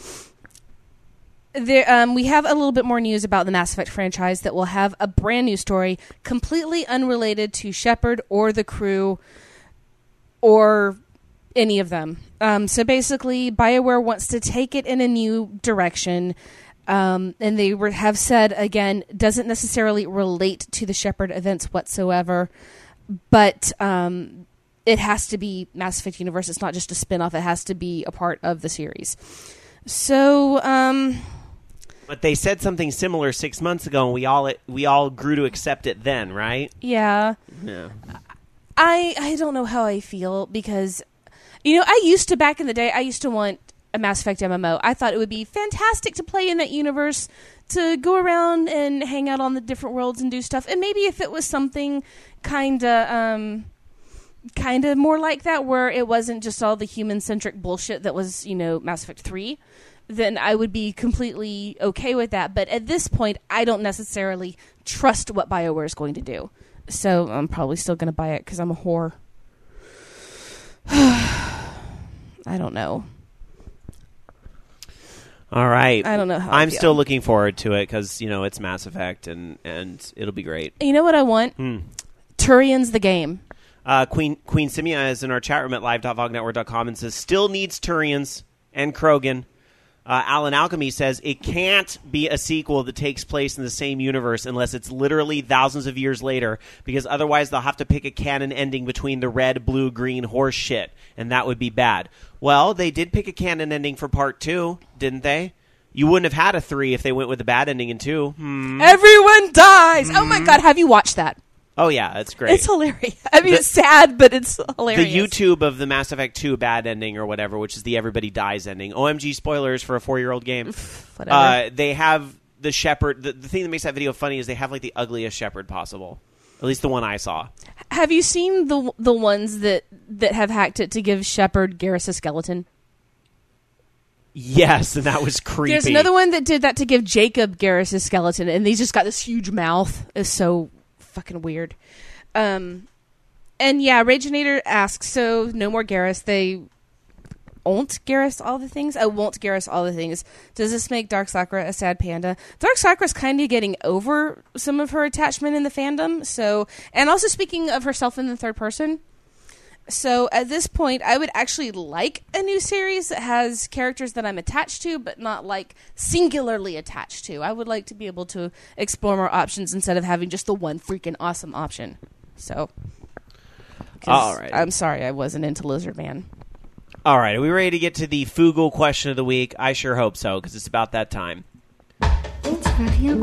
We have a little bit more news about the Mass Effect franchise that will have a brand new story completely unrelated to Shepard or the crew or any of them. So basically, BioWare wants to take it in a new direction. And they have said, again, doesn't necessarily relate to the Shepard events whatsoever. But it has to be Mass Effect Universe. It's not just a spin-off. It has to be a part of the series. So... But they said something similar 6 months ago, and we all grew to accept it then, right? Yeah. Yeah. I don't know how I feel because, I used to, back in the day, I used to want a Mass Effect MMO. I thought it would be fantastic to play in that universe, to go around and hang out on the different worlds and do stuff. And maybe if it was something kind of more like that, where it wasn't just all the human-centric bullshit that was, Mass Effect 3, then I would be completely okay with that. But at this point, I don't necessarily trust what BioWare is going to do. So I'm probably still going to buy it because I'm a whore. I don't know. All right. I don't know how I'm I feel. still looking forward to it because, it's Mass Effect and it'll be great. You know what I want? Turian's the game. Queen Simia is in our chat room at live.vognetwork.com and says, still needs Turians and Krogan. Alan Alchemy says it can't be a sequel that takes place in the same universe unless it's literally thousands of years later, because otherwise they'll have to pick a canon ending between the red, blue, green horse shit, and that would be bad. Well, they did pick a canon ending for part 2, didn't they? You wouldn't have had a 3 if they went with the bad ending in 2. Everyone dies! Oh my god, have you watched that? Oh, yeah, that's great. It's hilarious. I mean, it's sad, but it's hilarious. The YouTube of the Mass Effect 2 bad ending or whatever, which is the everybody dies ending. OMG spoilers for a 4-year-old game. Whatever. They have the Shepard. The thing that makes that video funny is they have, the ugliest Shepard possible. At least the one I saw. Have you seen the ones that have hacked it to give Shepard Garrus a skeleton? Yes, and that was creepy. There's another one that did that to give Jacob Garrus a skeleton, and he's just got this huge mouth. It's so... fucking weird. And yeah, Raginator asks, so no more Garrus. They won't Garrus all the things? Oh, won't Garrus all the things. Does this make Dark Sakura a sad panda? Dark Sakura's kind of getting over some of her attachment in the fandom. So, and also speaking of herself in the third person. So at this point, I would actually like a new series that has characters that I'm attached to, but not singularly attached to. I would like to be able to explore more options instead of having just the one freaking awesome option. So, all right. I'm sorry I wasn't into Lizard Man. All right, are we ready to get to the Fugle question of the week? I sure hope so, because it's about that time. It's Radio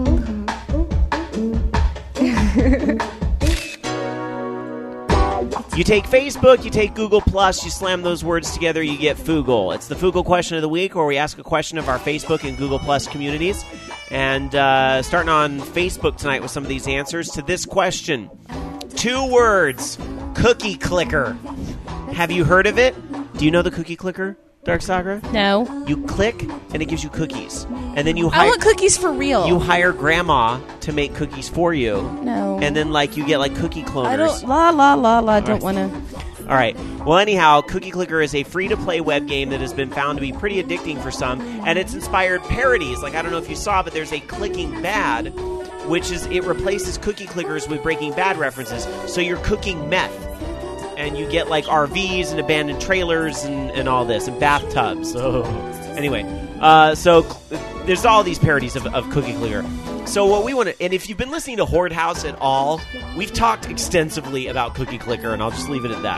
You take Facebook, you take Google+, you slam those words together, you get Fugle. It's the Fugle question of the week, where we ask a question of our Facebook and Google+ communities. And starting on Facebook tonight with some of these answers to this question. 2 words, cookie clicker. Have you heard of it? Do you know the cookie clicker, Dark Sakura? No. You click, and it gives you cookies. And then you I want cookies for real. You hire grandma to make cookies for you. No. And then, you get, cookie cloners. I don't... don't want to... All right. Well, anyhow, Cookie Clicker is a free-to-play web game that has been found to be pretty addicting for some, and it's inspired parodies. I don't know if you saw, but there's a Clicking Bad, which is it replaces Cookie Clickers with Breaking Bad references. So you're cooking meth, and you get RVs and abandoned trailers and all this, and bathtubs. Oh. Anyway, so there's all these parodies of Cookie Clicker. So what we want to, and if you've been listening to Horde House at all, we've talked extensively about Cookie Clicker, and I'll just leave it at that.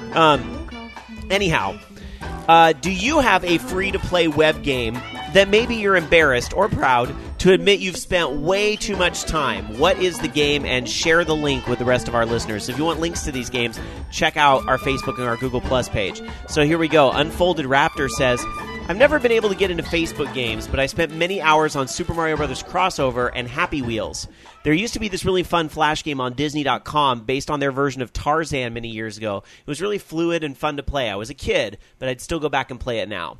Anyhow, do you have a free-to-play web game that maybe you're embarrassed or proud to admit you've spent way too much time? What is the game? And share the link with the rest of our listeners. If you want links to these games, check out our Facebook and our Google Plus page. So here we go. Unfolded Raptor says, I've never been able to get into Facebook games, but I spent many hours on Super Mario Bros. Crossover and Happy Wheels. There used to be this really fun Flash game on Disney.com based on their version of Tarzan many years ago. It was really fluid and fun to play. I was a kid, but I'd still go back and play it now.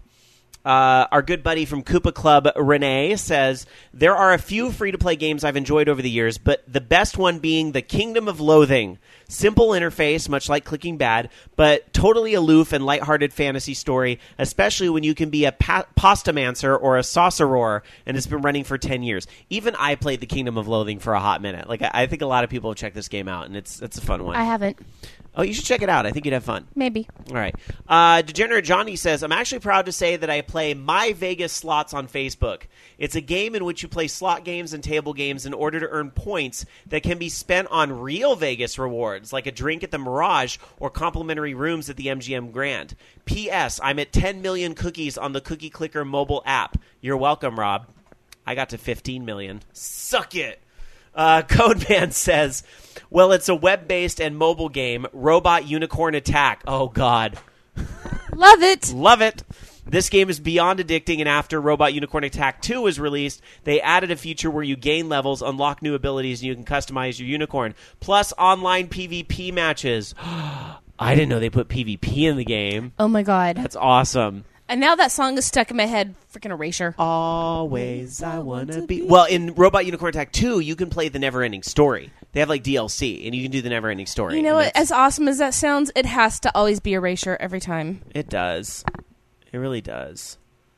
Our good buddy from Koopa Club, Renee, says, there are a few free-to-play games I've enjoyed over the years, but the best one being The Kingdom of Loathing. Simple interface, much like Clicking Bad, but totally aloof and lighthearted fantasy story, especially when you can be a pastamancer or a sauceroar, and it's been running for 10 years. Even I played The Kingdom of Loathing for a hot minute. Like, I think a lot of people have checked this game out, and it's a fun one. I haven't. Oh, you should check it out. I think you'd have fun. Maybe. All right. Degenerate Johnny says, I'm actually proud to say that I play My Vegas Slots on Facebook. It's a game in which you play slot games and table games in order to earn points that can be spent on real Vegas rewards, like a drink at the Mirage or complimentary rooms at the MGM Grand. P.S. I'm at 10 million cookies on the Cookie Clicker mobile app. You're welcome, Rob. I got to 15 million. Suck it. Codeman says, well, it's a web-based and mobile game, Robot Unicorn Attack. Oh, God. Love it. Love it. This game is beyond addicting, and after Robot Unicorn Attack 2 was released, they added a feature where you gain levels, unlock new abilities, and you can customize your unicorn. Plus online PvP matches. I didn't know they put PvP in the game. Oh, my God. That's awesome. And now that song is stuck in my head. Freaking Erasure. Always I wanna be. Well, in Robot Unicorn Attack 2, you can play the Never-Ending Story. They have, like, DLC, and you can do the Never-Ending Story. You know what? As awesome as that sounds, it has to always be Erasure every time. It does. It really does.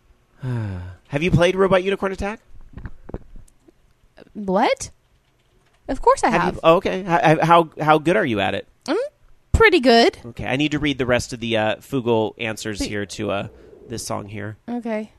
Have you played Robot Unicorn Attack? What? Of course I have. You, okay. How good are you at it? Pretty good. Okay, I need to read the rest of the Fugle answers here to this song here. Okay.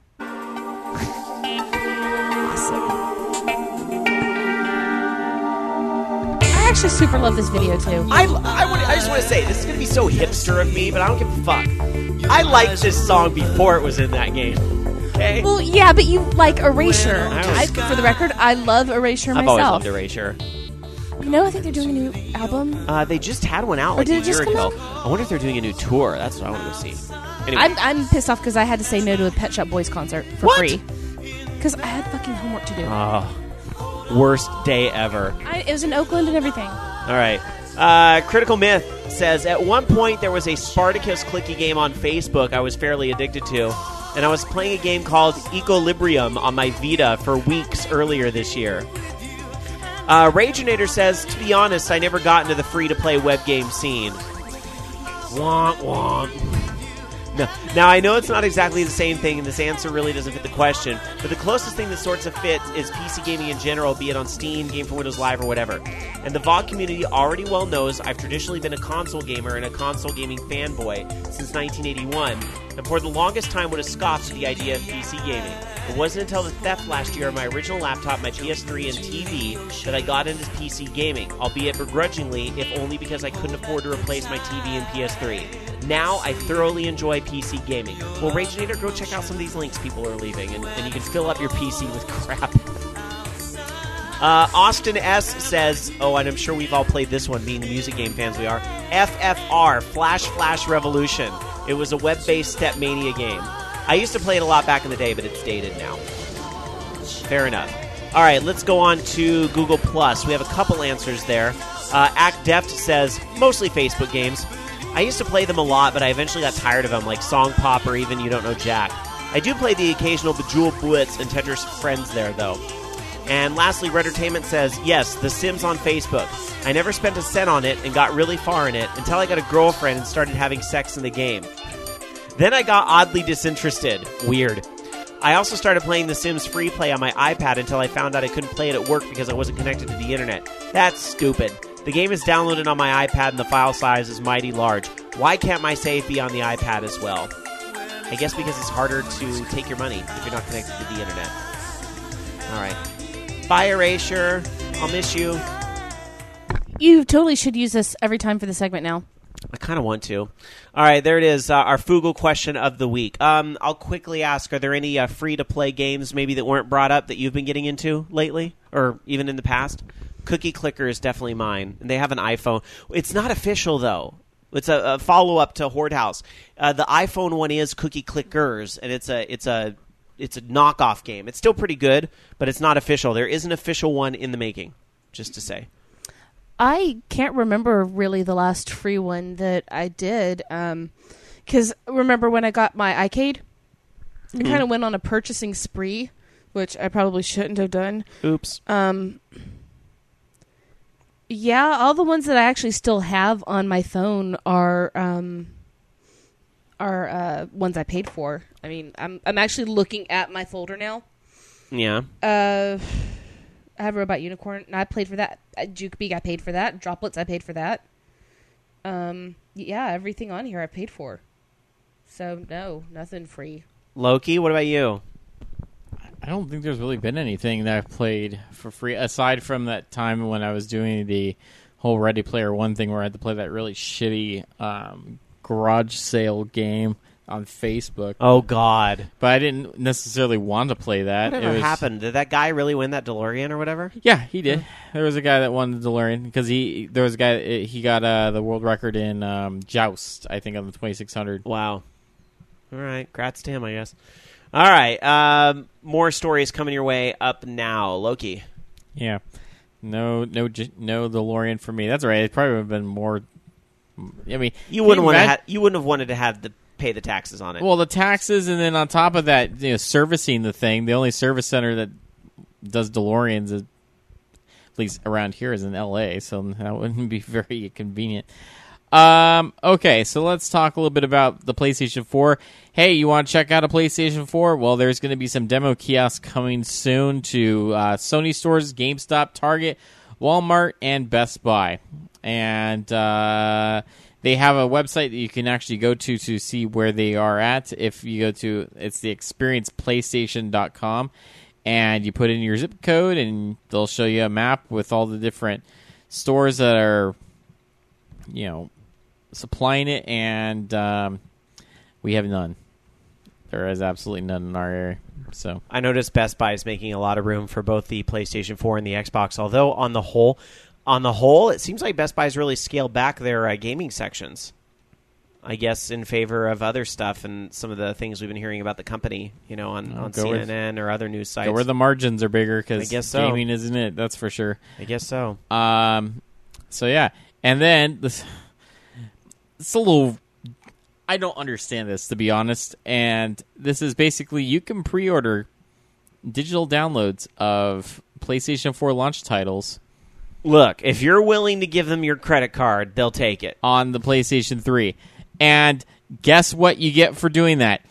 I actually super love this video, too. I just want to say, this is going to be so hipster of me, but I don't give a fuck. I liked this song before it was in that game. Okay? Well, yeah, but you like Erasure. For the record, I love Erasure myself. I've always loved Erasure. You know, I think they're doing a new album. They just had one out like a year ago. I wonder if they're doing a new tour. That's what I want to go see. Anyway. I'm pissed off because I had to say no to a Pet Shop Boys concert for free. Because I had fucking homework to do. Oh, worst day ever. It was in Oakland and everything. All right. Critical Myth says, at one point there was a Spartacus clicky game on Facebook I was fairly addicted to, and I was playing a game called Equilibrium on my Vita for weeks earlier this year. Rageinator says, to be honest, I never got into the free-to-play web game scene. Womp womp. No. Now, I know it's not exactly the same thing, and this answer really doesn't fit the question, but the closest thing that sorts of fits is PC gaming in general, be it on Steam, Game for Windows Live, or whatever. And the VOG community already well knows I've traditionally been a console gamer and a console gaming fanboy since 1981, and for the longest time would have scoffed at the idea of PC gaming. It wasn't until the theft last year of my original laptop, my PS3, and TV that I got into PC gaming, albeit begrudgingly, if only because I couldn't afford to replace my TV and PS3. Now, I thoroughly enjoy PC gaming. Well, Rageinator, go check out some of these links people are leaving, and you can fill up your PC with crap. Austin S. says, oh, and I'm sure we've all played this one, being the music game fans we are, FFR, Flash Revolution. It was a web-based Stepmania game. I used to play it a lot back in the day, but it's dated now. Fair enough. All right, let's go on to Google+. We have a couple answers there. Act Deft says, mostly Facebook games. I used to play them a lot, but I eventually got tired of them, like Song Pop or even You Don't Know Jack. I do play the occasional Bejeweled Blitz and Tetris Friends there, though. And lastly, Reddertainment says, yes, The Sims on Facebook. I never spent a cent on it and got really far in it until I got a girlfriend and started having sex in the game. Then I got oddly disinterested. Weird. I also started playing The Sims Free Play on my iPad until I found out I couldn't play it at work because I wasn't connected to the internet. That's stupid. The game is downloaded on my iPad and the file size is mighty large. Why can't my save be on the iPad as well? I guess because it's harder to take your money if you're not connected to the internet. All right. Bye, Erasure. I'll miss you. You totally should use this every time for the segment now. I kind of want to. All right, there it is, our Fugle question of the week. I'll quickly ask, are there any free-to-play games maybe that weren't brought up that you've been getting into lately, or even in the past? Cookie Clicker is definitely mine, and they have an iPhone. It's not official, though. It's a follow-up to Horde House. The iPhone one is Cookie Clickers, and it's a knockoff game. It's still pretty good, but it's not official. There is an official one in the making, just to say. I can't remember really the last free one that I did. Because remember when I got my iCade? I kind of went on a purchasing spree, which I probably shouldn't have done. Oops. Yeah, all the ones that I actually still have on my phone are ones I paid for. I mean, I'm actually looking at my folder now. Yeah. I have Robot Unicorn, and I played for that. Jukebeak, I paid for that. Droplets, I paid for that. Yeah, everything on here I paid for. So, no, nothing free. Loki, what about you? I don't think there's really been anything that I've played for free, aside from that time when I was doing the whole Ready Player One thing where I had to play that really shitty garage sale game on Facebook. Oh, God. But I didn't necessarily want to play that. Whatever happened? Did that guy really win that DeLorean or whatever? Yeah, he did. There was a guy that won the DeLorean because he got the world record in Joust, I think, on the 2600. Wow. All right. Congrats to him, I guess. All right. More stories coming your way up now. Loki. Yeah. No DeLorean for me. That's all right. It probably would have been more. I mean, you wouldn't have wanted to have the pay the taxes on it. Well, the taxes, and then on top of that, servicing the thing. The only service center that does DeLoreans, at least around here, is in L.A., so that wouldn't be very convenient. Okay, so let's talk a little bit about the PlayStation 4. Hey, you want to check out a PlayStation 4? Well, there's going to be some demo kiosks coming soon to Sony stores, GameStop, Target, Walmart, and Best Buy. And they have a website that you can actually go to see where they are at. If you go to, it's the experienceplaystation.com, and you put in your zip code, and they'll show you a map with all the different stores that are, supplying it, and we have none. There is absolutely none in our area. So I noticed Best Buy is making a lot of room for both the PlayStation 4 and the Xbox, although on the whole, it seems like Best Buy's really scaled back their gaming sections, I guess, in favor of other stuff and some of the things we've been hearing about the company, on CNN or other news sites. Go where the margins are bigger, because gaming so. Isn't it? That's for sure. I guess so. So, yeah. And then, it's a little... I don't understand this, to be honest. And this is basically, you can pre-order digital downloads of PlayStation 4 launch titles. Look, if you're willing to give them your credit card, they'll take it. On the PlayStation 3. And guess what you get for doing that?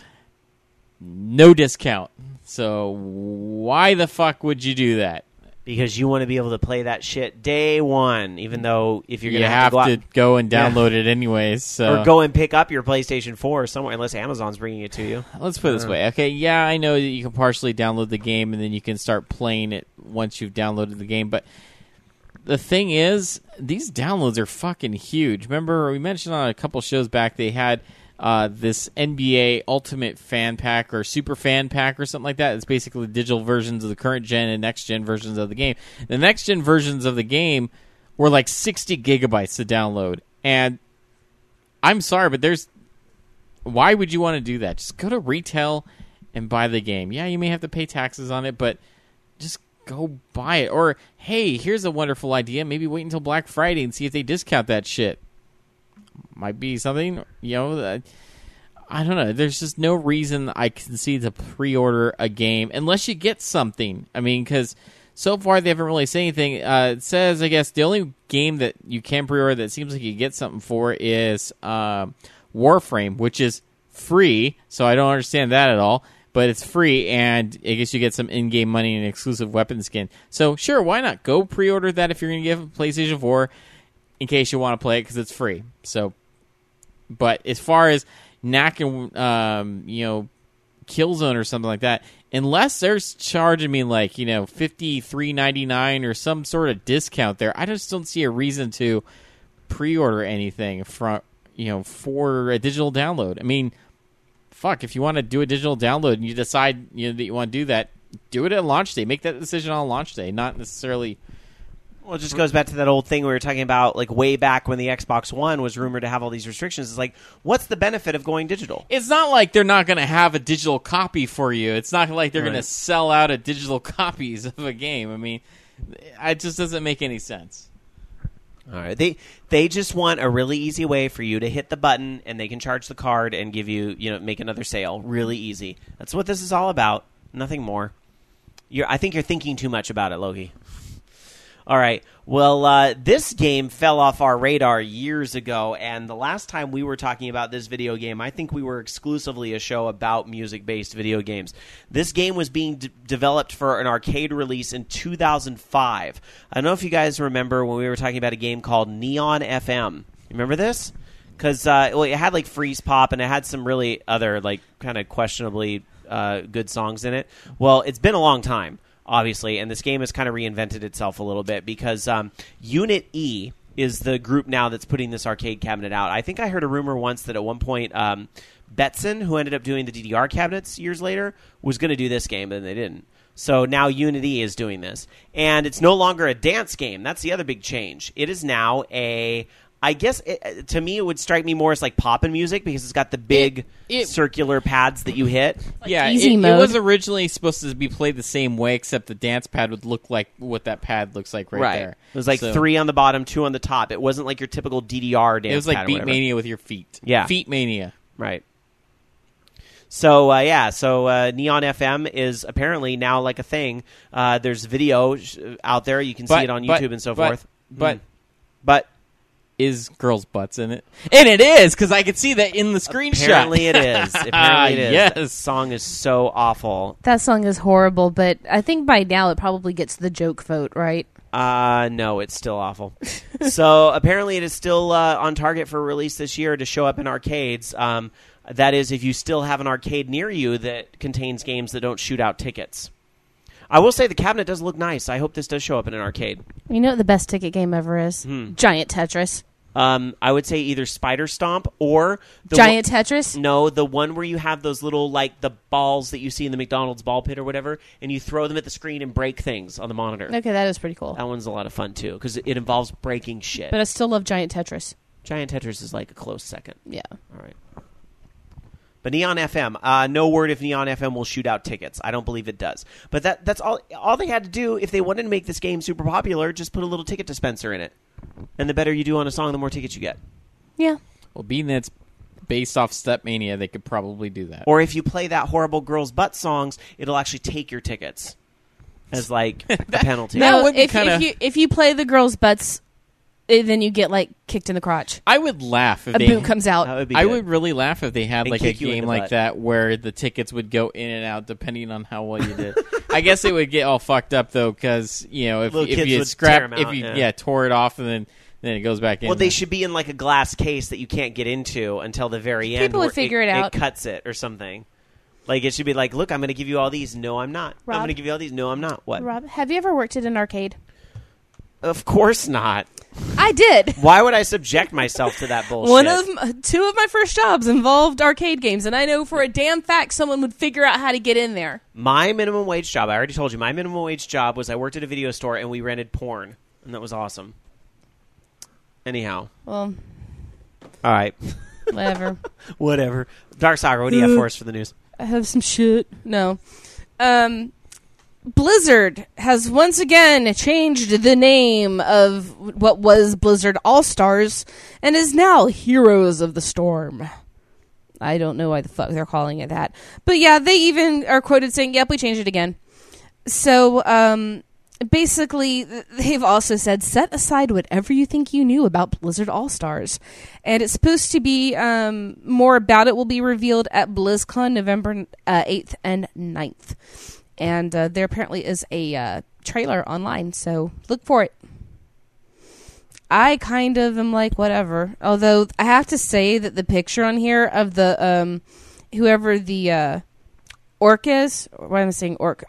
No discount. So why the fuck would you do that? Because you want to be able to play that shit day one, even though if you're going to have to go and download it anyways. So. Or go and pick up your PlayStation 4 somewhere, unless Amazon's bringing it to you. Let's put it this way. Okay, yeah, I know that you can partially download the game, and then you can start playing it once you've downloaded the game, but the thing is, these downloads are fucking huge. Remember, we mentioned on a couple shows back, they had this NBA Ultimate Fan Pack or Super Fan Pack or something like that. It's basically digital versions of the current gen and next gen versions of the game. The next gen versions of the game were like 60 gigabytes to download. And I'm sorry, but why would you want to do that? Just go to retail and buy the game. Yeah, you may have to pay taxes on it, but just go buy it. Or, hey, here's a wonderful idea. Maybe wait until Black Friday and see if they discount that shit. Might be something, I don't know. There's just no reason I can see to pre-order a game unless you get something. I mean, because so far they haven't really said anything. It says, I guess, the only game that you can pre-order that seems like you get something for is Warframe, which is free, so I don't understand that at all. But it's free, and I guess you get some in-game money and exclusive weapon skin. So, sure, why not? Go pre-order that if you're going to get a PlayStation 4 in case you want to play it, because it's free. So, but as far as knacking, Killzone or something like that, unless they're charging me like, $53.99 or some sort of discount there, I just don't see a reason to pre-order anything for a digital download. I mean, fuck, if you want to do a digital download and you decide that you want to do that, do it at launch day. Make that decision on launch day, not necessarily. Well, it just goes back to that old thing we were talking about, like way back when the Xbox One was rumored to have all these restrictions. It's like, what's the benefit of going digital? It's not like they're not going to have a digital copy for you. It's not like they're going to sell out of digital copies of a game. I mean, it just doesn't make any sense. All right, they just want a really easy way for you to hit the button and they can charge the card and give you, make another sale. Really easy. That's what this is all about. Nothing more. I think you're thinking too much about it, Loki. All right. Well, this game fell off our radar years ago, and the last time we were talking about this video game, I think we were exclusively a show about music-based video games. This game was being developed for an arcade release in 2005. I don't know if you guys remember when we were talking about a game called Neon FM. You remember this? Because it had like Freeze Pop, and it had some really other like kind of questionably good songs in it. Well, it's been a long time, obviously, and this game has kind of reinvented itself a little bit because Unit E is the group now that's putting this arcade cabinet out. I think I heard a rumor once that at one point Betson, who ended up doing the DDR cabinets years later, was going to do this game, and they didn't. So now Unit E is doing this. And it's no longer a dance game. That's the other big change. It is now I guess, to me, it would strike me more as like poppin' music because it's got the big circular pads that you hit. Yeah, easy it mode. was originally supposed to be played the same way, except the dance pad would look like what that pad looks like right there. It was like 3 on the bottom, 2 on the top. It wasn't like your typical DDR dance pad. It was like or Beat whatever. Mania with your feet. Yeah. Feet Mania. Right. So, Neon FM is apparently now like a thing. There's video out there. You can see it on YouTube and so forth. But is girls' butts in it? And it is, because I could see that in the screenshot. Apparently it is. Yes. That song is so awful. That song is horrible, but I think by now it probably gets the joke vote, right? No, it's still awful. So apparently it is still on target for release this year to show up in arcades. That is, if you still have an arcade near you that contains games that don't shoot out tickets. I will say the cabinet does look nice. I hope this does show up in an arcade. You know what the best ticket game ever is? Giant Tetris. I would say either Spider Stomp or Giant Tetris? No, the one where you have those little, like, the balls that you see in the McDonald's ball pit or whatever, and you throw them at the screen and break things on the monitor. Okay, that is pretty cool. That one's a lot of fun, too, because it involves breaking shit. But I still love Giant Tetris. Giant Tetris is like a close second. Yeah. All right. But Neon FM, no word if Neon FM will shoot out tickets. I don't believe it does. But that's all they had to do if they wanted to make this game super popular, just put a little ticket dispenser in it. And the better you do on a song, the more tickets you get. Yeah. Well, being that it's based off Step Mania, they could probably do that. Or if you play that horrible Girls' Butt songs, it'll actually take your tickets as, like, a penalty. No, would be if you play the girls' butts, then you get, like, kicked in the crotch. I would laugh if A boot comes out. That would be I good. would really laugh if they had And like a kick you in game the like butt. that where the tickets would go in and out depending on how well you did. I guess it would get all fucked up though, because if Little kids you would scrap, tear 'em if out, you yeah. tore it off and then it goes back in. Well, they should be in, like, a glass case that you can't get into until the very end. People would where figure it out. It cuts it or something. Like, it should be like, look, I'm going to give you all these. No, I'm not. I'm Rob? going to give you all these. No, I'm not. What? Rob, have you ever worked at an arcade? Of course not. I did. Why would I subject myself to that bullshit? Two of my first jobs involved arcade games, and I know for a damn fact someone would figure out how to get in there. My minimum wage job, I already told you, my minimum wage job was I worked at a video store and we rented porn. And that was awesome. Anyhow. Well, All right. whatever. Whatever. Dark Soccer, what do you have for us for the news? I have some shit. No. Blizzard has once again changed the name of what was Blizzard All-Stars and is now Heroes of the Storm. I don't know why the fuck they're calling it that. But yeah, they even are quoted saying, yep, we changed it again. So, basically, they've also said, set aside whatever you think you knew about Blizzard All-Stars. And it's supposed to be, more about it will be revealed at BlizzCon November 8th and 9th. And there apparently is a trailer online, so look for it. I kind of am like, whatever. Although, I have to say that the picture on here of the, whoever the orc is. What am I saying? Orc.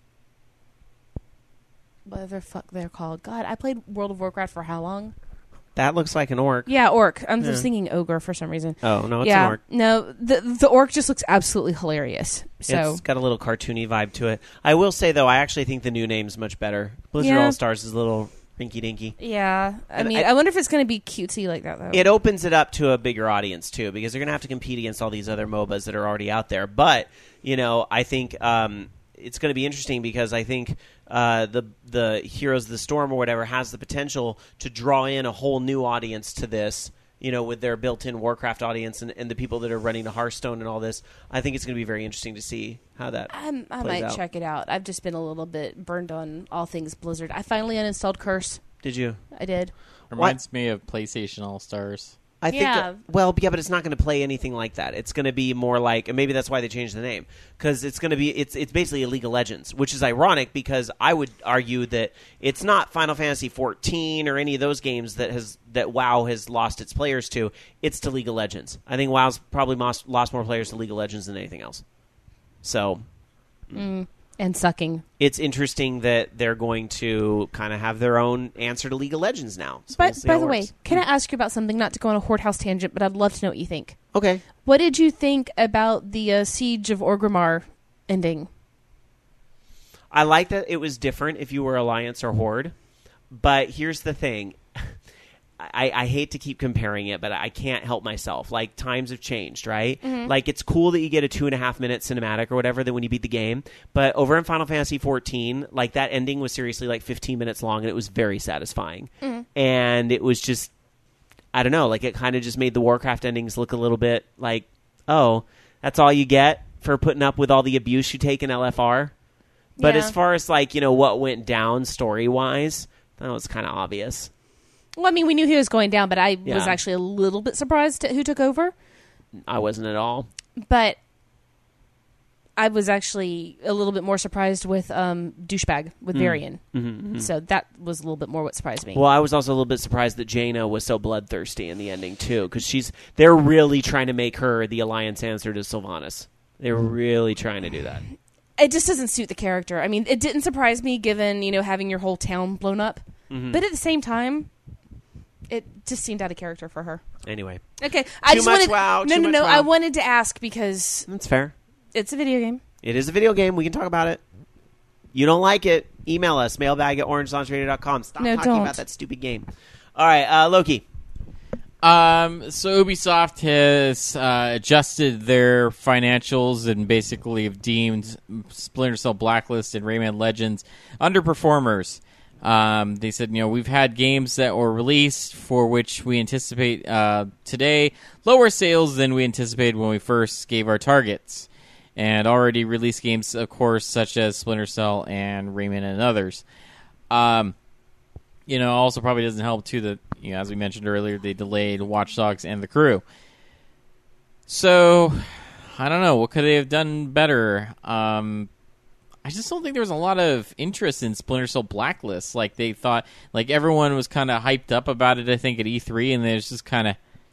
What the fuck they're called? God, I played World of Warcraft for how long? That looks like an orc. Yeah, orc. I'm just thinking ogre for some reason. Oh, no, it's yeah, an orc. No, the orc just looks absolutely hilarious. So It's got a little cartoony vibe to it. I will say, though, I actually think the new name's much better. Blizzard Yeah. All-Stars is a little rinky-dinky. yeah, I And mean, I wonder if it's going to be cutesy like that though. It opens it up to a bigger audience, too, because they're going to have to compete against all these other MOBAs that are already out there. But, I think it's going to be interesting because I think the Heroes of the Storm or whatever has the potential to draw in a whole new audience to this, with their built-in Warcraft audience and the people that are running the Hearthstone and all this. I think it's going to be very interesting to see how that I plays might out. check it out. I've just been a little bit burned on all things Blizzard. I finally uninstalled Curse. Did you? I did. Reminds me of PlayStation All Stars. I think Yeah. but it's not going to play anything like that. It's going to be more like, and maybe that's why they changed the name, because it's going to be it's basically a League of Legends, which is ironic because I would argue that it's not Final Fantasy 14 or any of those games that WoW has lost its players to. It's to League of Legends. I think WoW's probably lost more players to League of Legends than anything else. So And sucking. it's interesting that they're going to kind of have their own answer to League of Legends now. So we'll But see by how the it way, works. can I ask you about something? Not to go on a whorehouse tangent, but I'd love to know what you think. Okay. What did you think about the Siege of Orgrimmar ending? I like that it was different if you were Alliance or Horde, but here's the thing. I hate to keep comparing it, but I can't help myself. Like, times have changed, right? Like, it's cool that you get a 2.5-minute cinematic or whatever that when you beat the game, but over in Final Fantasy 14, like, that ending was seriously like 15 minutes long, and it was very satisfying. And it was just, I don't know, like, it kind of just made the Warcraft endings look a little bit like, oh, that's all you get for putting up with all the abuse you take in LFR? But Yeah. as far as, like, what went down story-wise, that was kind of obvious. Well, I mean, we knew he was going down, but I Yeah. was actually a little bit surprised at who took over. I wasn't at all. But I was actually a little bit more surprised with Douchebag, with Varian. So that was a little bit more what surprised me. Well, I was also a little bit surprised that Jaina was so bloodthirsty in the ending, too, because they're really trying to make her the Alliance answer to Sylvanas. They're really trying to do that. It just doesn't suit the character. I mean, it didn't surprise me given, having your whole town blown up. But at the same time, it just seemed out of character for her. Anyway, Okay, I Too just much wanted WoW, too much no. WoW. I wanted to ask because that's fair. it's a video game. It is a video game. We can talk about it. You don't like it, email us, mailbag@orangelaunchradio.com. Stop No, talking don't. about that stupid game. All right, Loki. So Ubisoft has adjusted their financials and basically have deemed Splinter Cell Blacklist and Rayman Legends underperformers. They said, we've had games that were released for which we anticipate today lower sales than we anticipated when we first gave our targets. And already released games, of course, such as Splinter Cell and Rayman and others. Also probably doesn't help, too, that, as we mentioned earlier, they delayed Watch Dogs and The Crew. So, I don't know. What could they have done better? I just don't think there was a lot of interest in Splinter Cell Blacklist. Like, they thought, everyone was kind of hyped up about it, I think, at E3, and there's just kind of,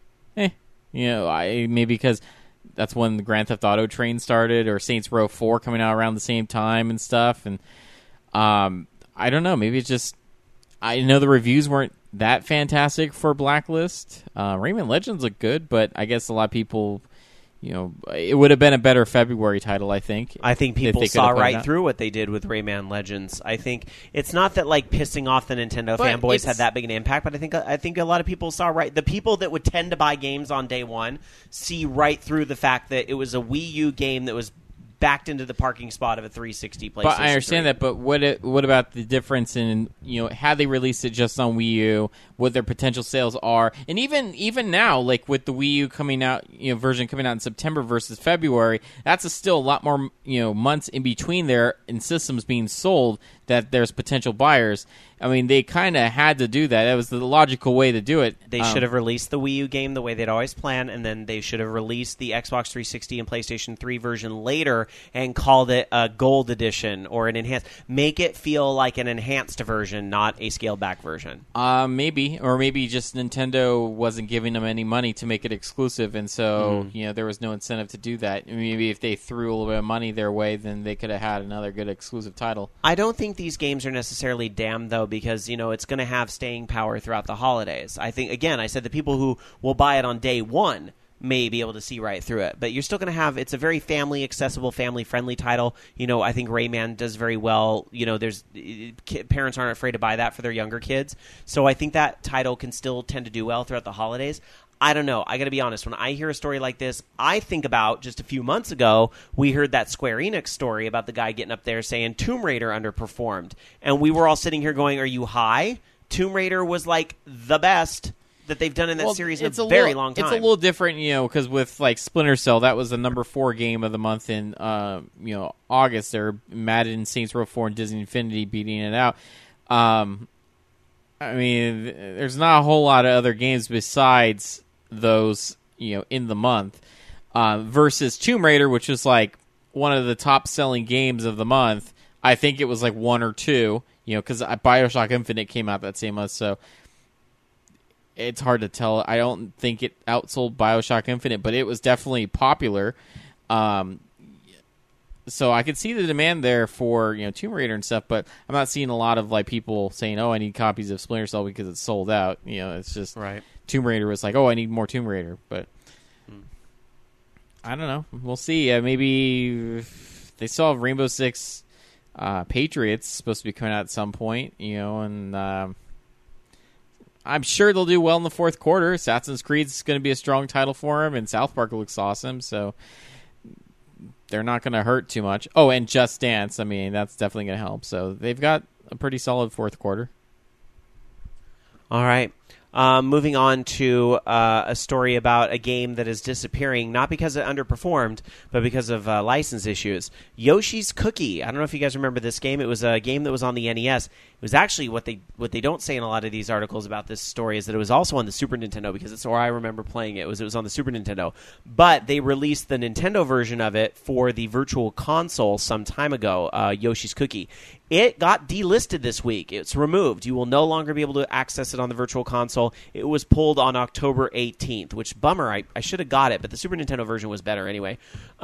maybe because that's when the Grand Theft Auto train started, or Saints Row 4 coming out around the same time and stuff, and I don't know, maybe it's just, I know the reviews weren't that fantastic for Blacklist. Rayman Legends look good, but I guess a lot of people, it would have been a better February title, I think. I think if people they could saw have put it right out. through what they did with Rayman Legends. I think it's not that pissing off the Nintendo But fanboys it's- had that big an impact, but I think a lot of people saw right. The people that would tend to buy games on day one see right through the fact that it was a Wii U game that was backed into the parking spot of a 360 PlayStation. But I understand 3. that. But what about the difference in had they released it just on Wii U, what their potential sales are, and even now, like with the Wii U coming out, version coming out in September versus February, that's still a lot more months in between there and systems being sold that there's potential buyers. I mean, they kind of had to do that. That was the logical way to do it. They should have released the Wii U game the way they'd always planned, and then they should have released the Xbox 360 and PlayStation 3 version later and called it a Gold Edition or an enhanced. Make it feel like an enhanced version, not a scaled-back version. Maybe, maybe, or maybe just Nintendo wasn't giving them any money to make it exclusive, and so there was no incentive to do that. Maybe if they threw a little bit of money their way, then they could have had another good exclusive title. I don't think these games are necessarily damned, though, because, it's going to have staying power throughout the holidays. I think, again, I said the people who will buy it on day one may be able to see right through it. But you're still going to have, it's a very family-accessible, family-friendly title. I think Rayman does very well. Parents aren't afraid to buy that for their younger kids. So I think that title can still tend to do well throughout the holidays. I don't know. I got to be honest. When I hear a story like this, I think about just a few months ago, we heard that Square Enix story about the guy getting up there saying Tomb Raider underperformed. And we were all sitting here going, are you high? Tomb Raider was like the best that they've done in that series in a very long time. It's a little different, because with like Splinter Cell, that was the number 4 game of the month in August. There, Madden, Saints Row 4, and Disney Infinity beating it out. There's not a whole lot of other games besides those, in the month. Versus Tomb Raider, which was like one of the top selling games of the month. I think it was like 1 or 2, because BioShock Infinite came out that same month, so it's hard to tell. I don't think it outsold BioShock Infinite, but it was definitely popular. So I could see the demand there for Tomb Raider and stuff, but I'm not seeing a lot of like people saying, "Oh, I need copies of Splinter Cell because it's sold out." It's just right. Tomb Raider was like, "Oh, I need more Tomb Raider," but I don't know. We'll see. Maybe they still have Rainbow Six Patriots supposed to be coming out at some point, and. I'm sure they'll do well in the fourth quarter. Assassin's Creed is going to be a strong title for them, and South Park looks awesome, so they're not going to hurt too much. Oh, and Just Dance, that's definitely going to help. So they've got a pretty solid fourth quarter. All right. Moving on to a story about a game that is disappearing, not because it underperformed, but because of license issues. Yoshi's Cookie. I don't know if you guys remember this game. It was a game that was on the NES. It was actually what they don't say in a lot of these articles about this story is that it was also on the Super Nintendo, because it's where I remember playing it. It was on the Super Nintendo. But they released the Nintendo version of it for the Virtual Console some time ago, Yoshi's Cookie. It got delisted this week. It's removed. You will no longer be able to access it on the Virtual Console. It was pulled on October 18th, which, bummer. I should have got it, but the Super Nintendo version was better anyway.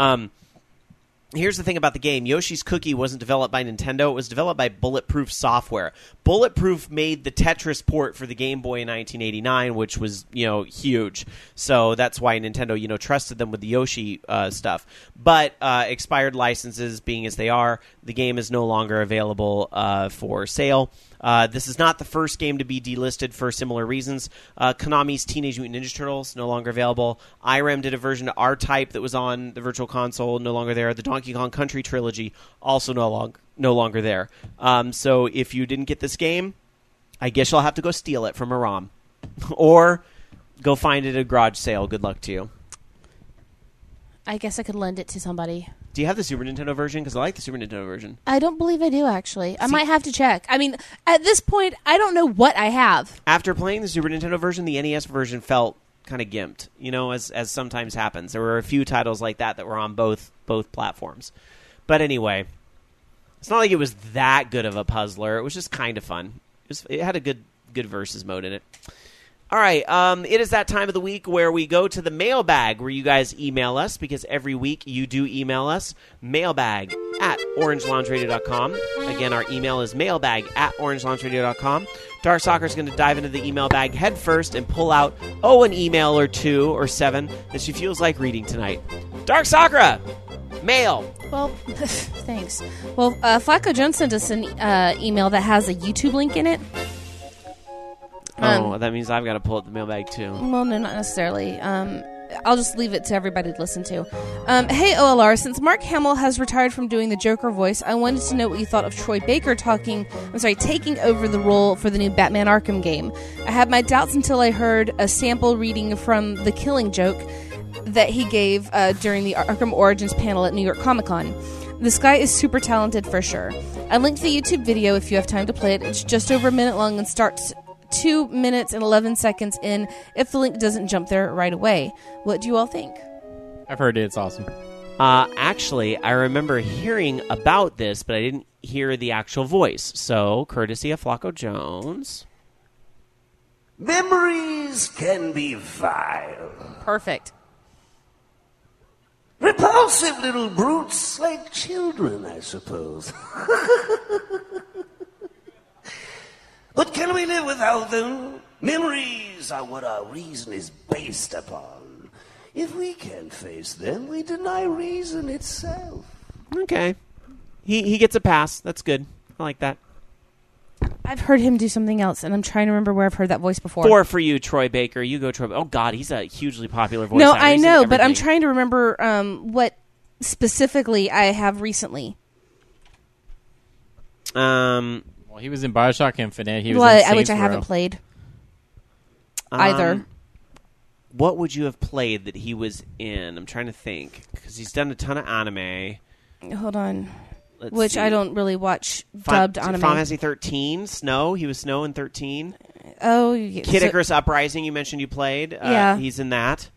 Here's the thing about the game. Yoshi's Cookie wasn't developed by Nintendo. It was developed by Bulletproof Software. Bulletproof made the Tetris port for the Game Boy in 1989, which was, huge. So that's why Nintendo, trusted them with the Yoshi stuff. But expired licenses being as they are, the game is no longer available for sale. This is not the first game to be delisted for similar reasons. Konami's Teenage Mutant Ninja Turtles, no longer available. IREM did a version of R-Type that was on the Virtual Console, no longer there. The Donkey Kong Country trilogy, also no longer there. So if you didn't get this game, I guess you'll have to go steal it from a ROM. Or go find it at a garage sale. Good luck to you. I guess I could lend it to somebody. Do you have the Super Nintendo version? Because I like the Super Nintendo version. I don't believe I do, actually. I might have to check. At this point, I don't know what I have. After playing the Super Nintendo version, the NES version felt kind of gimped, as sometimes happens. There were a few titles like that were on both platforms. But anyway, it's not like it was that good of a puzzler. It was just kind of fun. It had a good versus mode in it. All right, it is that time of the week where we go to the mailbag, where you guys email us, because every week you do email us, mailbag@orangelaunchradio.com. Again, our email is mailbag@orangelaunchradio.com. Dark Soccer is going to dive into the email bag head first and pull out, an email or 2 or 7 that she feels like reading tonight. Dark Sakura, mail. Well, thanks. Well, Flacco Jones sent us an email that has a YouTube link in it. That means I've got to pull up the mailbag too. Well, no, not necessarily. I'll just leave it to everybody to listen to. Hey, OLR, since Mark Hamill has retired from doing the Joker voice, I wanted to know what you thought of Troy Baker taking over the role for the new Batman Arkham game. I had my doubts until I heard a sample reading from The Killing Joke that he gave during the Arkham Origins panel at New York Comic Con. This guy is super talented for sure. I linked the YouTube video if you have time to play it. It's just over a minute long and starts 2 minutes and 11 seconds in if the link doesn't jump there right away. What do you all think? I've heard it. It's awesome. Actually, I remember hearing about this, but I didn't hear the actual voice. So, courtesy of Flacco Jones. Memories can be vile. Perfect. Repulsive little brutes like children, I suppose. But can we live without them? Memories are what our reason is based upon. If we can't face them, we deny reason itself. Okay. He gets a pass. That's good. I like that. I've heard him do something else, and I'm trying to remember where I've heard that voice before. 4 for you, Troy Baker. You go, Troy. Oh, God, he's a hugely popular voice No, actor. I He's in know, but I'm everything. trying to remember what specifically I have recently. Well, he was in Bioshock Infinite. He was Well, in Saints which I Row. haven't played either. What would you have played that he was in? I'm trying to think. Because he's done a ton of anime. Hold on. Let's Which see. I don't really watch dubbed anime. Final Fantasy 13, Snow. He was Snow in 13. Oh, yeah. Kid So- Icarus Uprising, you mentioned you played. Yeah. He's in that.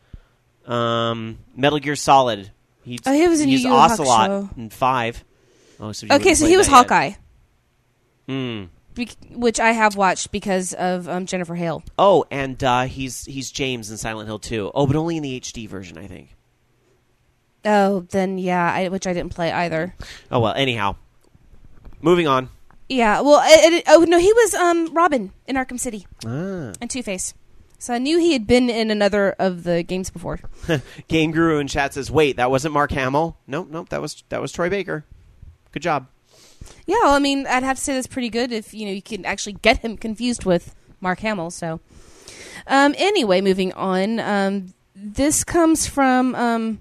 Metal Gear Solid. He was in Yu he's Yu Ocelot Hakusho. in 5. Oh, so you Okay, wouldn't so play he was that yet. Hawkeye, Hmm. which I have watched because of Jennifer Hale. Oh, and he's James in Silent Hill 2. Oh, but only in the HD version, I think. Oh, then yeah, which I didn't play either. Oh, well, anyhow. Moving on. Yeah, well, no, he was Robin in Arkham City and Two-Face. So I knew he had been in another of the games before. Game Guru in chat says, wait, that wasn't Mark Hamill? Nope, that was Troy Baker. Good job. Yeah, well, I mean, I'd have to say that's pretty good if you can actually get him confused with Mark Hamill. So, anyway, moving on. This comes from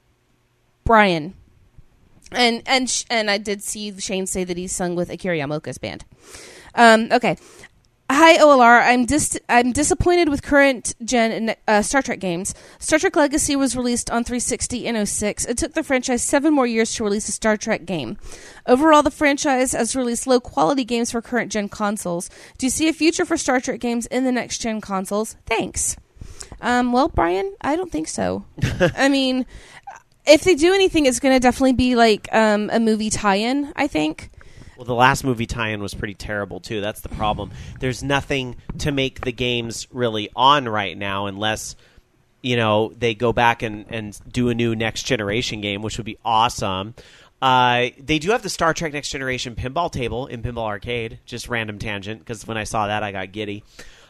Brian, and I did see Shane say that he sung with Akira Yamaoka's band. Okay. Hi, OLR. I'm disappointed with current gen Star Trek games. Star Trek Legacy was released on 360 in 06. It took the franchise 7 more years to release a Star Trek game. Overall, the franchise has released low-quality games for current gen consoles. Do you see a future for Star Trek games in the next gen consoles? Thanks. Well, Brian, I don't think so. I mean, if they do anything, it's going to definitely be like a movie tie-in, I think. Well, the last movie tie-in was pretty terrible, too. That's the problem. There's nothing to make the games really on right now unless, they go back and do a new Next Generation game, which would be awesome. They do have the Star Trek Next Generation pinball table in Pinball Arcade. Just random tangent, because when I saw that, I got giddy.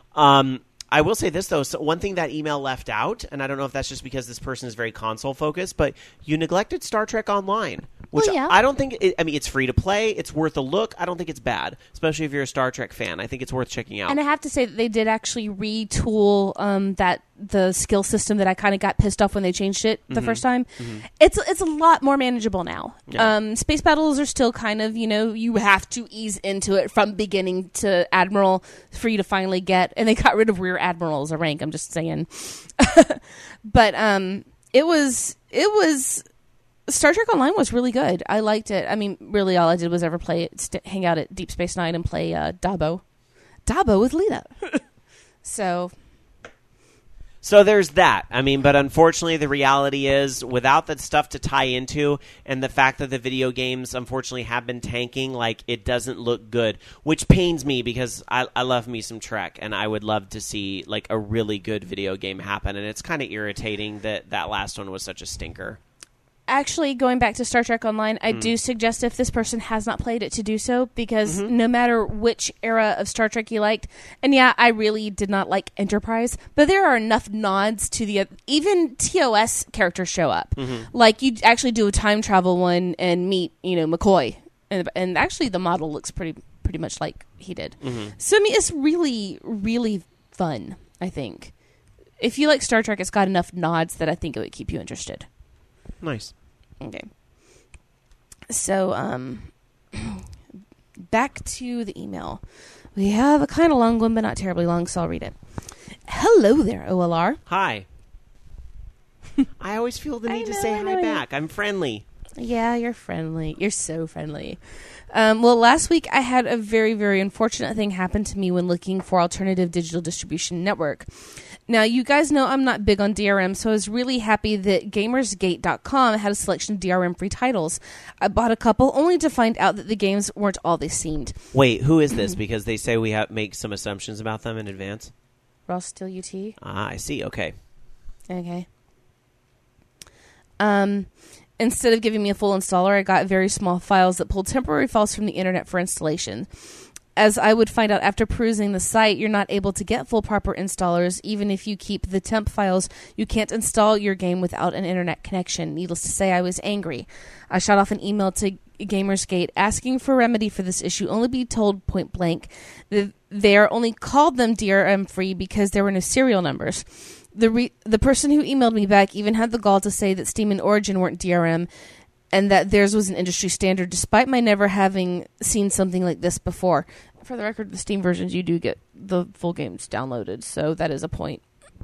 I will say this, though. So one thing that email left out, and I don't know if that's just because this person is very console-focused, but you neglected Star Trek Online, which Well, yeah. I don't think... it's free to play. It's worth a look. I don't think it's bad, especially if you're a Star Trek fan. I think it's worth checking out. And I have to say that they did actually retool the skill system that I kind of got pissed off when they changed it the first time. It's a lot more manageable now. Yeah. Space battles are still kind of, you have to ease into it from beginning to Admiral for you to finally get, and they got rid of Rear Admiral as a rank, I'm just saying. But it was Star Trek Online was really good. I liked it. I mean, really all I did was ever hang out at Deep Space Nine and play Dabo with Lita. So there's that. I mean, but unfortunately, the reality is, without that stuff to tie into, and the fact that the video games, unfortunately, have been tanking, it doesn't look good, which pains me because I love me some Trek, and I would love to see, a really good video game happen, and it's kind of irritating that last one was such a stinker. Actually, going back to Star Trek Online, I do suggest if this person has not played it to do so, because no matter which era of Star Trek you liked, and yeah, I really did not like Enterprise, but there are enough nods to even TOS characters show up. Like, you actually do a time travel one and meet, McCoy, and actually the model looks pretty much like he did. So, I mean, it's really, really fun, I think. If you like Star Trek, it's got enough nods that I think it would keep you interested. Nice. Okay. So, back to the email. We have a kind of long one, but not terribly long, so I'll read it. Hello there, OLR. Hi. I always feel the need to say I know, hi yeah. back. I'm friendly. Yeah, you're friendly. You're so friendly. Well, last week I had a very, very unfortunate thing happen to me when looking for alternative digital distribution network. Now, you guys know I'm not big on DRM, so I was really happy that Gamersgate.com had a selection of DRM-free titles. I bought a couple, only to find out that the games weren't all they seemed. Wait, who is this? Because they say we make some assumptions about them in advance. Ross Steel UT. I see. Okay. Okay. Instead of giving me a full installer, I got very small files that pulled temporary files from the internet for installation. As I would find out after perusing the site, you're not able to get full proper installers. Even if you keep the temp files, you can't install your game without an internet connection. Needless to say, I was angry. I shot off an email to Gamersgate asking for a remedy for this issue, only be told point blank that they are only called them DRM free because there were no serial numbers. The person who emailed me back even had the gall to say that Steam and Origin weren't DRM and that theirs was an industry standard, despite my never having seen something like this before. For the record, the Steam versions, you do get the full games downloaded, so that is a point.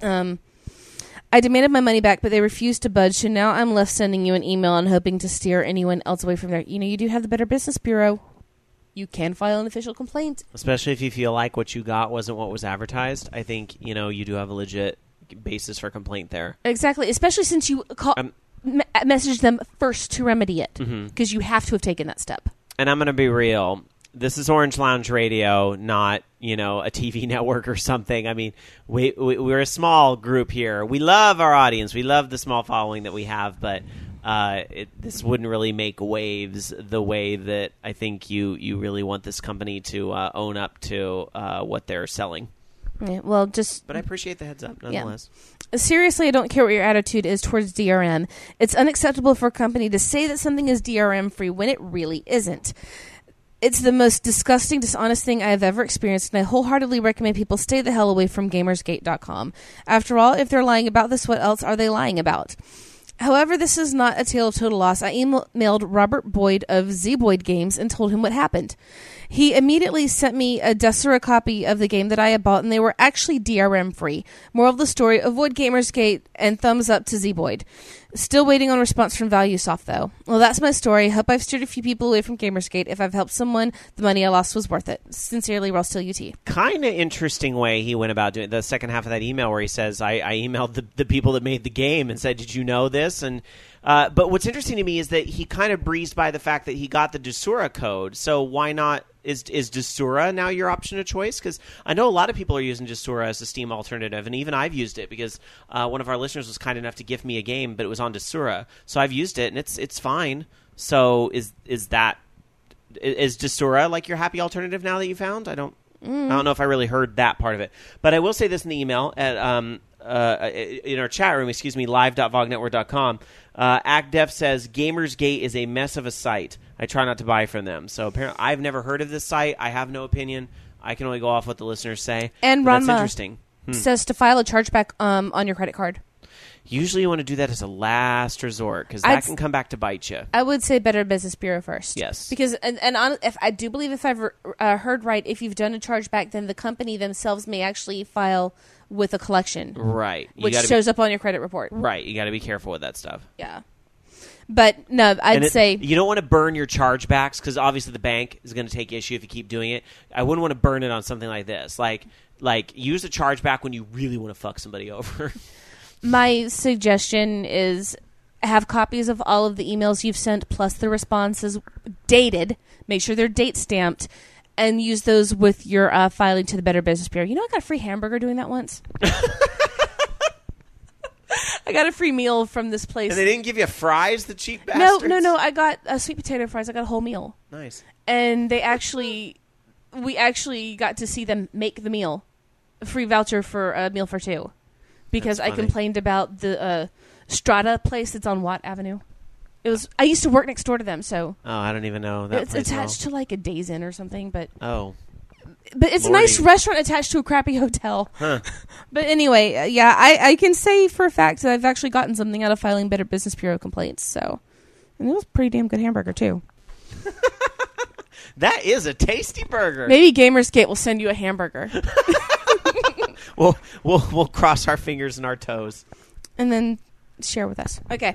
I demanded my money back, but they refused to budge, so now I'm left sending you an email and hoping to steer anyone else away from there. You know, you do have the Better Business Bureau. You can file an official complaint. Especially if you feel like what you got wasn't what was advertised. I think, you do have a legit basis for complaint there. Exactly, especially since you messaged them first to remedy it, because you have to have taken that step. And I'm going to be real. This is Orange Lounge Radio, not, a TV network or something. I mean, we're a small group here. We love our audience. We love the small following that we have, but this wouldn't really make waves the way that I think you really want this company to own up to what they're selling. Yeah, well, but I appreciate the heads up, nonetheless. Yeah. Seriously, I don't care what your attitude is towards DRM. It's unacceptable for a company to say that something is DRM-free when it really isn't. It's the most disgusting, dishonest thing I have ever experienced, and I wholeheartedly recommend people stay the hell away from Gamersgate.com. After all, if they're lying about this, what else are they lying about? However, this is not a tale of total loss. I emailed Robert Boyd of Z-Boyd Games and told him what happened. He immediately sent me a Desura copy of the game that I had bought, and they were actually DRM-free. Moral of the story, avoid Gamersgate, and thumbs up to Z-Boyd. Still waiting on response from ValueSoft, though. Well, that's my story. Hope I've steered a few people away from Gamersgate. If I've helped someone, the money I lost was worth it. Sincerely, Ross Steel UT. Kind of interesting way he went about doing it. The second half of that email where he says, I emailed the people that made the game and said, did you know this? And but what's interesting to me is that he kind of breezed by the fact that he got the Desura code. So why not? Is Desura now your option of choice? Because I know a lot of people are using Desura as a Steam alternative, and even I've used it because one of our listeners was kind enough to gift me a game, but it was on Desura, so I've used it and it's fine. So is Desura like your happy alternative now that you found? I don't know if I really heard that part of it, but I will say this in the email at in our chat room, live.vognetwork.com. ActDef says Gamersgate is a mess of a site. I try not to buy from them. So apparently, I've never heard of this site. I have no opinion. I can only go off what the listeners say. And Ranma Ranma interesting. says to file a chargeback on your credit card. Usually, you want to do that as a last resort because that can come back to bite you. I would say Better Business Bureau first. Yes, because if I do believe if I've heard right, if you've done a chargeback, then the company themselves may actually file with a collection, right? Which shows up on your credit report, right? You got to be careful with that stuff. Yeah. But no, I'd say you don't want to burn your chargebacks because obviously the bank is going to take issue if you keep doing it. I wouldn't want to burn it on something like this. Like use a chargeback when you really want to fuck somebody over. My suggestion is have copies of all of the emails you've sent plus the responses dated. Make sure they're date stamped. And use those with your filing to the Better Business Bureau. You know, I got a free hamburger doing that once. I got a free meal from this place. And they didn't give you fries, the cheap bastards? No. I got sweet potato fries. I got a whole meal. Nice. And we actually got to see them make the meal. A free voucher for a meal for two. Because I complained about the Strata place that's on Watt Avenue. I used to work next door to them, so. Oh, I don't even know that. It's attached to like a Days Inn or something, but. Oh. But it's a nice restaurant attached to a crappy hotel. Huh. But anyway, yeah, I can say for a fact that I've actually gotten something out of filing Better Business Bureau complaints. So, and it was a pretty damn good hamburger too. That is a tasty burger. Maybe Gamersgate will send you a hamburger. We'll cross our fingers and our toes, and then share with us. Okay.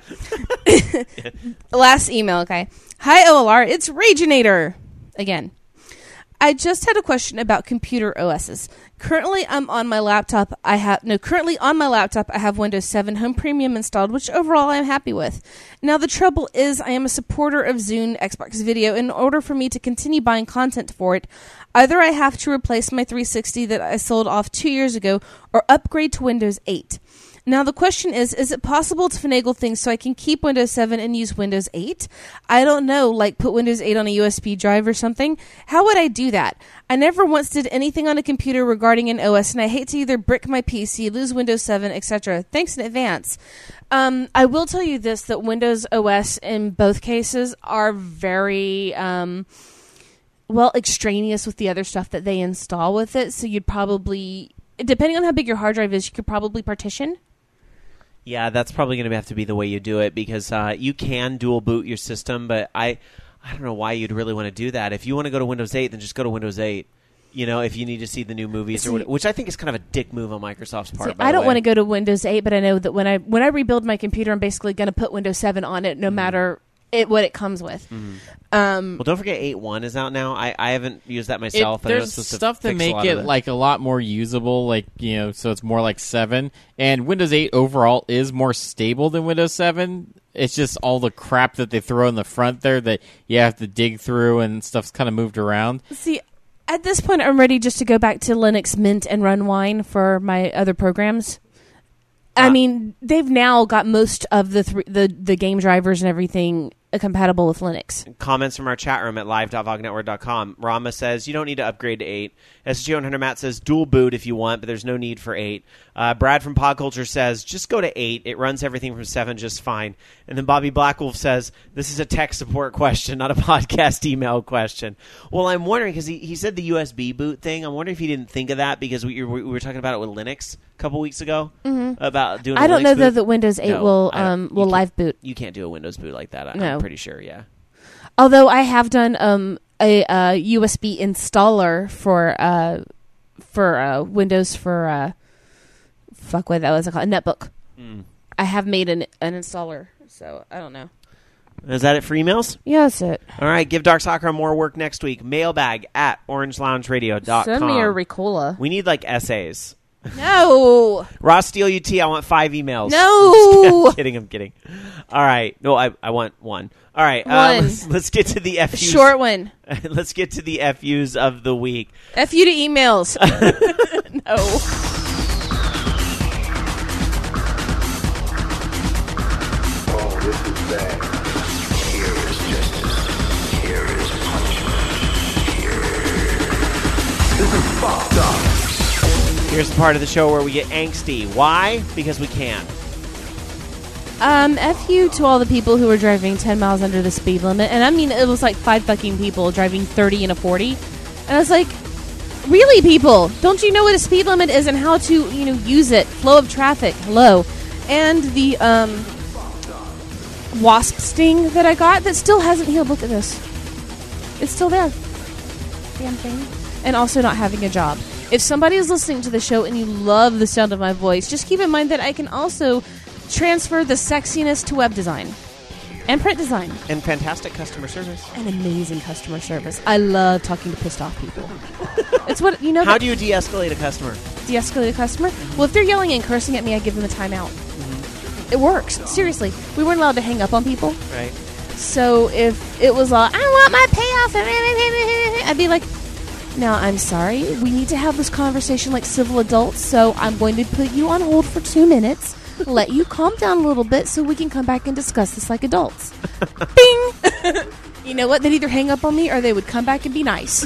Last email. Okay. Hi OLR, it's Raginator again. I just had a question about computer OSs. Currently on my laptop I have Windows 7 Home Premium installed, which overall I'm happy with. Now the trouble is I am a supporter of Zune Xbox Video. In order for me to continue buying content for it, either I have to replace my 360 that I sold off 2 years ago or upgrade to Windows 8. Now, the question is it possible to finagle things so I can keep Windows 7 and use Windows 8? I don't know, like put Windows 8 on a USB drive or something. How would I do that? I never once did anything on a computer regarding an OS, and I hate to either brick my PC, lose Windows 7, etc. Thanks in advance. I will tell you this, that Windows OS in both cases are very... extraneous with the other stuff that they install with it, so you'd probably... Depending on how big your hard drive is, you could probably partition. Yeah, that's probably going to have to be the way you do it, because you can dual boot your system, but I don't know why you'd really want to do that. If you want to go to Windows 8, then just go to Windows 8. You know, if you need to see the new movies, which I think is kind of a dick move on Microsoft's part. I don't want to go to Windows 8, but I know that when I rebuild my computer, I'm basically going to put Windows 7 on it, no matter what it comes with. Well, don't forget 8.1 is out now. I haven't used that myself. There's stuff that make it like a lot more usable, like, you know, so it's more like 7. And Windows 8 overall is more stable than Windows 7. It's just all the crap that they throw in the front there that you have to dig through, and stuff's kind of moved around. See, at this point, I'm ready just to go back to Linux Mint and run Wine for my other programs. I mean, they've now got most of the game drivers and everything compatible with Linux. Comments from our chat room at live.vognetwork.com. Rama says, you don't need to upgrade to 8. SG100 Matt says, dual boot if you want, but there's no need for 8. Brad from Podculture says, just go to 8. It runs everything from 7 just fine. And then Bobby Blackwolf says, this is a tech support question, not a podcast email question. Well, I'm wondering, because he said the USB boot thing. I'm wondering if he didn't think of that, because we were talking about it with Linux a couple weeks ago. About doing I don't know, boot. though, that Windows 8 will live boot. You can't do a Windows boot like that. No. I'm pretty sure, yeah. Although I have done a USB installer for Windows for what was it called? A netbook. I have made an installer, so I don't know. Is that it for emails? Yeah, that's it. All right, give Dark Sakura more work next week. Mailbag at orangeleloungeradio.com. Send me a Ricola. We need like essays. No. Ross Steele UT, I want 5 emails. No. I'm kidding. All right. No, I want 1. All right. Let's get to the FUs. Short one. Let's get to the FUs of the week. FU to emails. No. Oh, this is bad. Here is justice. Here is punishment. This is fucked up. Here's the part of the show where we get angsty. Why? Because we can. F you to all the people who were driving 10 miles under the speed limit. And I mean, it was like 5 fucking people driving 30 and a 40. And I was like, really, people? Don't you know what a speed limit is and how to, use it? Flow of traffic. Hello. And the, wasp sting that I got that still hasn't healed. Look at this. It's still there. Damn thing. And also not having a job. If somebody is listening to the show and you love the sound of my voice, just keep in mind that I can also transfer the sexiness to web design and print design. And fantastic customer service. And amazing customer service. I love talking to pissed off people. It's what, How do you de-escalate a customer? De-escalate a customer? Well, if they're yelling and cursing at me, I give them a timeout. It works. Seriously. We weren't allowed to hang up on people. Right. So if it was I want my payoff, I'd be like, now, I'm sorry. We need to have this conversation like civil adults, so I'm going to put you on hold for 2 minutes, let you calm down a little bit so we can come back and discuss this like adults. Bing! You know what? They'd either hang up on me or they would come back and be nice.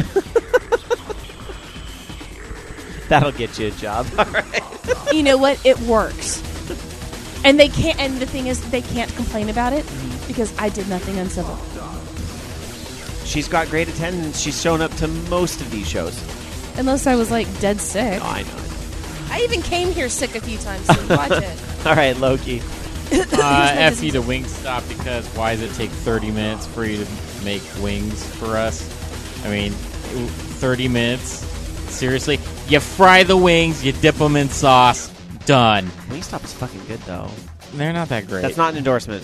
That'll get you a job. All right. You know what? It works. And they can't. And the thing is, they can't complain about it because I did nothing uncivil. She's got great attendance. She's shown up to most of these shows. Unless I was, dead sick. Oh, I know. I even came here sick a few times, so watch it. All right, Loki. F you to Wingstop, because why does it take 30 minutes for you to make wings for us? I mean, 30 minutes? Seriously? You fry the wings, you dip them in sauce, done. Wingstop is fucking good, though. They're not that great. That's not an endorsement. I'm just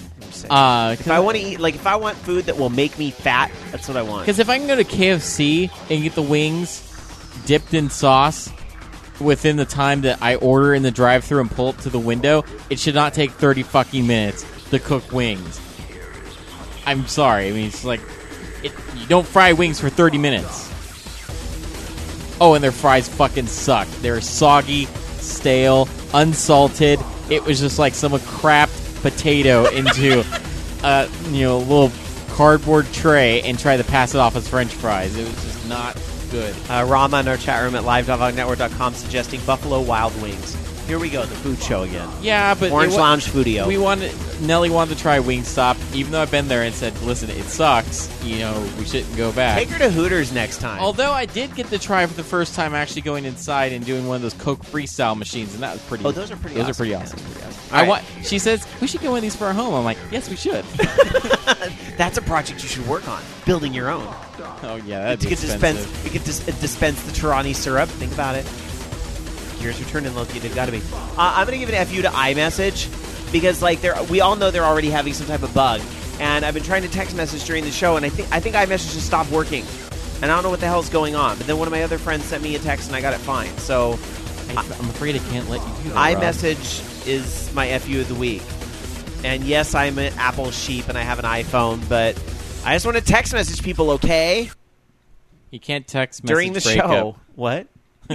say. If I want to eat, if I want food that will make me fat, that's what I want. Because if I can go to KFC and get the wings dipped in sauce within the time that I order in the drive-thru and pull up to the window, it should not take 30 fucking minutes to cook wings. I'm sorry. I mean, it's you don't fry wings for 30 minutes. Oh, and their fries fucking suck. They're soggy, stale, unsalted. It was just like someone crapped potato into a little cardboard tray and tried to pass it off as French fries. It was just not good. Rama in our chat room at live.vognetwork.com suggesting Buffalo Wild Wings. Here we go, the food show again. Yeah, but Orange Lounge Foodio. Nelly wanted to try Wingstop, even though I've been there and said, listen, it sucks. We shouldn't go back. Take her to Hooters next time. Although I did get to try for the first time actually going inside and doing one of those Coke Freestyle machines, and that was pretty. Oh, those are pretty awesome. Those are pretty awesome. Right. She says, we should get one of these for our home. I'm like, yes, we should. That's a project you should work on, building your own. Oh, yeah, that'd be expensive. We could dispense the Tirani syrup. Think about it. Gears returning, Loki. They've got to be. I'm going to give an FU to iMessage because, we all know they're already having some type of bug, and I've been trying to text message during the show, and I think iMessage just stopped working, and I don't know what the hell's going on. But then one of my other friends sent me a text, and I got it fine. So I'm afraid I can't let you do that. iMessage is my FU of the week, and yes, I'm an Apple sheep, and I have an iPhone, but I just want to text message people, okay? You can't text message during the breakup. show. What?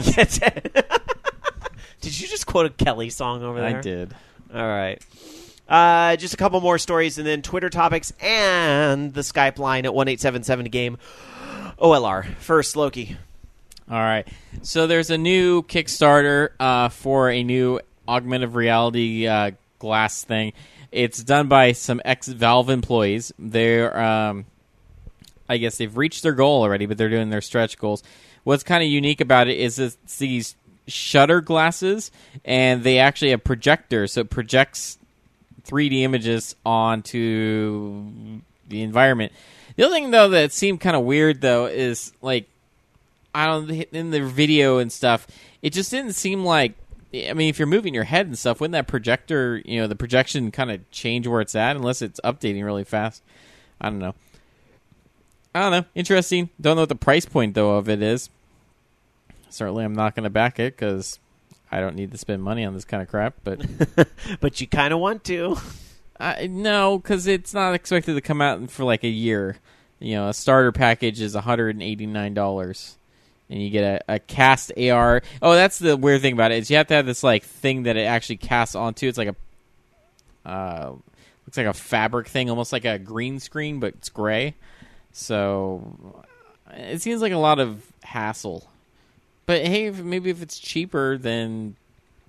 Did you just quote a Kelly song over there? I did. All right. Just a couple more stories, and then Twitter topics and the Skype line at 1-877-GAME OLR. First, Loki. All right. So there's a new Kickstarter for a new augmented reality glass thing. It's done by some ex-Valve employees. They're, I guess they've reached their goal already, but they're doing their stretch goals. What's kind of unique about it is it's these shutter glasses, and they actually have projectors, so it projects 3D images onto the environment. The other thing, though, that seemed kind of weird, though, is, in the video and stuff, it just didn't seem like, I mean, if you're moving your head and stuff, wouldn't that projector, the projection kind of change where it's at, unless it's updating really fast? I don't know. Interesting. Don't know what the price point, though, of it is. Certainly, I'm not going to back it because I don't need to spend money on this kind of crap. But but you kind of want to. No, because it's not expected to come out for a year. A starter package is $189, and you get a cast AR. Oh, that's the weird thing about it is you have to have this thing that it actually casts onto. It's like looks like a fabric thing, almost like a green screen, but it's gray. So it seems like a lot of hassle. But hey, maybe if it's cheaper than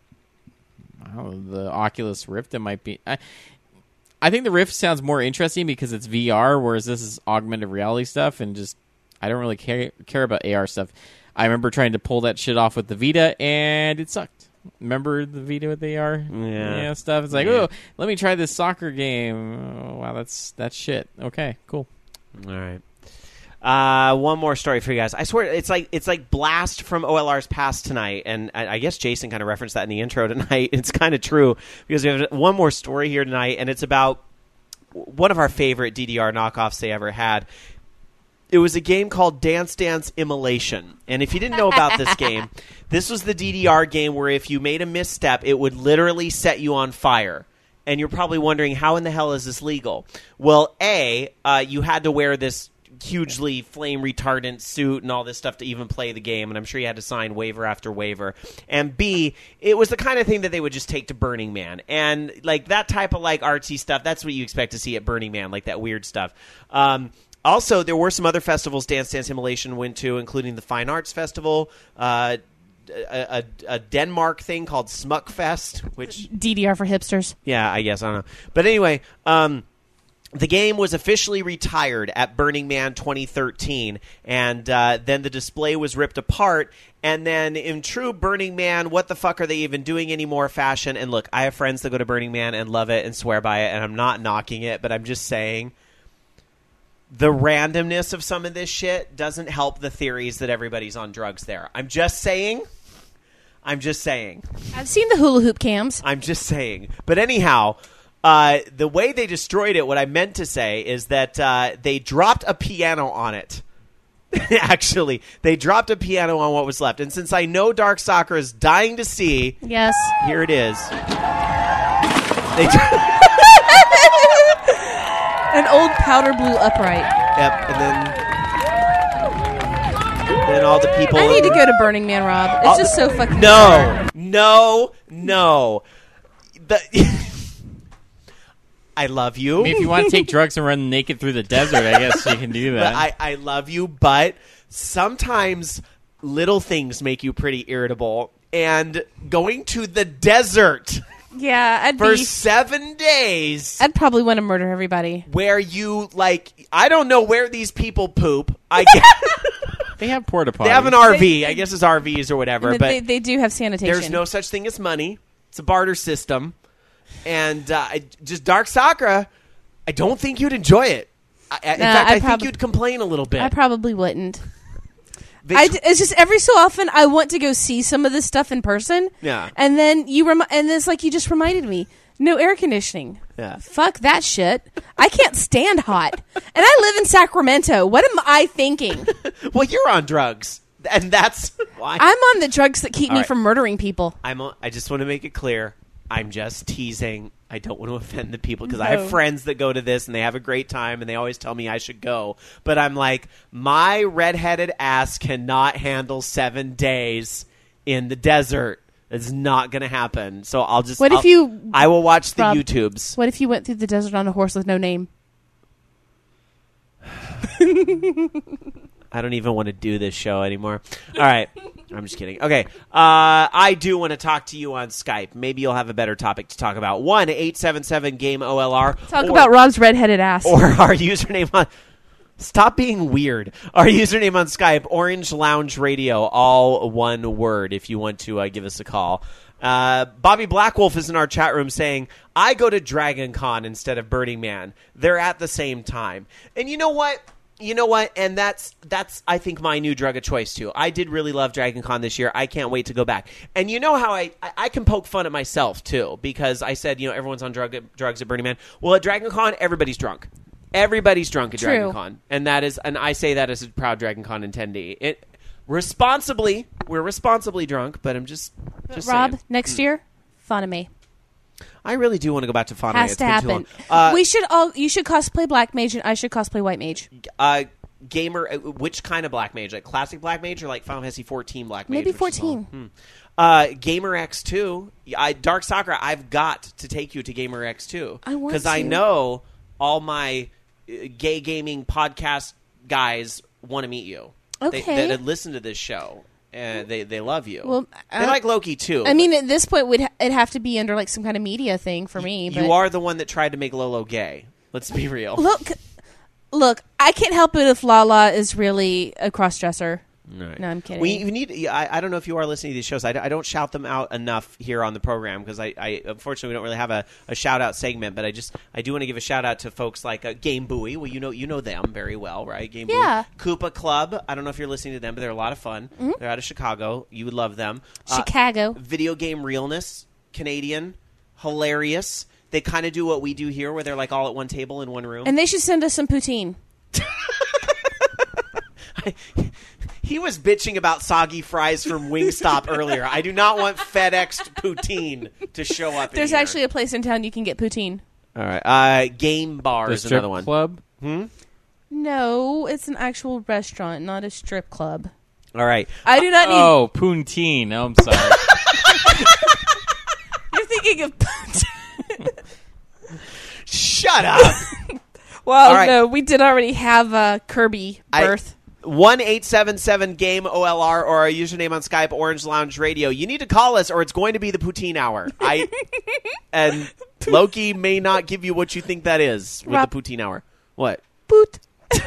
the Oculus Rift, it might be. I think the Rift sounds more interesting because it's VR, whereas this is augmented reality stuff, and just I don't really care about AR stuff. I remember trying to pull that shit off with the Vita, and it sucked. Remember the Vita with the AR? Yeah, stuff. It's like, oh, let me try this soccer game. Oh, wow, that's shit. Okay, cool. All right. One more story for you guys. I swear it's like Blast from OLR's Past tonight, and I guess Jason kind of referenced that in the intro tonight. It's kind of true because we have one more story here tonight, and it's about one of our favorite DDR knockoffs they ever had. It was a game called Dance Dance Immolation, and if you didn't know about this game, this was the DDR game where if you made a misstep, it would literally set you on fire. And you're probably wondering, how in the hell is this legal? Well, you had to wear this hugely flame retardant suit and all this stuff to even play the game, and I'm sure you had to sign waiver after waiver. And B, it was the kind of thing that they would just take to Burning Man, and that type of artsy stuff, that's what you expect to see at Burning Man, that weird stuff. Also, there were some other festivals Dance Dance Immolation went to, including the Fine Arts Festival, a Denmark thing called Smuckfest, which DDR for hipsters. Yeah, I guess, I don't know. But anyway, the game was officially retired at Burning Man 2013, and then the display was ripped apart, and then in true Burning Man, what the fuck are they even doing anymore fashion? And look, I have friends that go to Burning Man and love it and swear by it, and I'm not knocking it, but I'm just saying the randomness of some of this shit doesn't help the theories that everybody's on drugs there. I'm just saying. I've seen the hula hoop cams. I'm just saying. But anyhow, The way they destroyed it, what I meant to say is that they dropped a piano on it. Actually, they dropped a piano on what was left. And since I know Dark Soccer is dying to see, Yes. here it is. An old powder blue upright. Yep, and then all the people. I need to go to Burning Man, Rob. It's just so fucking No. I love you. I mean, if you want to take drugs and run naked through the desert, I guess you can do that. I love you, but sometimes little things make you pretty irritable. And going to the desert Yeah, for 7 days I'd probably want to murder everybody. where you, like, I don't know where these people poop. I guess They have porta potties. they have an RV. I guess it's RVs or whatever. And But they do have sanitation. there's no such thing as money. It's a barter system. And just Dark Sakura, I don't think you'd enjoy it. In fact, I think you'd complain a little bit. I probably wouldn't. They It's just every so often I want to go see some of this stuff in person. Yeah. And then and it's like you just reminded me. No air conditioning. Yeah. Fuck that shit. I can't stand hot. And I live in Sacramento. What am I thinking? Well, you're on drugs, and that's why. I'm on the drugs that keep All me right. from murdering people. I just want to make it clear. I'm just teasing. I don't want to offend the people because I No. have friends that go to this and they have a great time and they always tell me I should go. But I'm like, my redheaded ass cannot handle 7 days in the desert. It's not going to happen. So I will watch the Rob, YouTubes. What if you went through the desert on a horse with no name? I don't even want to do this show anymore. All right. I'm just kidding. Okay. I do want to talk to you on Skype. Maybe you'll have a better topic to talk about. 1-877-GAME-OLR. Talk about Rob's redheaded ass. Or our username on... Stop being weird. Our username on Skype, Orange Lounge Radio, all one word if you want to give us a call. Bobby Blackwolf is in our chat room saying, I go to Dragon Con instead of Burning Man. They're at the same time. And you know what? And that's I think my new drug of choice too. I did really love Dragon Con this year. I can't wait to go back. And you know how I can poke fun at myself too, because I said, everyone's on drugs at Burning Man. Well, at Dragon Con, everybody's drunk. Everybody's drunk at True. Dragon Con. And I say that as a proud Dragon Con attendee. We're responsibly drunk, but I'm just Rob, saying. next year, fun of me. I really do want to go back to Fauna. Has It's to been too happen. long. You should cosplay Black Mage and I should cosplay White Mage. Gamer, which kind of Black Mage? Like classic Black Mage or like Final Fantasy 14 Black Mage? Maybe which is long? 14. Gamer X2. Dark Sakura, I've got to take you to Gamer X2. I want because I to. know all my gay gaming podcast guys want to meet you. Okay. That listen to this show. And they love you. Well, they like Loki too. I mean, at this point, it'd have to be under like some kind of media thing for me. But You are the one that tried to make Lolo gay. Let's be real. Look, I can't help it if Lala is really a cross-dresser. Right. No, I'm kidding. We need. I don't know if you are listening to these shows. I don't shout them out enough here on the program because I unfortunately we don't really have a shout out segment. But I do want to give a shout out to folks like Game Buoy. Well, you know them very well, right? Game Yeah. Buoy. Koopa Club. I don't know if you're listening to them, but they're a lot of fun. Mm-hmm. They're out of Chicago. You would love them. Chicago. Video Game Realness. Canadian. Hilarious. They kind of do what we do here, where they're like all at one table in one room. And they should send us some poutine. He was bitching about soggy fries from Wingstop earlier. I do not want FedExed poutine to show up. There's in here. actually a place in town you can get poutine. All right. Game Bar The is strip another one. club. No, it's an actual restaurant, not a strip club. All right. I do not need. Oh, Poontine. Oh, I'm sorry. You're thinking of poutine. Shut up. Well, All right. no, we did already have a Kirby birth. 1-877-GAME-OLR or our username on Skype, Orange Lounge Radio. You need to call us or it's going to be the poutine hour. And Loki may not give you what you think that is with Rob- the poutine hour. What? Poot.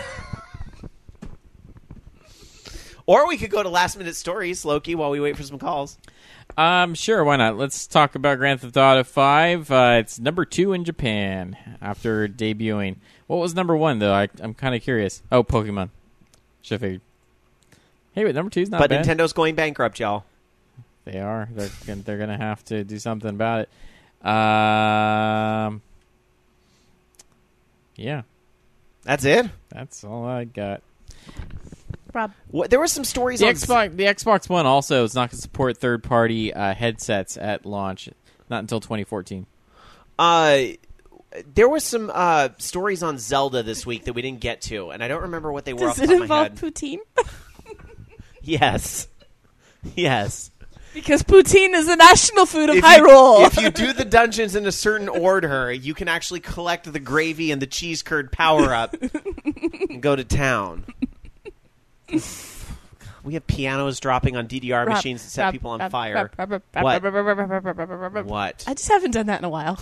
Or we could go to last minute stories, Loki, while we wait for some calls. Sure, why not? Let's talk about Grand Theft Auto 5. It's number 2 in Japan after debuting. What was number 1, though? I'm kind of curious. Oh, Pokemon. Should have figured. Hey, wait, number 2's not But bad. Nintendo's going bankrupt, y'all. They are. They're going to have to do something about it. Yeah, That's it. that's all I got. Rob. There were some stories The on Xbox One also is not going to support third-party headsets at launch, not until 2014. There was some stories on Zelda this week that we didn't get to, and I don't remember what they were off Does the it top of my involve head. poutine? Yes. Yes. Because poutine is the national food of Hyrule. If you do the dungeons in a certain order, you can actually collect the gravy and the cheese curd power-up and go to town. We have pianos dropping on DDR machines that set people on fire. What? I just haven't done that in a while.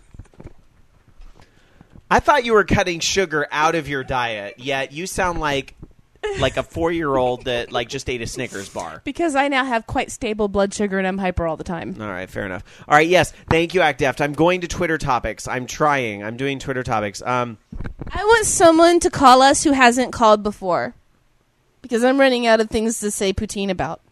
I thought you were cutting sugar out of your diet, yet you sound like a 4-year-old that just ate a Snickers bar. Because I now have quite stable blood sugar and I'm hyper all the time. All right, fair enough. All right, yes, thank you, ActDeft. I'm going to Twitter topics. I'm trying. I'm doing Twitter topics. I want someone to call us who hasn't called before. Because I'm running out of things to say poutine about.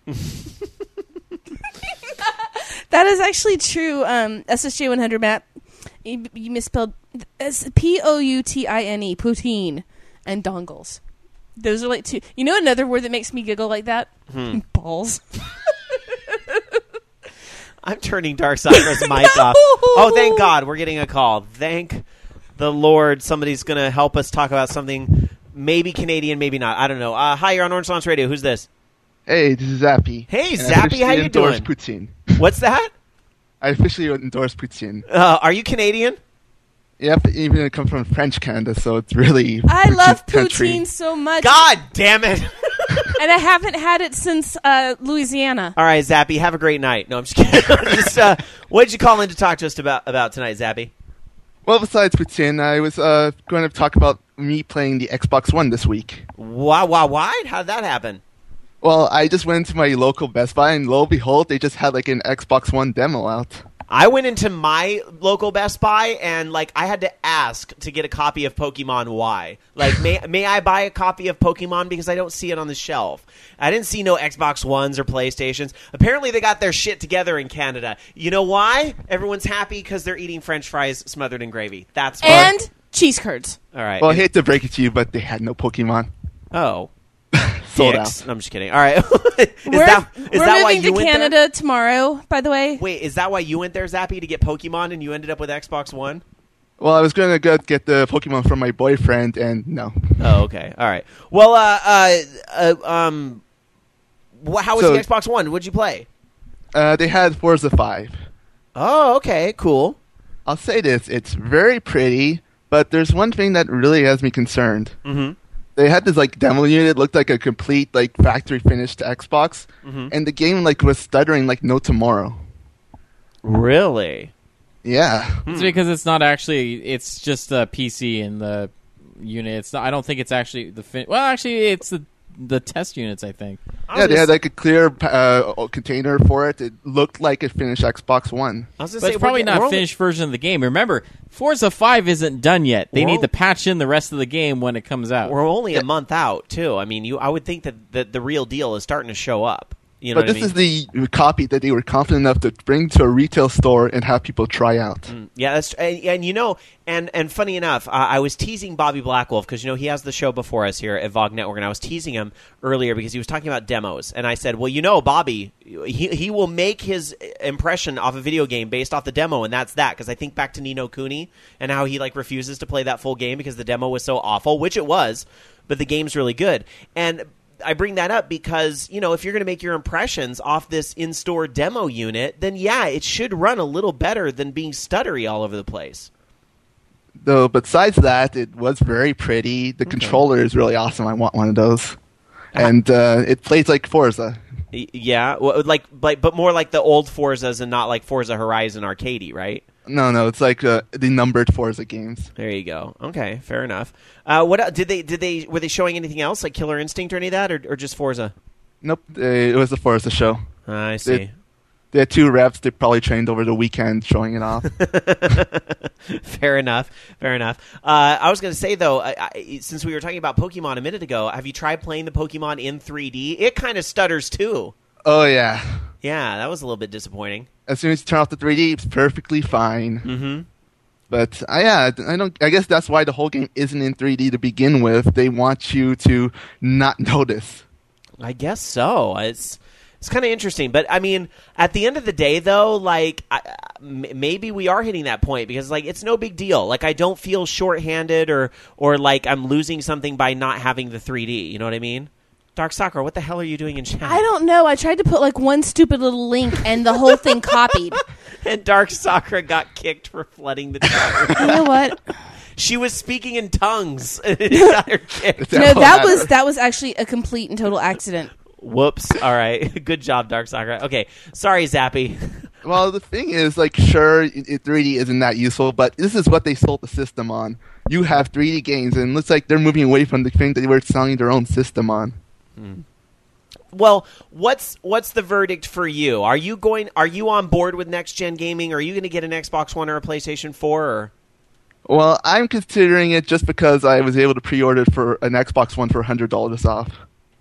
That is actually true. SSJ 100 Matt, you misspelled Poutine, poutine, and dongles. Those are two. You know another word that makes me giggle like that? Balls. I'm turning Darksacro's mic off. Oh, thank God. We're getting a call. Thank the Lord. Somebody's going to help us talk about something maybe Canadian, maybe not. I don't know. Hi, you're on Orange Launch Radio. Who's this? Hey, this is Zappy. Hey, And Zappy, how you endorse doing? Poutine. What's that? I officially endorse poutine. Are you Canadian? Yep, even it comes from French Canada, so it's really I love country. poutine so much. God damn it. And I haven't had it since Louisiana. All right, Zappy, have a great night. No, I'm just kidding. What did you call in to talk to us about tonight, Zappy? Well, besides poutine, I was going to talk about me playing the Xbox One this week. Why? How did that happen? Well, I just went to my local Best Buy, and lo and behold, they just had an Xbox One demo out. I went into my local Best Buy and I had to ask to get a copy of Pokemon Y. May I buy a copy of Pokemon because I don't see it on the shelf. I didn't see no Xbox Ones or PlayStations. Apparently they got their shit together in Canada. You know why? Everyone's happy because they're eating French fries smothered in gravy. That's why. And cheese curds. All right. Well, I hate to break it to you, but they had no Pokemon. Oh. Sold Dicks. out. No, I'm just kidding. All right. We're that why moving you to went Canada there? tomorrow, by the way. Wait, is that why you went there, Zappy, to get Pokemon and you ended up with Xbox One? Well, I was going to go get the Pokemon from my boyfriend, and no. Oh, okay. All right. Well, how was So- the Xbox One? What'd you play? They had Forza 5. Oh, okay. Cool. I'll say this, it's very pretty, but there's one thing that really has me concerned. Mm-hmm. They had this demo unit, looked like a complete factory finished Xbox, and the game was stuttering like no tomorrow. Really? Yeah. It's because it's not actually. It's just a PC in the unit. It's not. I don't think it's actually the. Well, actually, it's the test units. I think. Yeah, they had a clear container for it. It looked like a finished Xbox One. I was gonna But say it's probably we're not a only- finished version of the game. Remember, Forza 5 isn't done yet. They We're need all- to patch in the rest of the game when it comes out. We're only a month out, too. I mean, I would think that the real deal is starting to show up. You know But what this I mean? is the copy that they were confident enough to bring to a retail store and have people try out. Yeah, that's and funny enough, I was teasing Bobby Blackwolf because he has the show before us here at VOG Network, and I was teasing him earlier because he was talking about demos, and I said, well, Bobby, he will make his impression off a video game based off the demo, and that's that. Because I think back to Ni no Kuni and how he refuses to play that full game because the demo was so awful, which it was, but the game's really good. And I bring that up because, if you're going to make your impressions off this in-store demo unit, then yeah, it should run a little better than being stuttery all over the place. Though, besides that, it was very pretty. The controller is really awesome. I want one of those. And it plays like Forza. Yeah, but more like the old Forzas and not like Forza Horizon Arcade, right? No, it's like the numbered Forza games. There you go. Okay, fair enough. What were they showing anything else like Killer Instinct or any of that, or just Forza? Nope, it was the Forza show. I see. They had 2 reps. They probably trained over the weekend showing it off. Fair enough. I was going to say, though, since we were talking about Pokemon a minute ago, have you tried playing the Pokemon in 3D? It kind of stutters, too. Oh, yeah. Yeah, that was a little bit disappointing. As soon as you turn off the 3D, it's perfectly fine. Mm-hmm. But I guess that's why the whole game isn't in 3D to begin with. They want you to not notice. I guess so. It's kind of interesting, but I mean, at the end of the day, though, like maybe we are hitting that point because, like, it's no big deal. Like, I don't feel shorthanded or like I'm losing something by not having the 3D. You know what I mean? Dark Sakura, what the hell are you doing in chat? I don't know. I tried to put like one stupid little link, and the whole thing copied. And Dark Sakura got kicked for flooding the chat room. You know what? She was speaking in tongues. It got her kicked. No, that was actually a complete and total accident. Whoops. All right. Good job, Dark Sakura. Okay. Sorry, Zappy. Well, the thing is, like, sure, 3D isn't that useful, but this is what they sold the system on. You have 3D games, and it looks like they're moving away from the thing that they were selling their own system on. Well, what's the verdict for you? Are you on board with next gen gaming? Are you going to get an Xbox One or a PlayStation 4? Or? Well, I'm considering it just because I was able to pre-order for an Xbox One for $100 off.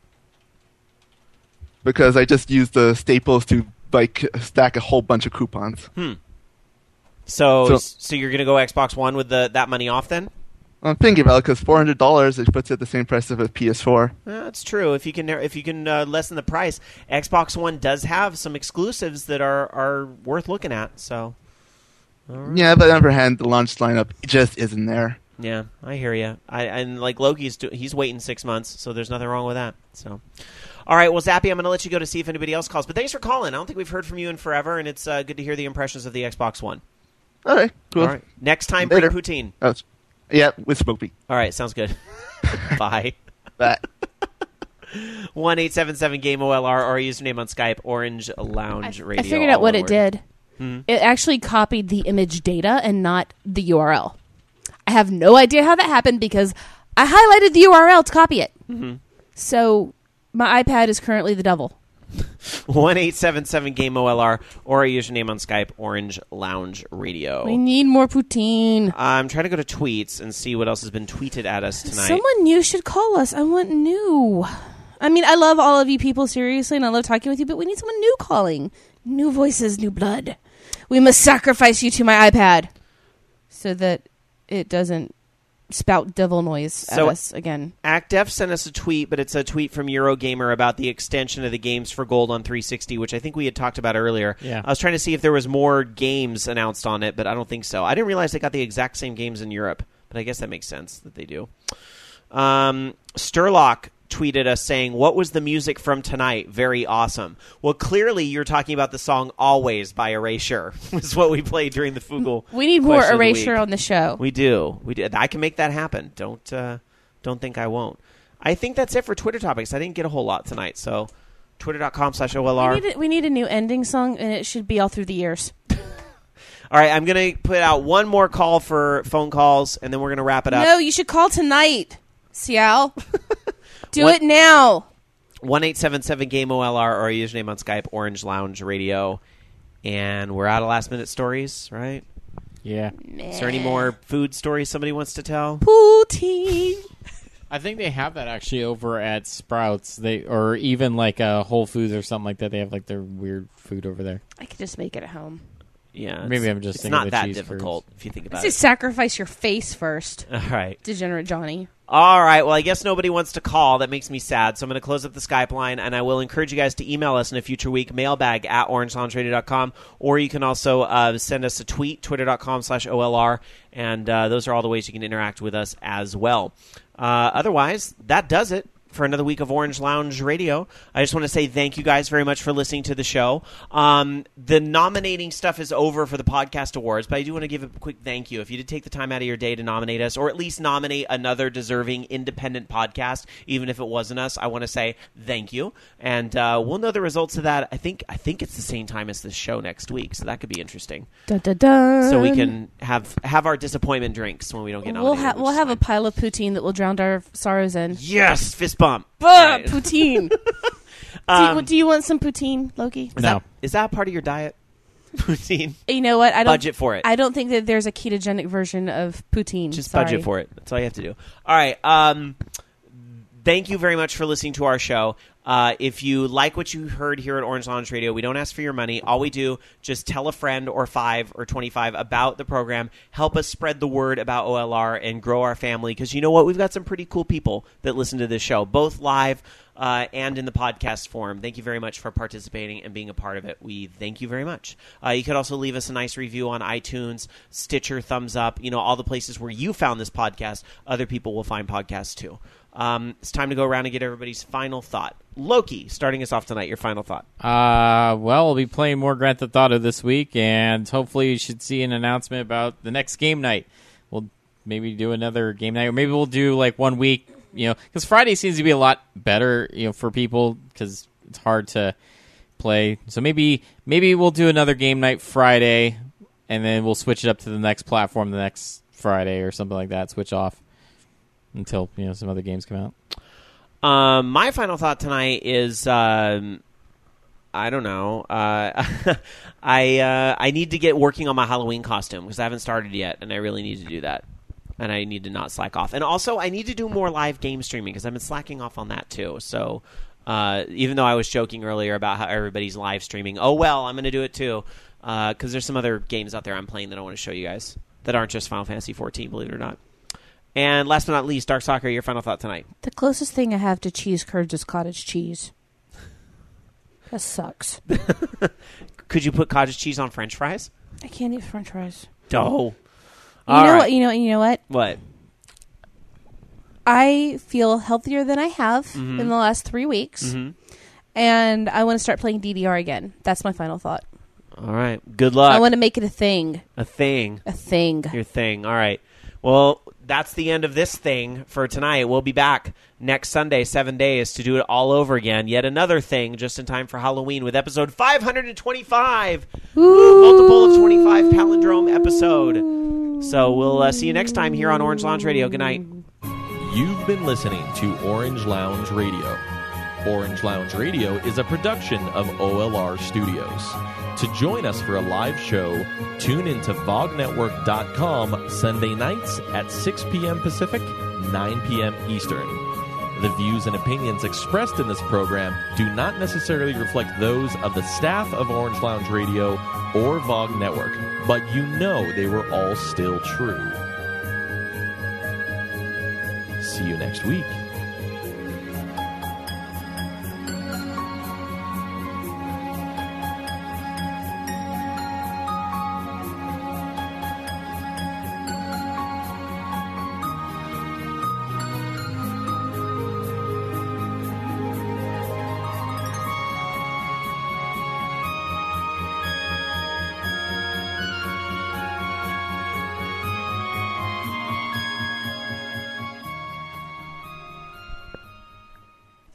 Because I just used the Staples to like stack a whole bunch of coupons. So you're going to go Xbox One with that money off then? I'm thinking about it because $400 it puts it at the same price of a PS4. That's true. If you can lessen the price, Xbox One does have some exclusives that are worth looking at. So, right. Yeah, but on the other hand, the launch lineup just isn't there. Yeah, I hear you. And like Loki's, he's waiting 6 months, so there's nothing wrong with that. So, all right. Well, Zappy, I'm going to let you go to see if anybody else calls. But thanks for calling. I don't think we've heard from you in forever, and it's good to hear the impressions of the Xbox One. All right, cool. All right. Next time, Later. bring poutine. Oh, yeah, with Smokey. All right, sounds good. Bye. Bye. 1-877-GAME-OLR or username on Skype, Orange Lounge Radio. I figured out what it did. Hmm? It actually copied the image data and not the URL. I have no idea how that happened because I highlighted the URL to copy it. Mm-hmm. So my iPad is currently the devil. 1-877-GAME-OLR or a username on Skype, Orange Lounge Radio. We need more poutine. I'm trying to go to tweets and see what else has been tweeted at us tonight. Someone new should call us. I want new. I mean, I love all of you people, seriously, and I love talking with you, but we need someone new calling. New voices, new blood. We must sacrifice you to my iPad so that it doesn't spout devil noise at us again. ActDef sent us a tweet, but it's a tweet from Eurogamer about the extension of the games for gold on 360, which I think we had talked about earlier. Yeah. I was trying to see if there was more games announced on it, but I don't think so. I didn't realize they got the exact same games in Europe, but I guess that makes sense that they do. Sturlock tweeted us saying, "What was the music from tonight? Very awesome." Well, clearly you're talking about the song "Always" by Erasure. Was what we played during the Fugle. We need more Question of the Erasure Week. On the show. We do. I can make that happen. Don't think I won't. I think that's it for Twitter topics. I didn't get a whole lot tonight, so twitter.com/OLR. We need a new ending song, and it should be all through the years. All right, I'm going to put out one more call for phone calls, and then we're going to wrap it up. No, you should call tonight, Cial. Do it now. 1-877-GAME-OLR or a username on Skype, Orange Lounge Radio. And we're out of last-minute stories, right? Yeah. Is there any more food stories somebody wants to tell? Poutine. I think they have that actually over at Sprouts. Or even like Whole Foods or something like that. They have like their weird food over there. I could just make it at home. Yeah. Maybe I'm just it's thinking not of the that cheese difficult if you think about Just it. sacrifice your face first. All right. Degenerate Johnny. All right. Well, I guess nobody wants to call. That makes me sad. So I'm going to close up the Skype line, and I will encourage you guys to email us in a future week, mailbag@orangeloungeradio.com, or you can also send us a tweet, twitter.com/OLR, and those are all the ways you can interact with us as well. Otherwise, that does it for another week of Orange Lounge Radio. I just want to say thank you guys very much for listening to the show. The nominating stuff is over for the podcast awards, but I do want to give a quick thank you. If you did take the time out of your day to nominate us, or at least nominate another deserving independent podcast, even if it wasn't us, I want to say thank you. And we'll know the results of that. I think it's the same time as this show next week, so that could be interesting. Dun, dun, dun. So we can have our disappointment drinks when we don't get nominated. We'll have a pile of poutine that will drown our sorrows in. Yes, fist bump. Right. Poutine. Do you want some poutine, Loki? Is that part of your diet? Poutine. You know what? I don't budget for it. I don't think that there's a ketogenic version of poutine. Just Sorry. budget for it. That's all you have to do. All right. Thank you very much for listening to our show. If you like what you heard here at Orange Lounge Radio, we don't ask for your money. All we do, just tell a friend or 5 or 25 about the program. Help us spread the word about OLR and grow our family, because you know what? We've got some pretty cool people that listen to this show, both live and in the podcast form. Thank you very much for participating and being a part of it. We thank you very much. You could also leave us a nice review on iTunes, Stitcher, thumbs up, all the places where you found this podcast. Other people will find podcasts too. It's time to go around and get everybody's final thought. Loki, starting us off tonight, your final thought. Well, we'll be playing more Grand Theft Auto this week, and hopefully you should see an announcement about the next game night. We'll maybe do another game night, or maybe we'll do like 1 week, because Friday seems to be a lot better, for people, because it's hard to play. So maybe we'll do another game night Friday, and then we'll switch it up to the next platform the next Friday or something like that, switch off until some other games come out. My final thought tonight is I don't know. I need to get working on my Halloween costume because I haven't started yet, and I really need to do that. And I need to not slack off. And also, I need to do more live game streaming because I've been slacking off on that too. So even though I was joking earlier about how everybody's live streaming, I'm going to do it too because there's some other games out there I'm playing that I want to show you guys that aren't just Final Fantasy XIV, believe it or not. And last but not least, Dark Soccer, your final thought tonight. The closest thing I have to cheese curds is cottage cheese. That sucks. Could you put cottage cheese on French fries? I can't eat French fries. No. You know what? What? I feel healthier than I have in the last 3 weeks, and I want to start playing DDR again. That's my final thought. All right. Good luck. I want to make it a thing. A thing. A thing. Your thing. All right. Well, that's the end of this thing for tonight. We'll be back next Sunday, 7 days, to do it all over again. Yet another thing, just in time for Halloween, with episode 525. Multiple of 25 palindrome episode. So we'll see you next time here on Orange Lounge Radio. Good night. You've been listening to Orange Lounge Radio. Orange Lounge Radio is a production of OLR Studios. To join us for a live show, tune into VogNetwork.com Sunday nights at 6 p.m. Pacific, 9 p.m. Eastern. The views and opinions expressed in this program do not necessarily reflect those of the staff of Orange Lounge Radio or VOG Network, but they were all still true. See you next week.